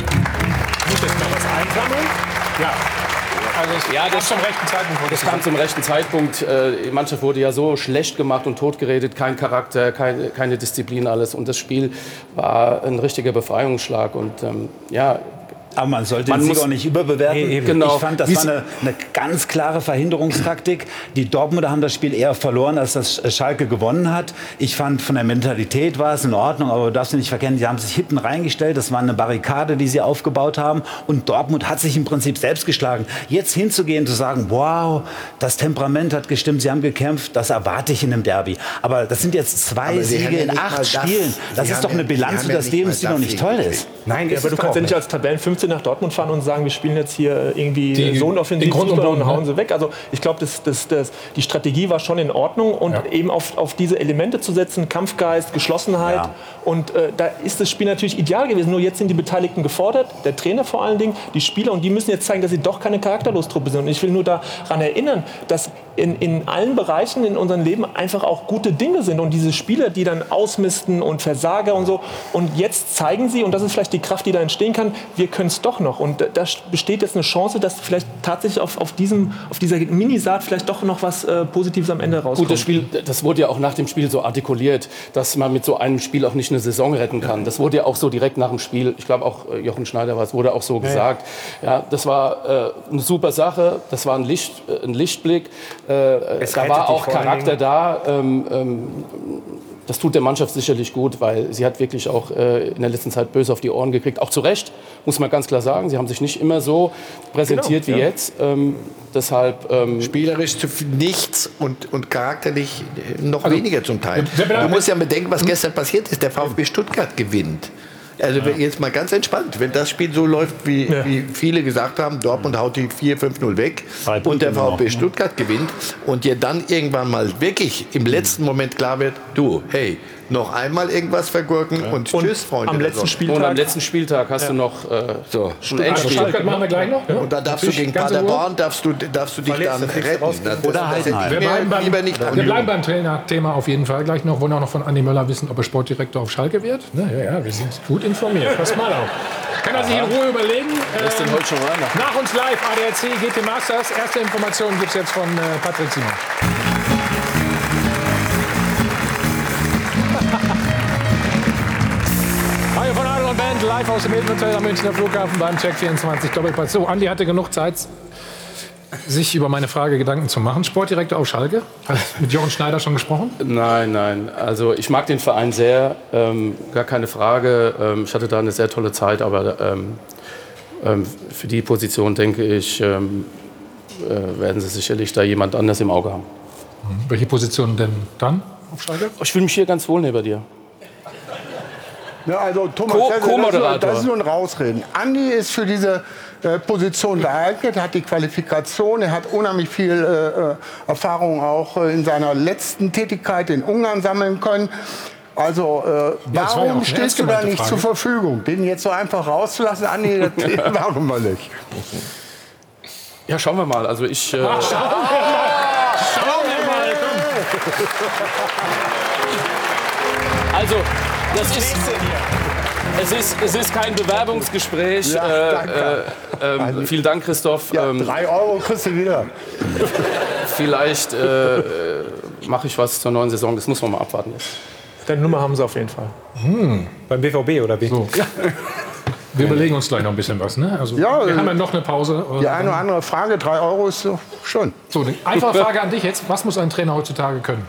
ich muss jetzt mal was einsammeln. Ja. Also es Ja, kam das- zum rechten Zeitpunkt. Das kam zum rechten Zeitpunkt. Äh, Die Mannschaft wurde ja so schlecht gemacht und totgeredet. Kein Charakter, kein, keine Disziplin, alles. Und das Spiel war ein richtiger Befreiungsschlag. Und ähm, ja, Aber man sollte Man den Sieg muss- auch nicht überbewerten. Nee, eben. Genau. Ich fand, das Wie war sie- eine, eine ganz klare Verhinderungstaktik. Die Dortmunder haben das Spiel eher verloren, als das Schalke gewonnen hat. Ich fand, von der Mentalität war es in Ordnung, aber du darfst nicht verkennen, die haben sich hinten reingestellt. Das war eine Barrikade, die sie aufgebaut haben. Und Dortmund hat sich im Prinzip selbst geschlagen. Jetzt hinzugehen, zu sagen, wow, das Temperament hat gestimmt, sie haben gekämpft, das erwarte ich in einem Derby. Aber das sind jetzt zwei Aber sie haben Siege ja in nicht mal acht das. Spielen. Das Sie ist haben doch eine ja- sie Bilanz haben für ja das nicht Leben, mal die noch das nicht toll hingekriegt. ist. Nein, Ja, ist aber du es kannst ja doch nicht als Tabellenfünfzehnter nach Dortmund fahren und sagen, wir spielen jetzt hier irgendwie Die- so einen offensiven in Grund und Fußball und Boden, hauen ne? sie weg. Also ich glaube, das, das, das, die Strategie war schon in Ordnung und Ja. eben auf, auf diese Elemente zu setzen, Kampfgeist, Geschlossenheit. Ja. Und äh, da ist das Spiel natürlich ideal gewesen. Nur jetzt sind die Beteiligten gefordert, der Trainer vor allen Dingen, die Spieler, und die müssen jetzt zeigen, dass sie doch keine Charakterlostruppe sind. Und ich will nur daran erinnern, dass in, in allen Bereichen in unserem Leben einfach auch gute Dinge sind. Und diese Spieler, die dann ausmisten und Versager und so. Und jetzt zeigen sie, und das ist vielleicht die Kraft, die da entstehen kann, wir können es doch noch. Und da besteht jetzt eine Chance, dass vielleicht tatsächlich auf, auf, diesem, auf dieser Minisaat vielleicht doch noch was äh, Positives am Ende rauskommt. gut, das Spiel, das wurde ja auch nach dem Spiel so artikuliert, dass man mit so einem Spiel auch nicht eine Saison retten kann. Das wurde ja auch so direkt nach dem Spiel, ich glaube auch äh, Jochen Schneider war es, wurde auch so gesagt. Ja, das war äh, eine super Sache, das war ein, Licht, äh, ein Lichtblick. Äh, Es da rettet war die auch vor allen Charakter Dingen. da. Ähm, ähm, das tut der Mannschaft sicherlich gut, weil sie hat wirklich auch äh, in der letzten Zeit böse auf die Ohren gekriegt. Auch zu Recht, muss man ganz klar sagen. Sie haben sich nicht immer so präsentiert Genau, wie ja. jetzt. Ähm, deshalb ähm, Spielerisch zu viel nichts und, und charakterlich noch Also, weniger zum Teil. wer- wer- Du musst ja bedenken, was gestern passiert ist. Der VfB Stuttgart gewinnt. Also wenn- jetzt mal ganz entspannt, wenn das Spiel so läuft, wie, Ja. wie viele gesagt haben, Dortmund haut die vier fünf null weg Drei Punkte und der immer noch, VfB ne? Stuttgart gewinnt und dir dann irgendwann mal wirklich im letzten Moment klar wird, du, hey, noch einmal irgendwas vergurken und, Und tschüss, Freunde. am der letzten Sonne. Spieltag, und am letzten Spieltag hast du noch äh, So. ein Also Endspiel. Stuttgart machen wir gleich noch. Ne? Und da darfst du Natürlich, gegen ganz in Ruhe. Paderborn darfst du, darfst du dich Verletzt, dann dann kriegst du retten. raus. Das, Oder das hätte Heidenheim. ich Wir bleiben, mir beim, lieber nicht wir antun. bleiben beim Trainerthema auf jeden Fall gleich noch. Wollen auch noch von Andi Möller wissen, ob er Sportdirektor auf Schalke wird. Na, ja, ja, wir sind gut informiert. Pass mal auf. Kann er sich in Ruhe überlegen. Lässt den Ähm, heute schon rein. nach uns live, A D A C, G T Masters. Erste Informationen gibt es jetzt von äh, Patrick Simon. Hi von Adel und Band, live aus dem Hilton Hotel am Münchner Flughafen beim Check vierundzwanzig Doppelpass. So, Andi hatte genug Zeit, sich über meine Frage Gedanken zu machen. Sportdirektor auf Schalke, hat mit Jochen Schneider schon gesprochen? Nein, nein. Also ich mag den Verein sehr, ähm, gar keine Frage. Ähm, ich hatte da eine sehr tolle Zeit, aber ähm, ähm, für die Position, denke ich, ähm, äh, werden sie sicherlich da jemand anders im Auge haben. Welche Position denn dann auf Schalke? Ich fühle mich hier ganz wohl neben dir. Ja, also Thomas, Co- das, ist nur, Co-Moderator. das ist nur ein Rausreden. Andi ist für diese äh, Position geeignet, hat die Qualifikation, er hat unheimlich viel äh, Erfahrung auch äh, in seiner letzten Tätigkeit in Ungarn sammeln können. Also äh, Ja, das war ja auch warum eine stehst ernst du da gemeinte nicht Frage. zur Verfügung? Den jetzt so einfach rauszulassen, Andi, das warum wir nicht? Ja, schauen wir mal. Also ich. Äh, Ach, schauen wir mal. Schauen wir mal. Also, das ist. Es ist, es ist kein Bewerbungsgespräch. Ja, äh, danke. äh, ähm, vielen Dank, Christoph. Ja, Ähm, drei Euro kriegst du wieder. vielleicht äh, äh, mache ich was zur neuen Saison. Das muss man mal abwarten jetzt. Deine Nummer haben sie auf jeden Fall. Hm. Beim B V B oder wie? So. Wir überlegen uns gleich noch ein bisschen was. Ne? Also, Ja, wir äh, haben ja noch eine Pause. Die eine oder andere Frage, drei Euro ist so schon. So, eine einfache Frage an dich jetzt. Was muss ein Trainer heutzutage können?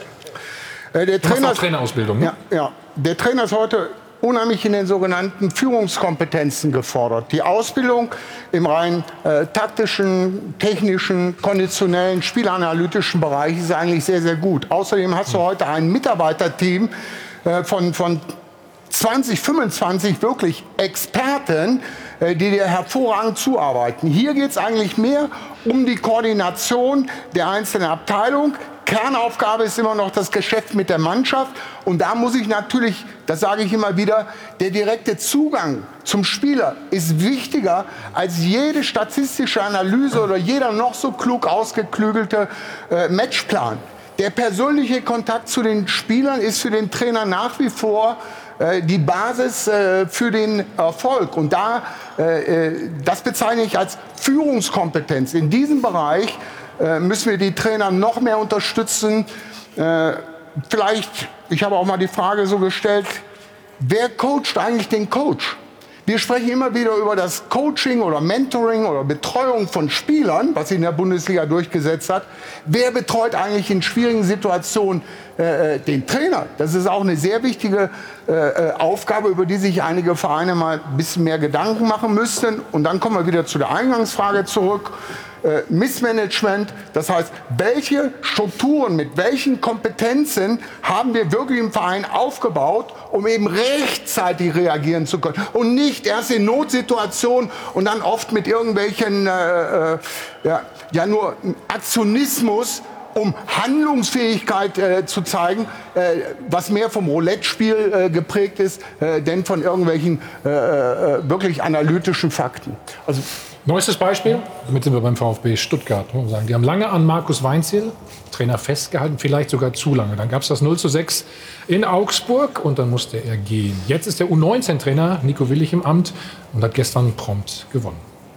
Äh, der Du machst Trainer, auch Trainerausbildung, ne? ja, ja, der Trainer ist heute unheimlich in den sogenannten Führungskompetenzen gefordert. Die Ausbildung im rein äh, taktischen, technischen, konditionellen, spielanalytischen Bereich ist eigentlich sehr, sehr gut. Außerdem hast du heute ein Mitarbeiterteam äh, von, von zwanzig, fünfundzwanzig wirklich Experten, äh, die dir hervorragend zuarbeiten. Hier geht es eigentlich mehr um die Koordination der einzelnen Abteilungen. Kernaufgabe ist immer noch das Geschäft mit der Mannschaft. Und da muss ich natürlich, das sage ich immer wieder, der direkte Zugang zum Spieler ist wichtiger als jede statistische Analyse oder jeder noch so klug ausgeklügelte äh, Matchplan. Der persönliche Kontakt zu den Spielern ist für den Trainer nach wie vor äh, die Basis äh, für den Erfolg. Und da, äh, äh, das bezeichne ich als Führungskompetenz. In diesem Bereich äh, müssen wir die Trainer noch mehr unterstützen. Äh, vielleicht, ich habe auch mal die Frage so gestellt, wer coacht eigentlich den Coach? Wir sprechen immer wieder über das Coaching oder Mentoring oder Betreuung von Spielern, was sich in der Bundesliga durchgesetzt hat. Wer betreut eigentlich in schwierigen Situationen äh, den Trainer? Das ist auch eine sehr wichtige äh, Aufgabe, über die sich einige Vereine mal ein bisschen mehr Gedanken machen müssten. Und dann kommen wir wieder zu der Eingangsfrage zurück. Äh, Missmanagement, das heißt, welche Strukturen mit welchen Kompetenzen haben wir wirklich im Verein aufgebaut, um eben rechtzeitig reagieren zu können und nicht erst in Notsituationen und dann oft mit irgendwelchen äh, äh, ja, ja nur Aktionismus, um Handlungsfähigkeit äh, zu zeigen, äh, was mehr vom Roulette-Spiel äh, geprägt ist, äh, denn von irgendwelchen äh, äh, wirklich analytischen Fakten. Also neuestes Beispiel, damit sind wir beim VfB Stuttgart. Muss man sagen. Die haben lange an Markus Weinzierl, Trainer, festgehalten, vielleicht sogar zu lange. Dann gab es das null zu sechs in Augsburg und dann musste er gehen. Jetzt ist der U neunzehn Trainer Nico Willig im Amt und hat gestern prompt gewonnen.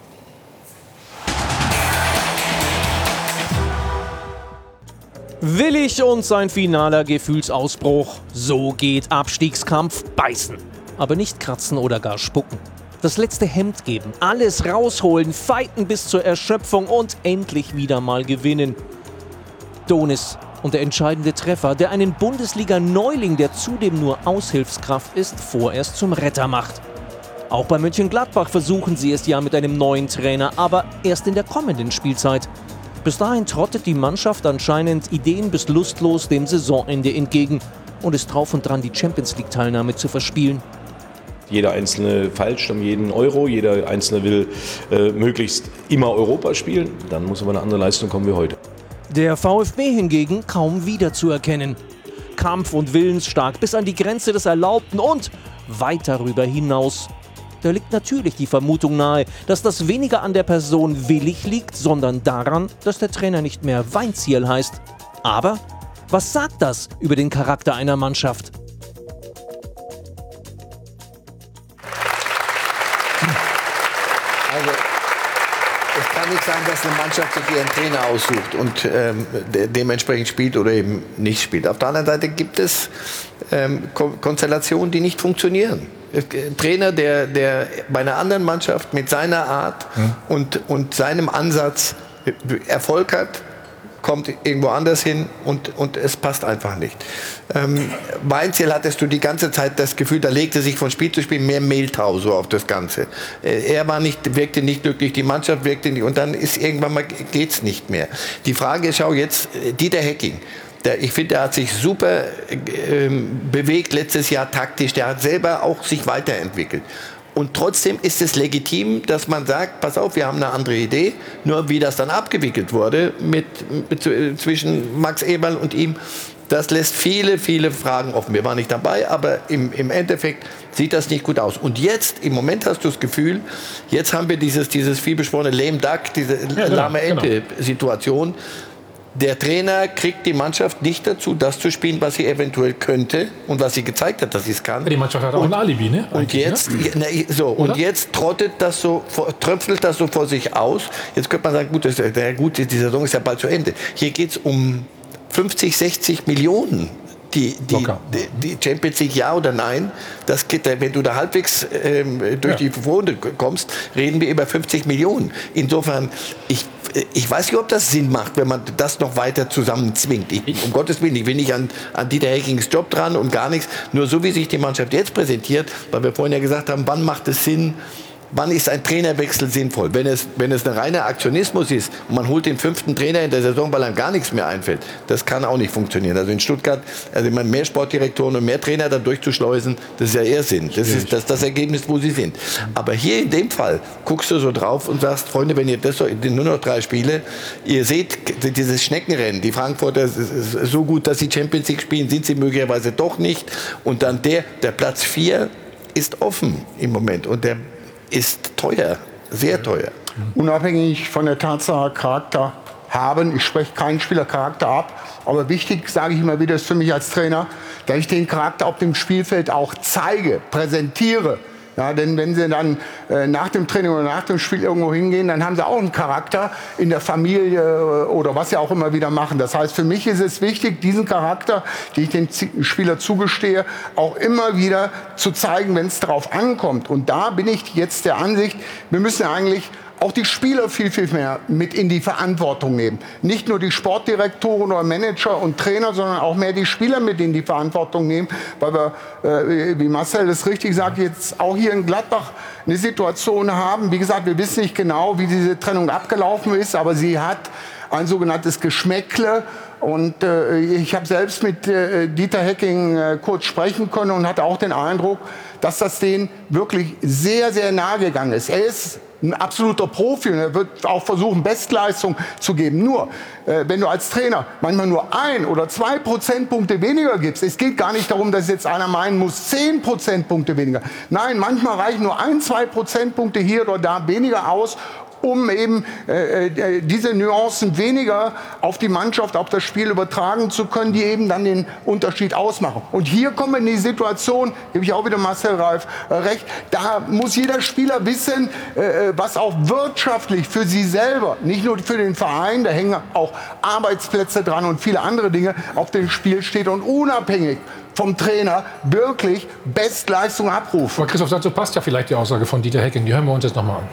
Willig und sein finaler Gefühlsausbruch. So geht Abstiegskampf. Beißen. Aber nicht kratzen oder gar spucken. Das letzte Hemd geben, alles rausholen, fighten bis zur Erschöpfung und endlich wieder mal gewinnen. Donis und der entscheidende Treffer, der einen Bundesliga-Neuling, der zudem nur Aushilfskraft ist, vorerst zum Retter macht. Auch bei Mönchengladbach versuchen sie es ja mit einem neuen Trainer, aber erst in der kommenden Spielzeit. Bis dahin trottet die Mannschaft anscheinend ideen- bis lustlos dem Saisonende entgegen und ist drauf und dran, die Champions-League-Teilnahme zu verspielen. Jeder Einzelne feilscht um jeden Euro, jeder Einzelne will äh, möglichst immer Europa spielen. Dann muss aber eine andere Leistung kommen wie heute. Der VfB hingegen kaum wiederzuerkennen. Kampf- und willensstark bis an die Grenze des Erlaubten und weit darüber hinaus. Da liegt natürlich die Vermutung nahe, dass das weniger an der Person Willig liegt, sondern daran, dass der Trainer nicht mehr Weinzierl heißt. Aber was sagt das über den Charakter einer Mannschaft? Also, es kann nicht sein, dass eine Mannschaft sich ihren Trainer aussucht und ähm, de dementsprechend spielt oder eben nicht spielt. Auf der anderen Seite gibt es ähm, Ko Konstellationen, die nicht funktionieren. Ein Trainer, der, der bei einer anderen Mannschaft mit seiner Art hm. und, und seinem Ansatz Erfolg hat, kommt irgendwo anders hin und, und es passt einfach nicht. Ähm, Weinzierl hattest du die ganze Zeit das Gefühl, da legte sich von Spiel zu Spiel mehr Mehltau so auf das Ganze. Äh, er war nicht, wirkte nicht glücklich, die Mannschaft wirkte nicht und dann ist irgendwann mal geht's nicht mehr. Die Frage ist, schau jetzt, Dieter Hecking, Der, ich finde, der hat sich super äh, bewegt letztes Jahr taktisch. Der hat selber auch sich weiterentwickelt. Und trotzdem ist es legitim, dass man sagt, pass auf, wir haben eine andere Idee. Nur wie das dann abgewickelt wurde mit, mit, zwischen Max Eberl und ihm, das lässt viele, viele Fragen offen. Wir waren nicht dabei, aber im, im Endeffekt sieht das nicht gut aus. Und jetzt, im Moment hast du das Gefühl, jetzt haben wir dieses, dieses vielbeschworene Lame Duck, diese ja, lahme Ente-Situation. Der Trainer kriegt die Mannschaft nicht dazu, das zu spielen, was sie eventuell könnte und was sie gezeigt hat, dass sie es kann. Die Mannschaft hat auch und, ein Alibi, ne? Und jetzt, ne? Na, so, und jetzt trottet das so, tröpfelt das so vor sich aus. Jetzt könnte man sagen, gut, das, der, gut die Saison ist ja bald zu Ende. Hier geht es um fünfzig, sechzig Millionen. Die, die, die, die Champions League, ja oder nein, das geht, wenn du da halbwegs ähm, durch ja. die Runde kommst, reden wir über fünfzig Millionen. Insofern, ich, ich weiß nicht, ob das Sinn macht, wenn man das noch weiter zusammenzwingt. Ich, um Gottes Willen, ich will nicht an, an Dieter Heckings Job dran und gar nichts. Nur so, wie sich die Mannschaft jetzt präsentiert, weil wir vorhin ja gesagt haben, wann macht es Sinn, wann ist ein Trainerwechsel sinnvoll? Wenn es, wenn es ein reiner Aktionismus ist und man holt den fünften Trainer in der Saison, weil einem gar nichts mehr einfällt, das kann auch nicht funktionieren. Also in Stuttgart, also ich meine, mehr Sportdirektoren und mehr Trainer da durchzuschleusen, das ist ja Irrsinn. Das ist das, das Ergebnis, wo sie sind. Aber hier in dem Fall guckst du so drauf und sagst, Freunde, wenn ihr das so, nur noch drei Spiele, ihr seht dieses Schneckenrennen, die Frankfurter so gut, dass sie Champions League spielen, sind sie möglicherweise doch nicht. Und dann der, der Platz vier ist offen im Moment und der ist teuer, sehr teuer. Unabhängig von der Tatsache, Charakter haben, ich spreche keinen Spieler Charakter ab, aber wichtig, sage ich immer wieder, ist für mich als Trainer, dass ich den Charakter auf dem Spielfeld auch zeige, präsentiere. Ja, denn wenn sie dann äh, nach dem Training oder nach dem Spiel irgendwo hingehen, dann haben sie auch einen Charakter in der Familie äh, oder was sie auch immer wieder machen. Das heißt, für mich ist es wichtig, diesen Charakter, den ich dem Spieler zugestehe, auch immer wieder zu zeigen, wenn es darauf ankommt. Und da bin ich jetzt der Ansicht, wir müssen eigentlich auch die Spieler viel, viel mehr mit in die Verantwortung nehmen. Nicht nur die Sportdirektoren oder Manager und Trainer, sondern auch mehr die Spieler mit in die Verantwortung nehmen, weil wir, äh, wie Marcel das richtig sagt, jetzt auch hier in Gladbach eine Situation haben. Wie gesagt, wir wissen nicht genau, wie diese Trennung abgelaufen ist, aber sie hat ein sogenanntes Geschmäckle. Und äh, ich habe selbst mit äh, Dieter Hecking äh, kurz sprechen können und hatte auch den Eindruck, dass das denen wirklich sehr, sehr nahe gegangen ist. Er ist ein absoluter Profi und er wird auch versuchen, Bestleistung zu geben. Nur, äh, wenn du als Trainer manchmal nur ein oder zwei Prozentpunkte weniger gibst, es geht gar nicht darum, dass jetzt einer meinen muss, zehn Prozentpunkte weniger. Nein, manchmal reichen nur ein, zwei Prozentpunkte hier oder da weniger aus, um eben äh, äh, diese Nuancen weniger auf die Mannschaft, auf das Spiel übertragen zu können, die eben dann den Unterschied ausmachen. Und hier kommen wir in die Situation, gebe ich auch wieder Marcel Reif äh, recht, da muss jeder Spieler wissen, äh, was auch wirtschaftlich für sie selber, nicht nur für den Verein, da hängen auch Arbeitsplätze dran und viele andere Dinge auf dem Spiel steht und unabhängig vom Trainer wirklich Bestleistung abrufen. Aber Christoph, dazu passt ja vielleicht die Aussage von Dieter Hecking, die hören wir uns jetzt nochmal an.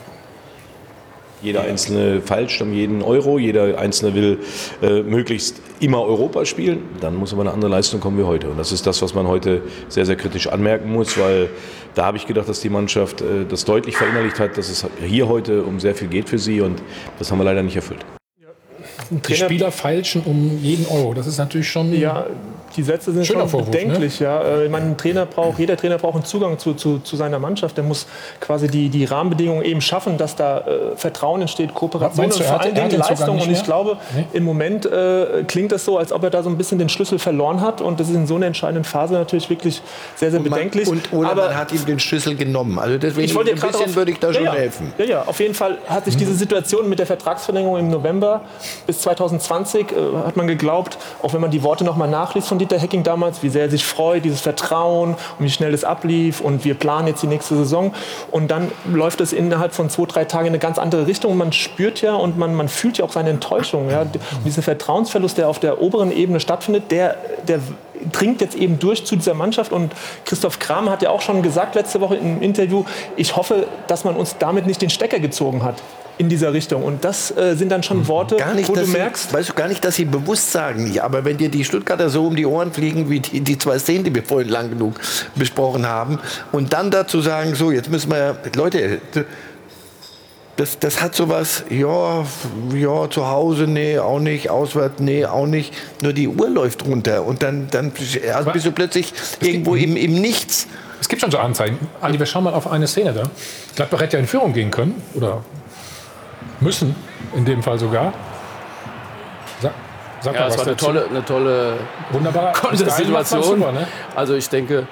Jeder Einzelne feilscht um jeden Euro, jeder Einzelne will äh, möglichst immer Europa spielen. Dann muss aber eine andere Leistung kommen wie heute. Und das ist das, was man heute sehr, sehr kritisch anmerken muss, weil da habe ich gedacht, dass die Mannschaft äh, das deutlich verinnerlicht hat, dass es hier heute um sehr viel geht für sie und das haben wir leider nicht erfüllt. Die Spieler feilschen um jeden Euro. Das ist natürlich schon. Ja, die Sätze sind schon Vorwurf, bedenklich. Ne? Ja. Ich meine, ein Trainer braucht, jeder Trainer braucht einen Zugang zu, zu, zu seiner Mannschaft. Der muss quasi die, die Rahmenbedingungen eben schaffen, dass da äh, Vertrauen entsteht, Kooperation und vor allen Dingen Leistung. Und ich glaube, nee. im Moment äh, klingt das so, als ob er da so ein bisschen den Schlüssel verloren hat. Und das ist in so einer entscheidenden Phase natürlich wirklich sehr, sehr und man, bedenklich. Und, oder Aber man hat ihm den Schlüssel genommen. Also deswegen ich wollte ein bisschen darauf, würde ich da schon ja, ja. helfen. Ja, ja, auf jeden Fall hat sich diese Situation mit der Vertragsverlängerung im November bis zwanzig zwanzig äh, hat man geglaubt, auch wenn man die Worte noch mal nachliest von Dieter Hecking damals, wie sehr er sich freut, dieses Vertrauen und wie schnell das ablief und wir planen jetzt die nächste Saison und dann läuft es innerhalb von zwei, drei Tagen in eine ganz andere Richtung und man spürt ja und man, man fühlt ja auch seine Enttäuschung. Ja. Und dieser Vertrauensverlust, der auf der oberen Ebene stattfindet, der, der dringt jetzt eben durch zu dieser Mannschaft und Christoph Kramer hat ja auch schon gesagt letzte Woche im Interview, ich hoffe, dass man uns damit nicht den Stecker gezogen hat in dieser Richtung. Und das äh, sind dann schon Worte, gar nicht, wo du sie, merkst... Weißt du, gar nicht, dass sie bewusst sagen, ja, aber wenn dir die Stuttgarter so um die Ohren fliegen, wie die, die zwei Szenen, die wir vorhin lang genug besprochen haben, und dann dazu sagen, so, jetzt müssen wir, Leute, das, das hat sowas, ja, ja, zu Hause, nee, auch nicht, auswärts, nee, auch nicht. Nur die Uhr läuft runter und dann, dann also bist du plötzlich irgendwo im, im Nichts. Es gibt schon so Anzeigen. Andi, wir schauen mal auf eine Szene da. Gladbach hätte ja in Führung gehen können oder müssen, in dem Fall sogar. Sag, sag ja, mal es was war eine dazu. tolle, eine tolle Wunderbare Situation. Super, ne? Also ich denke,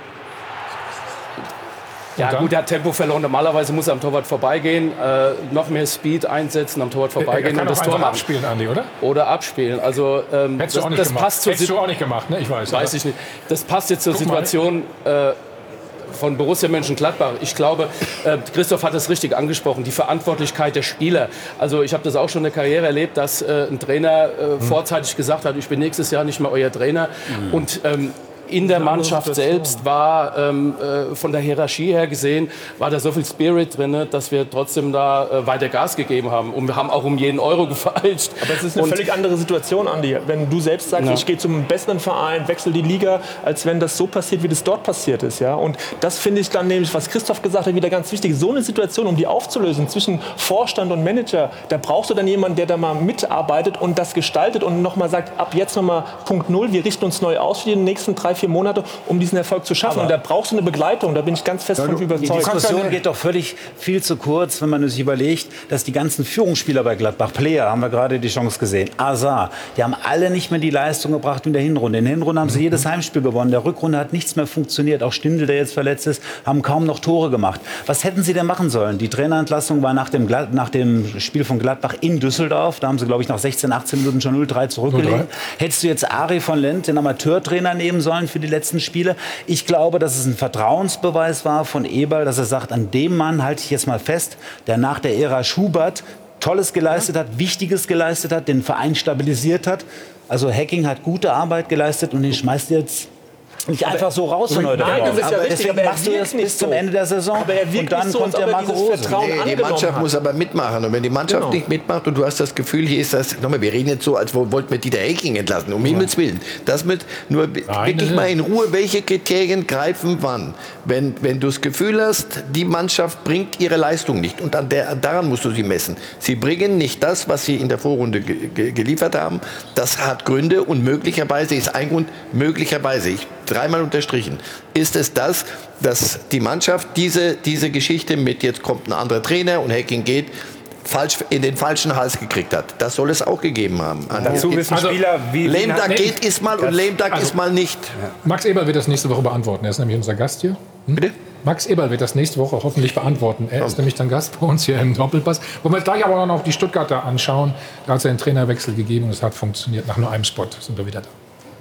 ja gut, der hat Tempo verloren. Normalerweise muss er am Torwart vorbeigehen, äh, noch mehr Speed einsetzen, am Torwart vorbeigehen er kann und das auch Tor einfach machen. abspielen, Andi, oder? Oder abspielen. Also ähm, Hättest das, du auch nicht das gemacht. passt zur Hättest du Sit- auch nicht gemacht, ne? Ich weiß. Weiß oder? ich nicht. Das passt jetzt zur Guck mal. Situation äh, von Borussia Mönchengladbach. Ich glaube, äh, Christoph hat es richtig angesprochen, die Verantwortlichkeit der Spieler. Also ich habe das auch schon in der Karriere erlebt, dass äh, ein Trainer äh, Hm. vorzeitig gesagt hat, ich bin nächstes Jahr nicht mehr euer Trainer. Und ähm, in der Mannschaft selbst war ähm, äh, von der Hierarchie her gesehen, war da so viel Spirit drin, dass wir trotzdem da äh, weiter Gas gegeben haben. Und wir haben auch um jeden Euro gefeilscht. Aber es ist eine Und völlig andere Situation, Andi. Wenn du selbst sagst, Ja. ich gehe zum besseren Verein, wechsle die Liga, als wenn das so passiert, wie das dort passiert ist. Ja? Und das finde ich dann nämlich, was Christoph gesagt hat, wieder ganz wichtig. So eine Situation, um die aufzulösen zwischen Vorstand und Manager, da brauchst du dann jemanden, der da mal mitarbeitet und das gestaltet und nochmal sagt, ab jetzt nochmal Punkt Null, wir richten uns neu aus für die nächsten drei, vier Monate, um diesen Erfolg zu schaffen. Aber und da brauchst du eine Begleitung, da bin ich ganz fest von Die überzeugt. Diskussion geht doch völlig viel zu kurz, wenn man sich überlegt, dass die ganzen Führungsspieler bei Gladbach, Player, haben wir gerade die Chance gesehen, Azar, die haben alle nicht mehr die Leistung gebracht wie in der Hinrunde. In der Hinrunde haben sie jedes Heimspiel gewonnen. In der Rückrunde hat nichts mehr funktioniert. Auch Stindl, der jetzt verletzt ist, haben kaum noch Tore gemacht. Was hätten sie denn machen sollen? Die Trainerentlassung war nach dem, Glad- nach dem Spiel von Gladbach in Düsseldorf. Da haben sie, glaube ich, nach sechzehn, achtzehn Minuten schon null drei zurückgelegt. null drei. Hättest du jetzt Ari von Lent, den Amateurtrainer, nehmen sollen für die letzten Spiele? Ich glaube, dass es ein Vertrauensbeweis war von Eberl, dass er sagt, an dem Mann halte ich jetzt mal fest, der nach der Ära Schubert Tolles geleistet hat, Wichtiges geleistet hat, den Verein stabilisiert hat. Also Hacking hat gute Arbeit geleistet und den schmeißt jetzt nicht einfach so raus von heute. Nein, das ist ja richtig, Deswegen aber er machst du wirkt das nicht bis zum so. Ende der Saison Aber er wirkt und dann nicht so, kommt als der ob er Marco dieses Rose. Vertrauen Nee, die angenommen Mannschaft hat. muss aber mitmachen. Und wenn die Mannschaft Genau. nicht mitmacht und du hast das Gefühl, hier ist das, nochmal, wir reden jetzt so, als wollten wir Dieter Hecking entlassen, um Himmels Willen. Das mit, nur Nein, wirklich nein. mal in Ruhe, welche Kriterien greifen wann. Wenn, wenn du das Gefühl hast, die Mannschaft bringt ihre Leistung nicht und an der, daran musst du sie messen. Sie bringen nicht das, was sie in der Vorrunde ge ge geliefert haben. Das hat Gründe und möglicherweise ist ein Grund, möglicherweise, ich dreimal unterstrichen, ist es das, dass die Mannschaft diese, diese Geschichte mit jetzt kommt ein anderer Trainer und Hacking geht, falsch in den falschen Hals gekriegt hat. Das soll es auch gegeben haben. Dazu wissen Spieler, wie... Lame Duck nee, geht ist mal und Lame Duck also- ist mal nicht. Max Eberl wird das nächste Woche beantworten. Er ist nämlich unser Gast hier. Hm? Bitte? Max Eberl wird das nächste Woche hoffentlich beantworten. Er ist nämlich dann Gast bei uns hier im Doppelpass. Wollen wir uns gleich aber noch die Stuttgarter anschauen. Da hat es ja einen Trainerwechsel gegeben und es hat funktioniert. Nach nur einem Spot sind wir wieder da.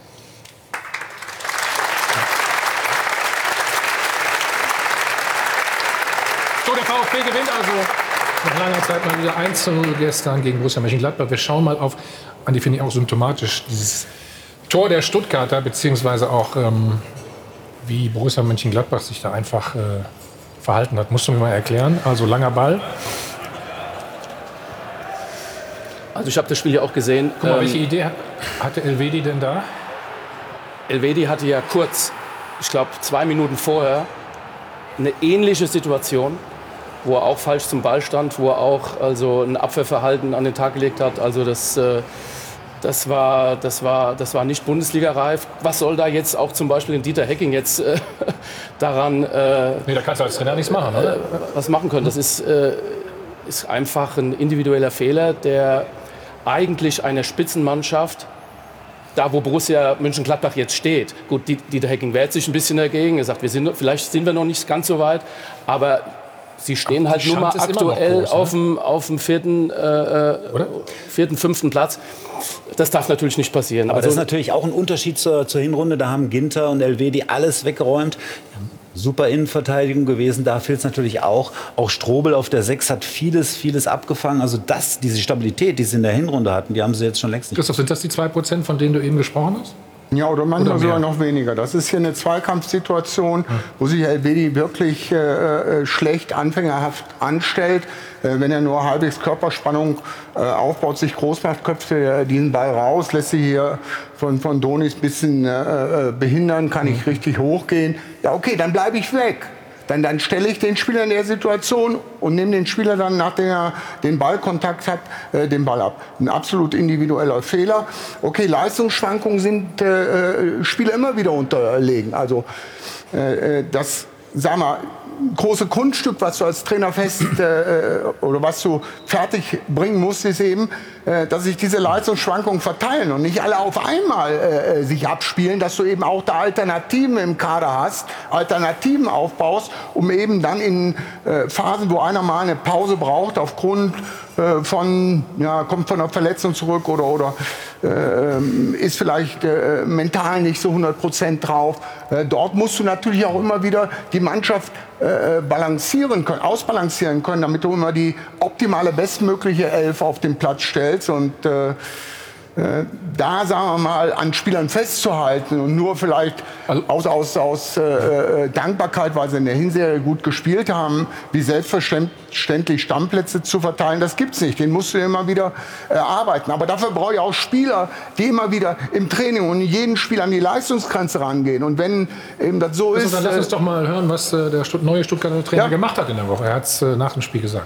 So, der VfB gewinnt also nach langer Zeit mal wieder eins zu null gestern gegen Borussia Mönchengladbach. Wir schauen mal auf, Andi, finde ich auch symptomatisch, dieses Tor der Stuttgarter, beziehungsweise auch ähm, wie Borussia Mönchengladbach sich da einfach äh, verhalten hat. Musst du mir mal erklären? Also langer Ball. Also ich habe das Spiel ja auch gesehen. Guck mal, Ähm, welche Idee hat- hatte Elvedi denn da? Elvedi hatte ja kurz, ich glaube zwei Minuten vorher, eine ähnliche Situation, wo er auch falsch zum Ball stand, wo er auch also ein Abwehrverhalten an den Tag gelegt hat. Also das, äh, das, war, das, war, das war nicht Bundesliga-reif. Was soll da jetzt auch zum Beispiel in Dieter Hecking jetzt äh, daran äh, Nee, da kannst du als Trainer nichts machen, oder? äh, was machen können? Das ist, äh, ist einfach ein individueller Fehler, der eigentlich einer Spitzenmannschaft, da wo Borussia Mönchengladbach jetzt steht, gut, Dieter Hecking wehrt sich ein bisschen dagegen, er sagt, wir sind, vielleicht sind wir noch nicht ganz so weit, aber sie stehen Aber halt die nur mal Chance ist immer noch aktuell groß, ne? auf dem, auf dem vierten, äh, vierten, fünften Platz. Das darf natürlich nicht passieren. Aber Also- das ist natürlich auch ein Unterschied zur, zur Hinrunde. Da haben Ginter und Elvedi alles weggeräumt. Super Innenverteidigung gewesen, da fehlt es natürlich auch. Auch Strobel auf der sechs hat vieles, vieles abgefangen. Also das, diese Stabilität, die sie in der Hinrunde hatten, die haben sie jetzt schon längst nicht. Christoph, sind das die zwei Prozent, von denen du eben gesprochen hast? Ja, oder manchmal Oder mehr? sogar noch weniger. Das ist hier eine Zweikampfsituation, wo sich Elvedi wirklich äh, äh, schlecht anfängerhaft anstellt. Äh, wenn er nur halbwegs Körperspannung äh, aufbaut, sich groß macht, köpft er diesen Ball raus, lässt sich hier von, von Donis ein bisschen äh, äh, behindern, kann nicht richtig hochgehen. Ja, okay, dann bleibe ich weg. dann, dann stelle ich den Spieler in der Situation und nehme den Spieler dann, nachdem er den Ballkontakt hat, äh, den Ball ab. Ein absolut individueller Fehler. Okay, Leistungsschwankungen sind äh, Spieler immer wieder unterlegen. Also äh, das, sagen wir, große Kunststück, was du als Trainer fest äh, oder was du fertig bringen musst, ist eben, äh, dass sich diese Leistungsschwankungen verteilen und nicht alle auf einmal äh, sich abspielen, dass du eben auch da Alternativen im Kader hast, Alternativen aufbaust, um eben dann in äh, Phasen, wo einer mal eine Pause braucht, aufgrund äh, von, ja, kommt von einer Verletzung zurück oder, oder äh, ist vielleicht äh, mental nicht so hundert Prozent drauf. Äh, dort musst du natürlich auch immer wieder die Mannschaft äh, balancieren können, ausbalancieren können, damit du immer die optimale, bestmögliche Elf auf den Platz stellst und äh, äh, da, sagen wir mal, an Spielern festzuhalten und nur vielleicht also, aus, aus, aus äh, Dankbarkeit, weil sie in der Hinserie gut gespielt haben, wie selbstverständlich Stammplätze zu verteilen, das gibt's nicht. Den musst du immer wieder erarbeiten. Aber dafür brauche ich auch Spieler, die immer wieder im Training und in jedem Spiel an die Leistungsgrenze rangehen. Und wenn eben das so also, ist... Dann lass uns äh, doch mal hören, was äh, der Stutt neue Stuttgarter Trainer ja. gemacht hat in der Woche. Er hat es äh, nach dem Spiel gesagt.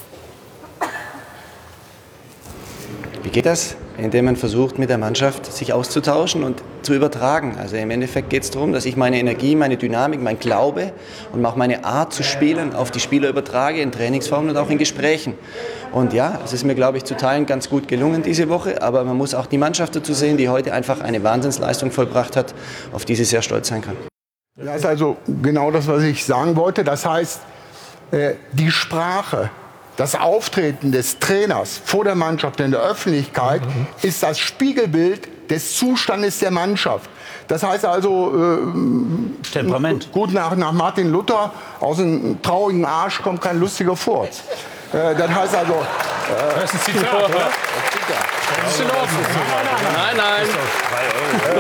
Wie geht das? Indem man versucht, mit der Mannschaft sich auszutauschen und zu übertragen. Also im Endeffekt geht es darum, dass ich meine Energie, meine Dynamik, mein Glaube und auch meine Art zu spielen auf die Spieler übertrage, in Trainingsformen und auch in Gesprächen. Und ja, es ist mir, glaube ich, zu Teilen ganz gut gelungen diese Woche, aber man muss auch die Mannschaft dazu sehen, die heute einfach eine Wahnsinnsleistung vollbracht hat, auf die sie sehr stolz sein kann. Das ist also genau das, was ich sagen wollte. Das heißt, äh, die Sprache, das Auftreten des Trainers vor der Mannschaft in der Öffentlichkeit mhm. ist das Spiegelbild des Zustandes der Mannschaft. Das heißt also, äh, Temperament. Gut nach, nach Martin Luther, aus einem traurigen Arsch kommt kein lustiger Furz. Äh, das heißt also... Äh, das ist ein Zitat, oder? Das ist in Ordnung. Nein, nein. nein.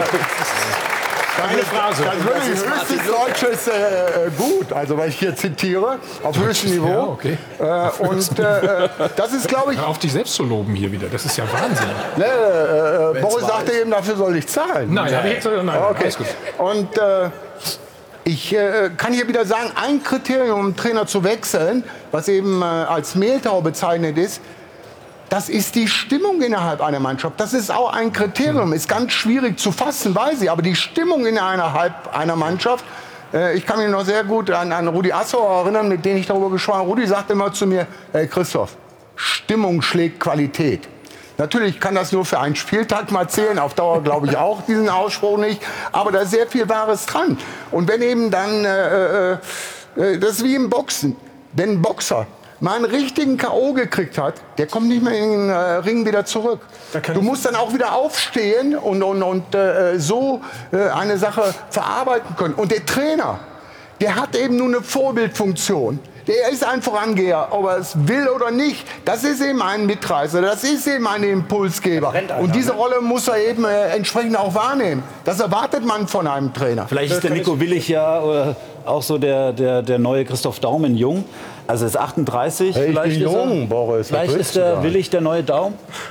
Keine Phrase. Das ist wirklich höchstes deutsches äh, Gut, also weil ich hier zitiere, auf höchstem Niveau. Ja, okay. Äh, und äh, das ist, glaube ich... Hör auf, dich selbst zu loben hier wieder, das ist ja Wahnsinn. Ne, äh, Boris sagte eben, dafür soll ich zahlen. Nein, habe ich jetzt gesagt, nein, okay. Alles gut. Und äh, ich äh, kann hier wieder sagen, ein Kriterium, um einen Trainer zu wechseln, was eben äh, als Mehltau bezeichnet ist, das ist die Stimmung innerhalb einer Mannschaft. Das ist auch ein Kriterium. Ist ganz schwierig zu fassen, weiß ich. Aber die Stimmung innerhalb einer Mannschaft, äh, ich kann mich noch sehr gut an, an Rudi Assauer erinnern, mit dem ich darüber gesprochen habe. Rudi sagt immer zu mir, hey Christoph, Stimmung schlägt Qualität. Natürlich kann das nur für einen Spieltag mal zählen, auf Dauer glaube ich auch diesen Ausspruch nicht. Aber da ist sehr viel Wahres dran. Und wenn eben dann, äh, äh, das ist wie im Boxen, wenn ein Boxer mal einen richtigen K O gekriegt hat, der kommt nicht mehr in den äh, Ring wieder zurück. Du musst dann auch wieder aufstehen und, und, und äh, so äh, eine Sache verarbeiten können. Und der Trainer, der hat eben nur eine Vorbildfunktion. Der ist ein Vorangeher, ob er es will oder nicht. Das ist eben ein Mitreißer, das ist eben ein Impulsgeber. Und diese Rolle muss er eben äh, entsprechend auch wahrnehmen. Das erwartet man von einem Trainer. Vielleicht ist der Nico Willig ja äh, auch so der, der, der neue Christoph Daum in Jung. Also er ist achtunddreißig. Hey, ich vielleicht bin ist jung, er, Boris. Vielleicht ist der Willig der neue Daum.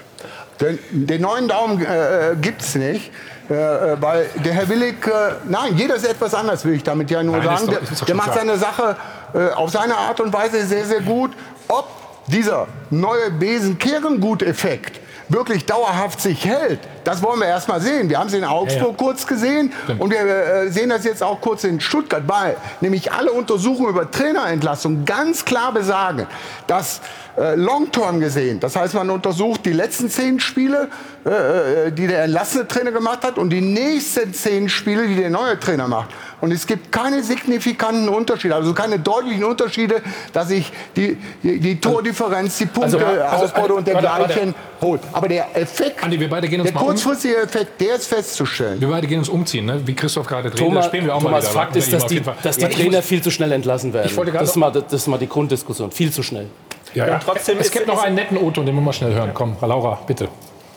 Den, den neuen Daumen äh, gibt es nicht. Äh, weil der Herr Willig, äh, nein, jeder ist etwas anders, will ich damit ja nur nein, sagen. Doch, der, der macht klar. seine Sache äh, auf seine Art und Weise sehr, sehr gut. Ob dieser neue Besen-Kehren-Gut-Effekt wirklich dauerhaft sich hält, das wollen wir erst mal sehen. Wir haben es in Augsburg ja, ja. kurz gesehen Stimmt. und wir äh, sehen das jetzt auch kurz in Stuttgart, weil nämlich alle Untersuchungen über Trainerentlassung ganz klar besagen, dass äh, long-term gesehen, das heißt, man untersucht die letzten zehn Spiele, äh, die der entlassene Trainer gemacht hat und die nächsten zehn Spiele, die der neue Trainer macht. Und es gibt keine signifikanten Unterschiede, also keine deutlichen Unterschiede, dass sich die, die, die Tordifferenz, die Punkte, also, also, Ausbeute und dergleichen holt. Aber der Effekt, Andi, wir beide gehen uns der kurzfristige Effekt, der ist festzustellen. Wir beide gehen uns umziehen, ne? Wie Christoph gerade dreht. Thomas, da spielen wir auch Thomas mal wieder. Fakt ist, dass die, dass die ja, Trainer viel zu schnell entlassen werden. Das ist, mal, das ist mal die Grunddiskussion. Viel zu schnell. Ja, ja. Trotzdem es gibt noch einen netten O-Ton, den wir mal schnell hören. Komm, Laura, bitte.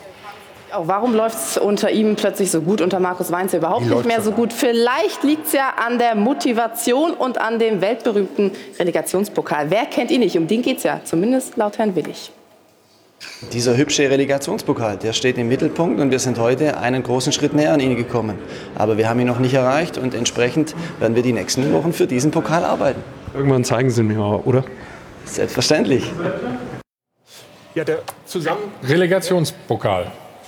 Auch warum läuft es unter ihm plötzlich so gut, unter Markus Weinz überhaupt nicht mehr so gut? Vielleicht liegt es ja an der Motivation und an dem weltberühmten Relegationspokal. Wer kennt ihn nicht? Um den geht es ja, zumindest laut Herrn Willig. Dieser hübsche Relegationspokal, der steht im Mittelpunkt und wir sind heute einen großen Schritt näher an ihn gekommen. Aber wir haben ihn noch nicht erreicht und entsprechend werden wir die nächsten Wochen für diesen Pokal arbeiten. Irgendwann zeigen sie mir mal, oder? Selbstverständlich. Ja, der zusammen Relegationspokal.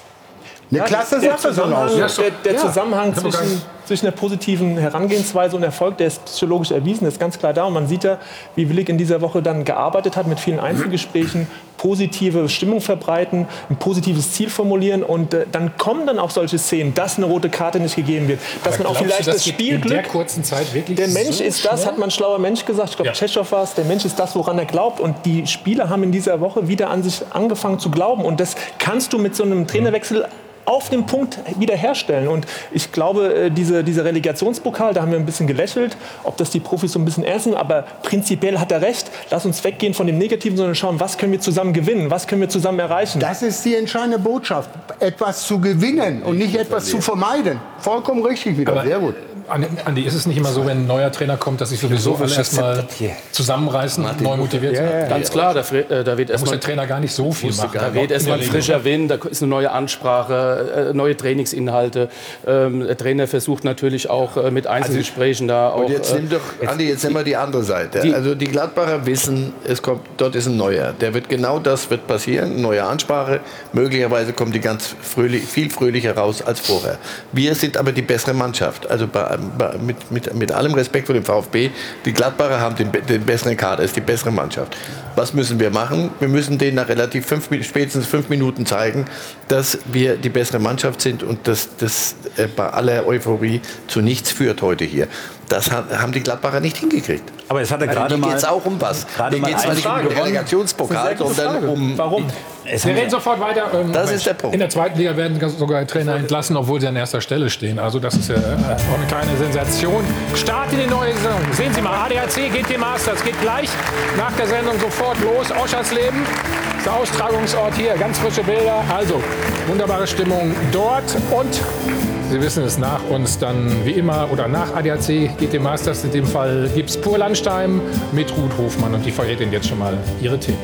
Eine Ja, klasse der Sache, so Zusammenhang, eine der, der Ja. Zusammenhang Ich hab gar zwischen, nicht- zwischen der positiven Herangehensweise und Erfolg, der ist psychologisch erwiesen, ist ganz klar da. Und man sieht ja, wie Willig in dieser Woche dann gearbeitet hat mit vielen Einzelgesprächen, positive Stimmung verbreiten, ein positives Ziel formulieren. Und äh, dann kommen dann auch solche Szenen, dass eine rote Karte nicht gegeben wird, dass Aber man auch glaubst vielleicht du, das geht Spielglück... in der kurzen Zeit wirklich Der Mensch so ist das, schnell? hat man ein schlauer Mensch gesagt. Ich glaube, ja. Tschechow war es. Der Mensch ist das, woran er glaubt. Und die Spieler haben in dieser Woche wieder an sich angefangen zu glauben. Und das kannst du mit so einem Trainerwechsel auf dem Punkt wiederherstellen. Und ich glaube, diese, dieser Relegationspokal, da haben wir ein bisschen gelächelt, ob das die Profis so ein bisschen ernst nehmen, aber prinzipiell hat er recht. Lass uns weggehen von dem Negativen, sondern schauen, was können wir zusammen gewinnen, was können wir zusammen erreichen. Das ist die entscheidende Botschaft, etwas zu gewinnen und nicht etwas zu vermeiden. Vollkommen richtig wieder, Aber, sehr gut. Andi, Andi, ist es nicht immer so, wenn ein neuer Trainer kommt, dass sich sowieso alle erstmal zusammenreißen, neu motiviert sind? Ja, ja, ganz klar, da, fre- äh, da wird Da muss erstmal der Trainer gar nicht so viel machen. Da weht erstmal ein frischer Wind, da ist eine neue Ansprache, äh, neue Trainingsinhalte. Ähm, der Trainer versucht natürlich auch äh, mit Einzelgesprächen da auch. Und jetzt äh, nimm doch, Andi, jetzt nehmen wir die andere Seite. Die- also die Gladbacher wissen, es kommt, dort ist ein neuer. Der wird genau das wird passieren, eine neue Ansprache. Möglicherweise kommen die ganz fröhlich, viel fröhlicher raus als vorher. Wir sind aber die bessere Mannschaft. Also bei, bei, mit, mit, mit allem Respekt vor dem VfB, die Gladbacher haben den, den besseren Kader, ist die bessere Mannschaft. Was müssen wir machen? Wir müssen denen nach relativ fünf, spätestens fünf Minuten zeigen, dass wir die bessere Mannschaft sind und dass das äh, bei aller Euphorie zu nichts führt heute hier. Das ha- haben die Gladbacher nicht hingekriegt. Aber es hatte Also gerade hier mal- geht es auch um was. gerade Hier mal geht es eine nicht um Frage. den Relegationspokal, sondern um... Warum? Wir reden sofort weiter. Ähm, Das ist der Punkt. In der zweiten Liga werden sogar Trainer entlassen, obwohl sie an erster Stelle stehen. Also das ist ja äh, auch eine kleine Sensation. Start in die neue Saison. Sehen Sie mal, A D A C G T Masters geht gleich nach der Sendung sofort los. Oschersleben ist der Austragungsort hier. Ganz frische Bilder. Also wunderbare Stimmung dort. Und Sie wissen es, nach uns dann wie immer oder nach A D A C G T Masters in dem Fall gibt es Pur Landstein mit Ruth Hofmann. Und die verrät Ihnen jetzt schon mal ihre Themen.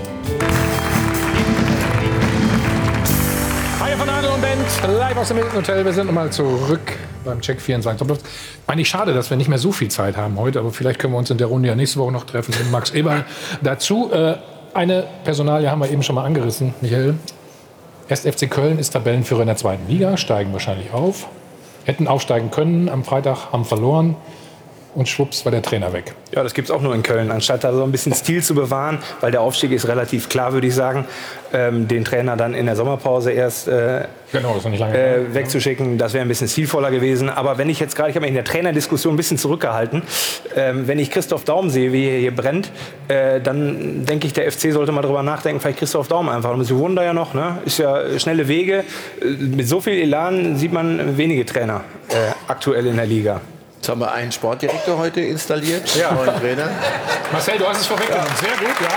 Hi von Adel und Bent, live aus dem Hilton Hotel. Wir sind nochmal zurück beim Check vierundzwanzig. Eigentlich schade, dass wir nicht mehr so viel Zeit haben heute, aber vielleicht können wir uns in der Runde ja nächste Woche noch treffen mit Max Eberl. Dazu äh, eine Personalie haben wir eben schon mal angerissen, Michael. erster F C Köln ist Tabellenführer in der zweiten Liga, steigen wahrscheinlich auf. Hätten aufsteigen können am Freitag, haben verloren. Und schwupps war der Trainer weg. Ja, das gibt es auch nur in Köln. Anstatt da so ein bisschen Stil zu bewahren, weil der Aufstieg ist relativ klar, würde ich sagen, ähm, den Trainer dann in der Sommerpause erst äh, genau, das ist noch nicht lange äh, wegzuschicken, das wäre ein bisschen stilvoller gewesen. Aber wenn ich jetzt gerade, ich habe mich in der Trainerdiskussion ein bisschen zurückgehalten, ähm, wenn ich Christoph Daum sehe, wie er hier brennt, äh, dann denke ich, der F C sollte mal drüber nachdenken, vielleicht Christoph Daum einfach. Und sie wohnen da ja noch, ne? Ist ja schnelle Wege. Äh, mit so viel Elan sieht man wenige Trainer äh, aktuell in der Liga. Jetzt haben wir einen Sportdirektor heute installiert, Ja. neuen Trainer. Marcel, du hast es vorweggenommen. Sehr gut, ja.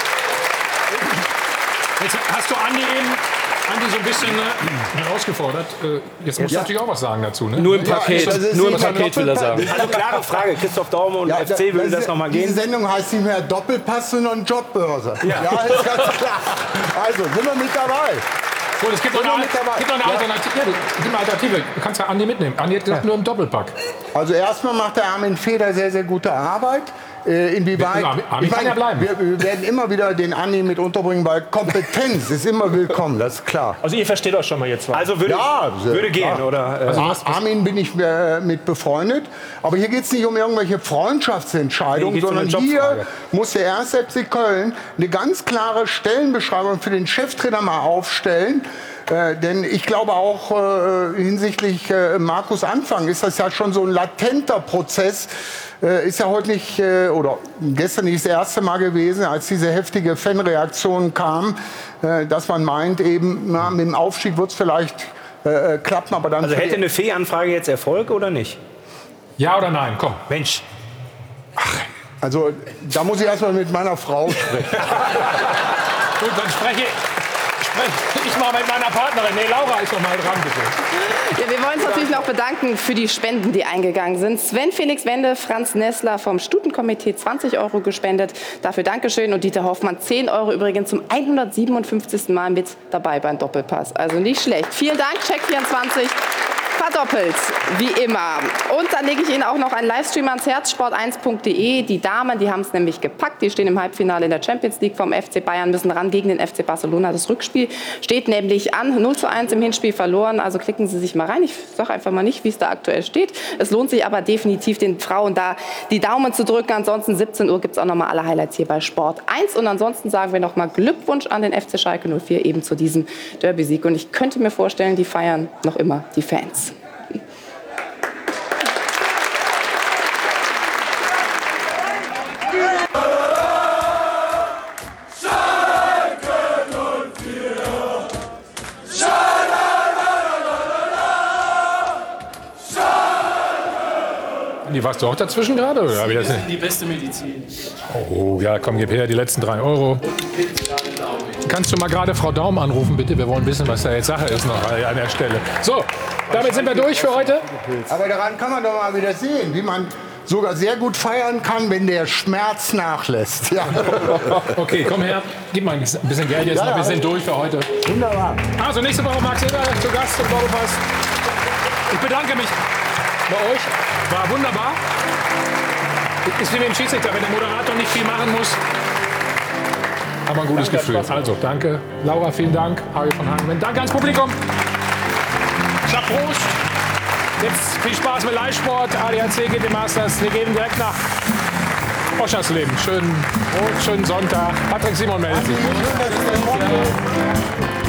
Jetzt hast du Andi eben Andi so ein bisschen äh, herausgefordert. Äh, jetzt musst du Ja. natürlich auch was sagen dazu. Ne? Nur im Paket, das ist nur im nicht Paket will er sagen. Doppelpass. Also klare Frage, Christoph Daum und F C, würde das nochmal gehen? Diese Sendung heißt nicht mehr Doppelpass, sondern Jobbörse. Ja. Ja, ist ganz klar. Also, sind wir mit dabei. Gut, es gibt noch Sind wir eine, mit dabei? gibt noch eine Ja. Alternative. Ja, du- gib mal Alternative. Du kannst ja Andi mitnehmen. Andi hat gesagt, nur im Doppelpack. Also erstmal macht der Armin Feder sehr, sehr gute Arbeit. Äh, inwieweit, Armin- Armin ich kann ja bleiben. Wir, wir werden immer wieder den Andi mit unterbringen, weil Kompetenz ist immer willkommen, das ist klar. Also ihr versteht euch schon mal jetzt. Also würde, Ja, sehr würde gehen, klar. oder? Äh, Also Armin bin ich äh, mit befreundet. Aber hier geht es nicht um irgendwelche Freundschaftsentscheidungen, Nee, geht's um eine sondern hier Jobfrage. muss der erste F C Köln eine ganz klare Stellenbeschreibung für den Cheftrainer mal aufstellen. Äh, denn ich glaube auch äh, hinsichtlich äh, Markus Anfang ist das ja schon so ein latenter Prozess. Äh, ist ja heute nicht, äh, oder gestern nicht das erste Mal gewesen, als diese heftige Fanreaktion kam, äh, dass man meint, eben na, mit dem Aufstieg wird es vielleicht äh, klappen, aber dann... also hätte eine Fee-Anfrage jetzt Erfolg oder nicht? Ja oder nein? Komm. Mensch. Also da muss ich erstmal mit meiner Frau sprechen. Gut, dann spreche spreche ich mal mit meiner Partnerin. Nee, Laura ist noch mal dran, bitte. Ja, wir wollen uns natürlich noch bedanken für die Spenden, die eingegangen sind. Sven Felix Wende, Franz Nessler vom Stutenkomitee zwanzig Euro gespendet. Dafür Dankeschön. Und Dieter Hoffmann zehn Euro übrigens zum hundertsiebenundfünfzigsten Mal mit dabei beim Doppelpass. Also nicht schlecht. Vielen Dank, Check vierundzwanzig. Verdoppelt, wie immer. Und dann lege ich Ihnen auch noch einen Livestream ans Herz, sport eins punkt de. Die Damen, die haben es nämlich gepackt. Die stehen im Halbfinale in der Champions League vom F C Bayern, müssen ran gegen den F C Barcelona. Das Rückspiel steht nämlich an. null zu eins im Hinspiel verloren. Also klicken Sie sich mal rein. Ich sage einfach mal nicht, wie es da aktuell steht. Es lohnt sich aber definitiv, den Frauen da die Daumen zu drücken. Ansonsten siebzehn Uhr gibt es auch noch mal alle Highlights hier bei Sport eins. Und ansonsten sagen wir noch mal Glückwunsch an den F C Schalke null vier eben zu diesem Derby-Sieg. Und ich könnte mir vorstellen, die feiern noch immer die Fans. Die warst du auch dazwischen gerade? Oder? Das ist die beste Medizin. Oh ja, komm, gib her die letzten drei Euro. Kannst du mal gerade Frau Daum anrufen, bitte? Wir wollen wissen, was da jetzt Sache ist noch an der Stelle. So, damit sind wir durch für heute. Aber daran kann man doch mal wieder sehen, wie man sogar sehr gut feiern kann, wenn der Schmerz nachlässt. Ja. Okay, komm her, gib mal ein bisschen Geld jetzt Ja, noch. Wir ja. sind durch für heute. Wunderbar. Also nächste Woche Max Eber zu Gast im Doppelpass. Ich bedanke mich bei euch. War wunderbar. Ist wie mit dem Schiedsrichter, wenn der Moderator nicht viel machen muss. Aber ein gutes Danke, Gefühl. Spaß. Also, danke. Laura, vielen Dank. Harry von Hagen. Danke ans Publikum. Sag Prost. Jetzt viel Spaß mit Live-Sport. A D A C geht im Masters. Wir gehen direkt nach Oschersleben. Schönen, schönen Sonntag. Patrick Simon meldet sich.